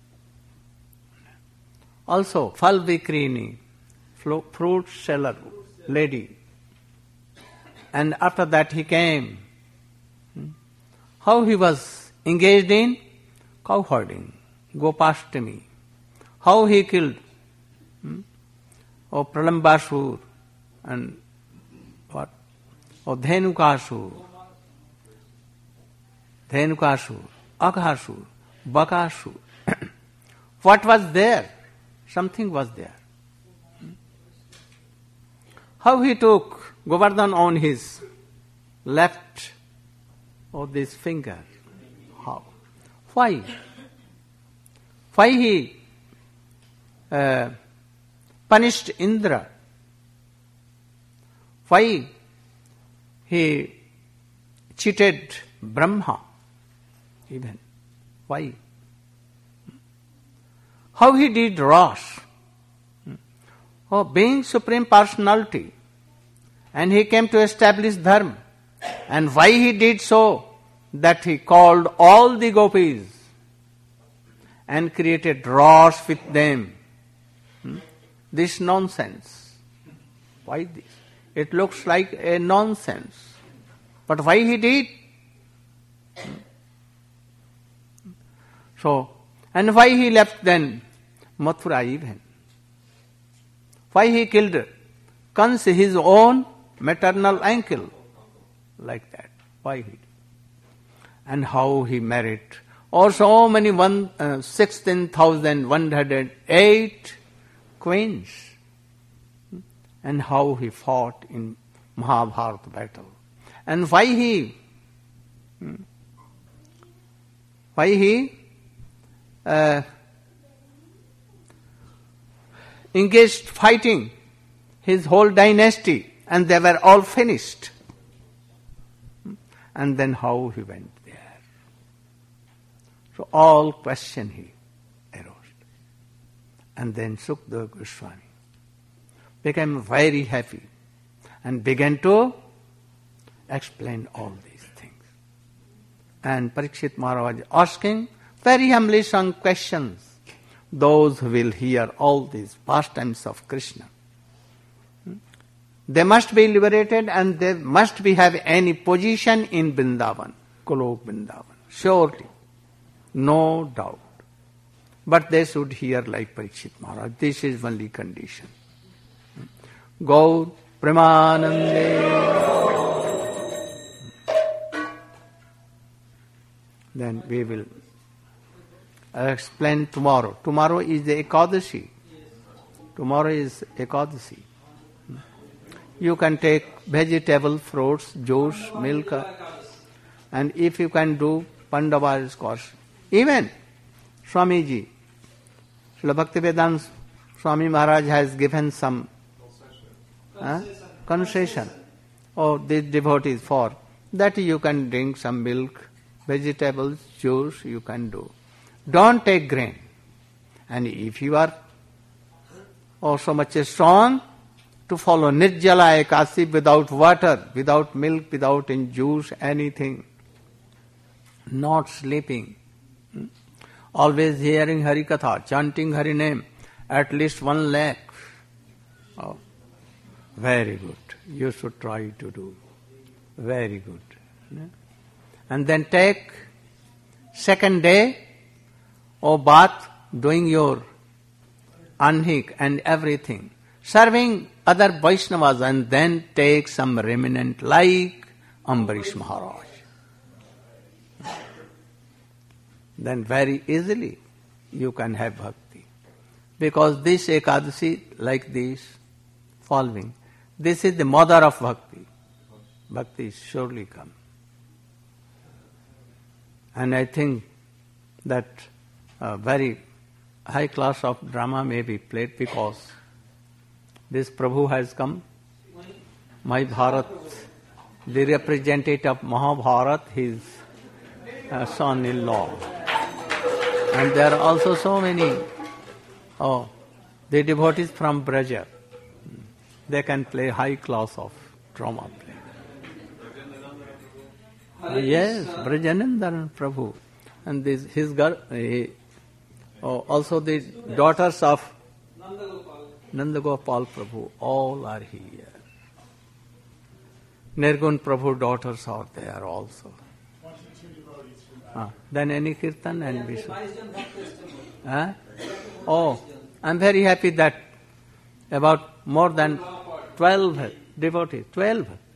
also Phal Vikrini, fruit seller, lady. And after that he came. How he was engaged in cow herding, Gopashtami. How he killed Pralambasur and or Dhenukasur, Aghasur, Bakasur. What was there? Something was there. How he took Govardhan on his left of this finger. How? Why? Why he punished Indra? Why he cheated Brahma? Even. Why? How he did Ras? Oh, being Supreme Personality, and he came to establish Dharma. And why he did so? That he called all the gopis and created Ras with them. This nonsense. Why this? It looks like a nonsense. But why he did? So, and why he left then Mathura even? Why he killed Kansa, his own maternal uncle? Like that. Why he did? And how he married so many 16,108 queens. And how he fought in Mahabharata battle. And why he engaged fighting his whole dynasty, and they were all finished. And then how he went there. So all question he arose. And then Sukadeva Goswami became very happy and began to explain all these things. And Parikshit Maharaj was asking very humbly some questions. Those who will hear all these pastimes of Krishna, they must be liberated and they must be have any position in Vrindavan, Golok Vrindavan. Surely, no doubt. But they should hear like Parikshit Maharaj. This is only condition. Gaur Premanande. Then we will explain tomorrow. Tomorrow is the Ekadashi. Tomorrow is Ekadashi. You can take vegetable, fruits, juice, milk, and if you can do Pandava's course. Even Swamiji, Srila Bhaktivedanta Swami Maharaj has given some concession. Oh, these devotees for that you can drink some milk, vegetables, juice you can do. Don't take grain. And if you are so much strong to follow Nirjala Ekasi without water, without milk, without juice, anything, not sleeping, always hearing Hari Katha, chanting Hari name, at least 1 lakh. Oh, very good. You should try to do. Very good. And then take second day, bath, doing your anhik and everything, serving other Vaishnavas, and then take some remnant like Ambarish Maharaj. Then very easily you can have bhakti. Because this Ekadashi, like this, following, this is the mother of bhakti. Bhakti is surely come. And I think that a very high class of drama may be played because this Prabhu has come. My Bharat, the representative of Mahabharat, his son-in-law. And there are also so many, the devotees from Braja. They can play high class of drama play. Yes, Brajanandan Prabhu. And his girl, also the daughters of Nandagopal Prabhu, all are here. Nirgun Prabhu daughters are there also. Then any kirtan and Vishnu. I'm very happy that about more than 12 devotees, 12